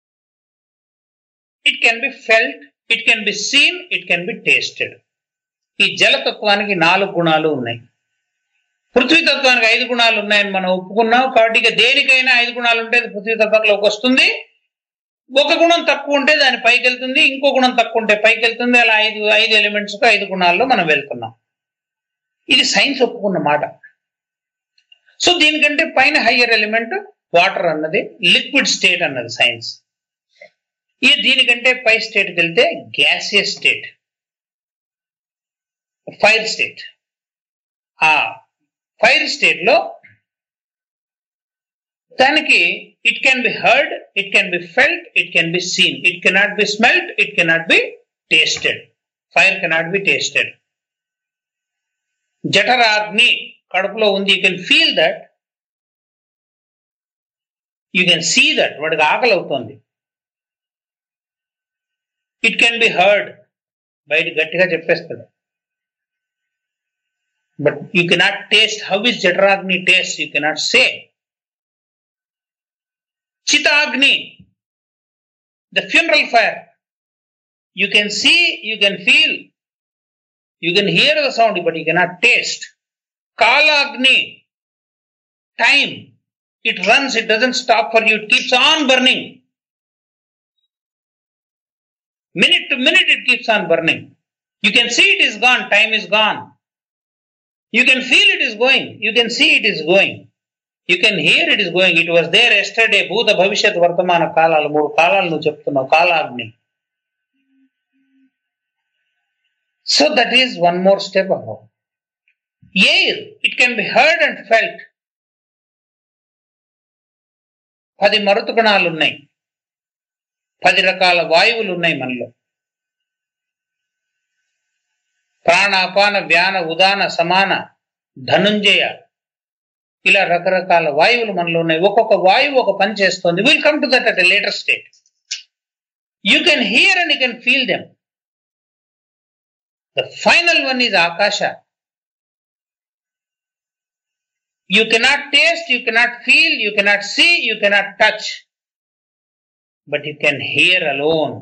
S4: it can be felt, it can be seen, it can be tasted. ఈ జలతత్వానికి నాలుగు గుణాలు ఉన్నాయి. పృథ్వీ తత్వానికి ఐదు గుణాలు ఉన్నాయని మనం ఒప్పుకున్నాం. కాబట్టి ఇక దేనికైనా ఐదు గుణాలు ఉంటే పృథ్వీ తత్వంలోకి వస్తుంది. ఒక గుణం తక్కువ ఉంటే దాని పైకి వెళ్తుంది, ఇంకో గుణం తక్కువ ఉంటే పైకి వెళ్తుంది. అలా ఐదు ఐదు ఎలిమెంట్స్ కు ఐదు గుణాల్లో మనం వెళ్తున్నాం. ఇది సైన్స్ ఒప్పుకున్న మాట. సో దీనికంటే పైన హయ్యర్ ఎలిమెంట్ వాటర్ అన్నది, లిక్విడ్ స్టేట్ అన్నది సైన్స్. ఈ దీనికంటే పై స్టేట్కి వెళ్తే గ్యాసియస్ స్టేట్. Fire state. ఆ ఫైర్ స్టేట్ లో దానికి it can be heard, it can be felt, it can be seen, it cannot be smelt, it cannot be tasted. Fire cannot be tasted. జఠరాగ్ని కడుపులో ఉంది, you can feel that, you can see that, వాడికి ఆకలి అవుతుంది. It can be heard, బయట గట్టిగా చెప్పేస్తాడు. But you cannot taste how is జఠరాగ్ని taste, you cannot say. Chitagni, the funeral fire. You can see, you can feel, you can hear the sound, but you cannot taste. Kalagni, time. It runs, it doesn't stop for you, it keeps on burning. Minute to minute it keeps on burning. You can see it is gone, time is gone. You can feel it is going, you can see it is going. You can hear it is going. It was there yesterday. Bhuta, Bhavishyat, Vartamana Kalalu. Moodu Kalalu nu cheptunnavu. Kalagni. So that is one more step above. Air. It can be heard and felt. పది మరుతుకణాలు ఉన్నాయి. పది రకాల వాయువులు ఉన్నాయి మనలో. ప్రాణాపాన వ్యాన ఉదాన సమాన ధనుంజయ, ఇలా రకరకాల వాయువులు మనలో ఉన్నాయి. ఒక్కొక్క వాయువు ఒక పని చేస్తుంది. Will come to that at a later state. You can hear and you can feel them. The final one is ఆకాశ. You cannot taste, you cannot feel, you cannot see, you cannot touch, but you can hear alone.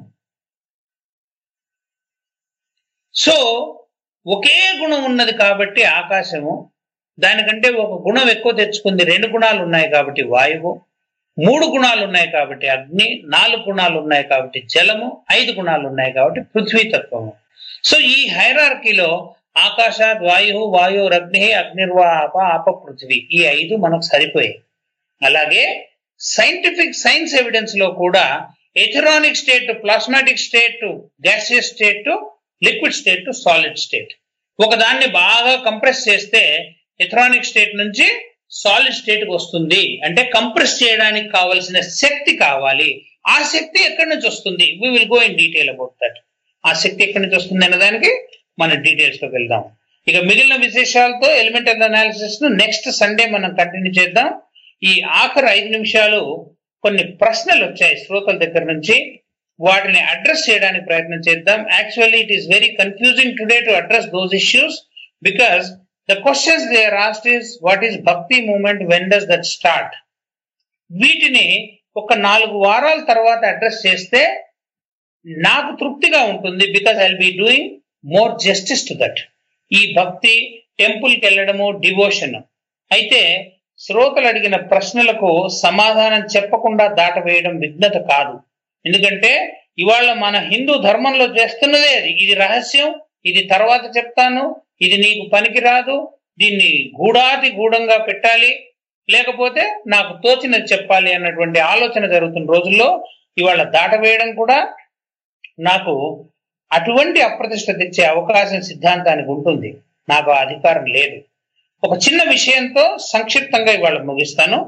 S4: So ఒకే గుణం ఉన్నది కాబట్టి ఆకాశము, దానికంటే ఒక గుణం ఎక్కువ తెచ్చుకుంది. రెండు గుణాలు ఉన్నాయి కాబట్టి వాయువు, మూడు గుణాలు ఉన్నాయి కాబట్టి అగ్ని, నాలుగు గుణాలు ఉన్నాయి కాబట్టి జలము, ఐదు గుణాలు ఉన్నాయి కాబట్టి పృథ్వీతత్వము. సో ఈ హైరార్కీలో ఆకాశాద్ వాయు, వాయు అగ్ని, అగ్నిర్వా ఆప, ఆప పృథ్వీ, ఈ ఐదు మనకు సరిపోయాయి. అలాగే సైంటిఫిక్ సైన్స్ ఎవిడెన్స్ లో కూడా etheronic state, plasmatic state, gaseous state, liquid state, solid state. ఒకదాన్ని బాగా కంప్రెస్ చేస్తే ఎథెరానిక్ స్టేట్ నుంచి సాలిడ్ స్టేట్ కి వస్తుంది. అంటే కంప్రెస్ చేయడానికి కావలసిన శక్తి కావాలి. ఆ శక్తి ఎక్కడి నుంచి వస్తుంది? We will go in detail about that. ఆ శక్తి ఎక్కడి నుంచి వస్తుంది అనే దానికి మన డీటెయిల్స్ లోకి వెళ్దాం. ఇక మిగిలిన విశేషాలతో ఎలిమెంటల్ అనాలిసిస్ ను నెక్స్ట్ సండే మనం కంటిన్యూ చేద్దాం. ఈ ఆఖరి ఐదు నిమిషాలు కొన్ని ప్రశ్నలు వచ్చాయి శ్రోతల దగ్గర నుంచి, వాటిని అడ్రస్ చేయడానికి ప్రయత్నం చేద్దాం. Actually it is very confusing today to address those issues because the questions they are asked is what is bhakti movement, when does that start? వీటిని ఒక నాలుగు వారాల తర్వాత అడ్రస్ చేస్తే నాకు తృప్తిగా ఉంటుంది. Because I will be doing more justice to that. ఈ భక్తి, టెంపుల్కి వెళ్ళడము, డివోషన్. అయితే శ్రోతలు అడిగిన ప్రశ్నలకు సమాధానం చెప్పకుండా దాటవేయడం విఘ్నత కాదు. ఎందుకంటే ఇవాళ మన హిందూ ధర్మంలో చేస్తున్నదే అది. ఇది రహస్యం, ఇది తర్వాత చెప్తాను, ఇది నీకు పనికి రాదు, దీన్ని గూఢాతి గూఢంగా పెట్టాలి, లేకపోతే నాకు తోచినది చెప్పాలి అన్నటువంటి ఆలోచన జరుగుతున్న రోజుల్లో ఇవాళ దాటవేయడం కూడా నాకు అటువంటి అప్రతిష్ట తెచ్చే అవకాశం సిద్ధాంతానికి ఉంటుంది. నాకు ఆ అధికారం లేదు. ఒక చిన్న విషయంతో సంక్షిప్తంగా ఇవాళ ముగిస్తాను.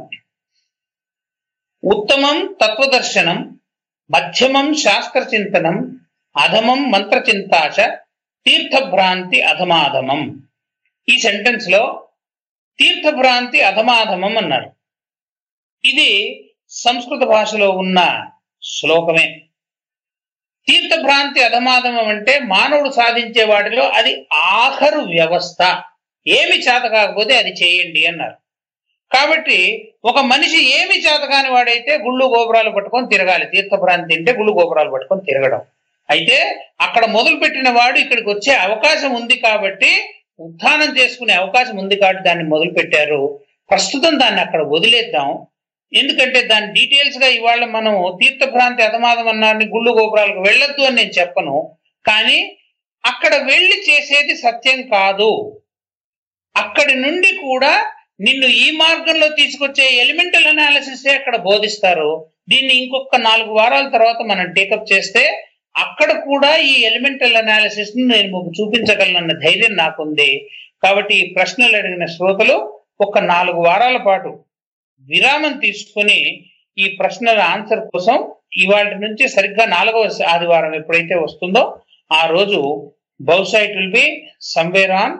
S4: ఉత్తమం తత్వదర్శనం, మధ్యమం శాస్త్ర చింతనం, అధమం మంత్రచింతాచ, తీర్థభ్రాంతి అధమాధమం. ఈ సెంటెన్స్ లో తీర్థభ్రాంతి అధమాధమం అన్నారు. ఇది సంస్కృత భాషలో ఉన్న శ్లోకమే. తీర్థభ్రాంతి అధమాధమం అంటే మానవుడు సాధించే వాటిలో అది ఆఖరు వ్యవస్థ. ఏమి చేత కాకపోతే అది చేయండి అన్నారు. కాబట్టి ఒక మనిషి ఏమి చేత కాని వాడైతే గుళ్ళు గోపురాలు పట్టుకొని తిరగాలి. తీర్థభ్రాంతి అంటే గుళ్ళు గోపురాలు పట్టుకొని తిరగడం. అయితే అక్కడ మొదలు పెట్టిన వాడు ఇక్కడికి వచ్చే అవకాశం ఉంది కాబట్టి, ఉత్థానం చేసుకునే అవకాశం ఉంది కాబట్టి దాన్ని మొదలు పెట్టారు. ప్రస్తుతం దాన్ని అక్కడ వదిలేద్దాం. ఎందుకంటే దాని డీటెయిల్స్ గా ఇవాళ మనం తీర్థభ్రాంతి అధమాధం అన్నారని గుళ్ళు గోపురాలకు వెళ్ళొద్దు అని నేను చెప్పను. కానీ అక్కడ వెళ్ళి చేసేది సత్యం కాదు. అక్కడి నుండి కూడా నిన్ను ఈ మార్గంలో తీసుకొచ్చే ఎలిమెంటల్ అనాలిసిస్ అక్కడ బోధిస్తారు. దీన్ని ఇంకొక నాలుగు వారాల తర్వాత మనం టేకప్ చేస్తే అక్కడ కూడా ఈ ఎలిమెంటల్ అనాలిసిస్ ను నేను మీకు చూపించగలనన్న ధైర్యం నాకుంది. కాబట్టి ఈ ప్రశ్నలు అడిగిన శ్రోతలు ఒక నాలుగు వారాల పాటు విరామం తీసుకుని ఈ ప్రశ్నల ఆన్సర్ కోసం ఇవాళ నుంచి సరిగ్గా నాలుగవ ఆదివారం ఎప్పుడైతే వస్తుందో ఆ రోజు బహుశా it will be somewhere on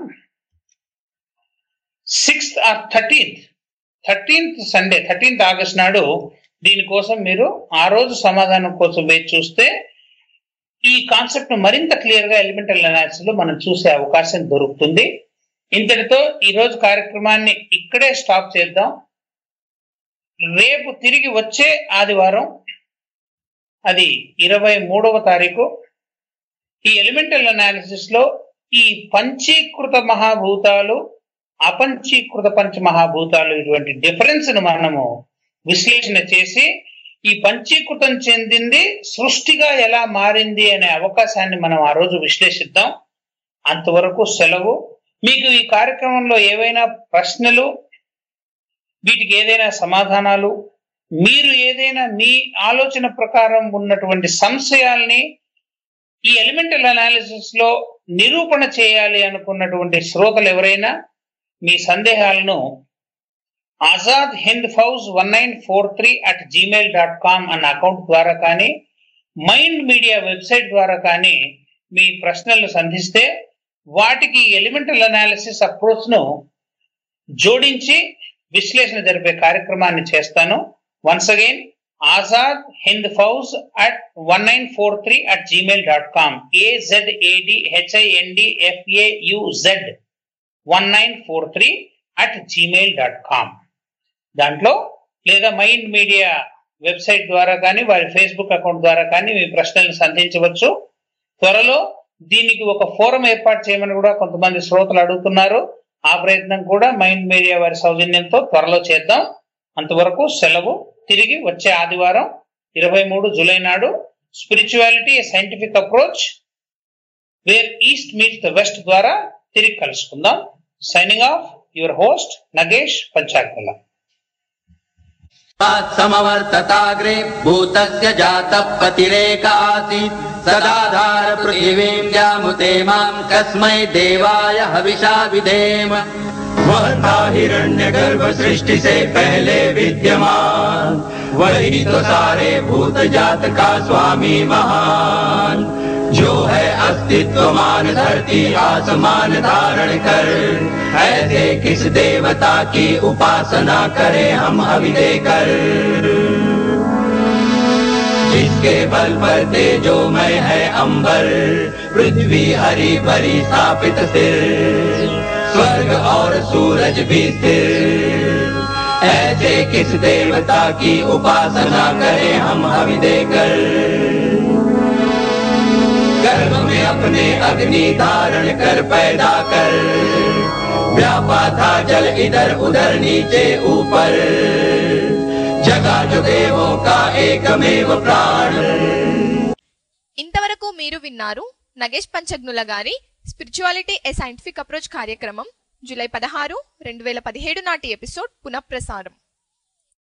S4: sixth or thirteenth thirteenth Sunday thirteenth August నాడు దీనికోసం మీరు ఆ రోజు సమాధానం కోసం వేచి చూస్తే ఈ కాన్సెప్ట్ మరింత క్లియర్ గా ఎలిమెంటల్ అనాలిసిస్ లో మనం చూసే అవకాశం దొరుకుతుంది. ఇంతటితో ఈ రోజు కార్యక్రమాన్ని ఇక్కడే స్టాప్ చేద్దాం. రేపు తిరిగి వచ్చే ఆదివారం అది ఇరవై మూడవ తారీఖు ఈ ఎలిమెంటల్ అనాలిసిస్ లో ఈ పంచీకృత మహాభూతాలు అపంచీకృత పంచ మహాభూతాలు ఇటువంటి డిఫరెన్స్ ను మనము విశ్లేషణ చేసి ఈ పంచీకృతం చెందింది సృష్టిగా ఎలా మారింది అనే అవకాశాన్ని మనం ఆ రోజు విశ్లేషిద్దాం. అంతవరకు సెలవు. మీకు ఈ కార్యక్రమంలో ఏవైనా ప్రశ్నలు, వీటికి ఏదైనా సమాధానాలు, మీరు ఏదైనా మీ ఆలోచన ప్రకారం ఉన్నటువంటి సంశయాల్ని ఈ ఎలిమెంటల్ అనాలిసిస్ లో నిరూపణ చేయాలి అనుకున్నటువంటి శ్రోతలు ఎవరైనా మీ సందేహాలను Azad Hind Fauj one nine four three at Gmail dot com అన్న అకౌంట్ ద్వారా కానీ మైండ్ మీడియా వెబ్సైట్ ద్వారా కానీ మీ ప్రశ్నలను సంధిస్తే వాటికి ఎలిమెంటల్ అనాలిసిస్ అప్రోచ్ ను జోడించి విశ్లేషణ జరిపే కార్యక్రమాన్ని చేస్తాను. Once again Azad Hind Fauj at one nine four three at Gmail dot com ఏజెడ్ఏడిహెచ్ఐఎన్డిఎఫ్ఏయుజెడ్ one nine four three at Gmail dot com దాంట్లో లేదా మైండ్ మీడియా వెబ్సైట్ ద్వారా కానీ వారి ఫేస్బుక్ అకౌంట్ ద్వారా కానీ మీ ప్రశ్నలను సంధించవచ్చు. త్వరలో దీనికి ఒక ఫోరం ఏర్పాటు చేయమని కూడా కొంతమంది శ్రోతలు అడుగుతున్నారు. ఆ ప్రయత్నం కూడా మైండ్ మీడియా వారి సౌజన్యంతో త్వరలో చేద్దాం. అంతవరకు సెలవు. తిరిగి వచ్చే ఆదివారం ఇరవై మూడు జూలై నాడు spirituality scientific approach where east meets the west ద్వారా తిరిగి కలుసుకుందాం. Signing off your host Nagesh Panchagrala.
S2: समवर्तताग्रे भूतस्य जातः पतिरेक आसीत् सदाधार पृथिवीं जामुते मां कस्मै देवाय हविषा विधेम। वह था हिरण्यगर्भ सृष्टि से पहले विद्यमान, वही तो सारे भूत जात का स्वामी महान। जो है अस्तित्वमान धरती आसमान धारण कर, ऐसे किस देवता की उपासना करें हम हवि देकर। जिसके बल पर तेजोमय है अंबर, पृथ्वी हरी भरी स्थापित स्थिर, स्वर्ग और सूरज भी स्थिर। ऐसे किस देवता की उपासना करें हम हवि देकर। गर्भ में अपने अग्नि धारण कर पैदा कर, व्यापा था जल इधर उधर नीचे ऊपर, जगा जो देवों का एकमेव प्राण।
S1: ఇంతవరకు మీరు విన్నారు నగేష్ పంచగ్నుల గారి స్పిరిచువాలిటీ ఏ సైంటిఫిక్ అప్రోచ్ కార్యక్రమం జూలై పదహారు రెండు వేల పదిహేడు నాటి ఎపిసోడ్ పునఃప్రసారం.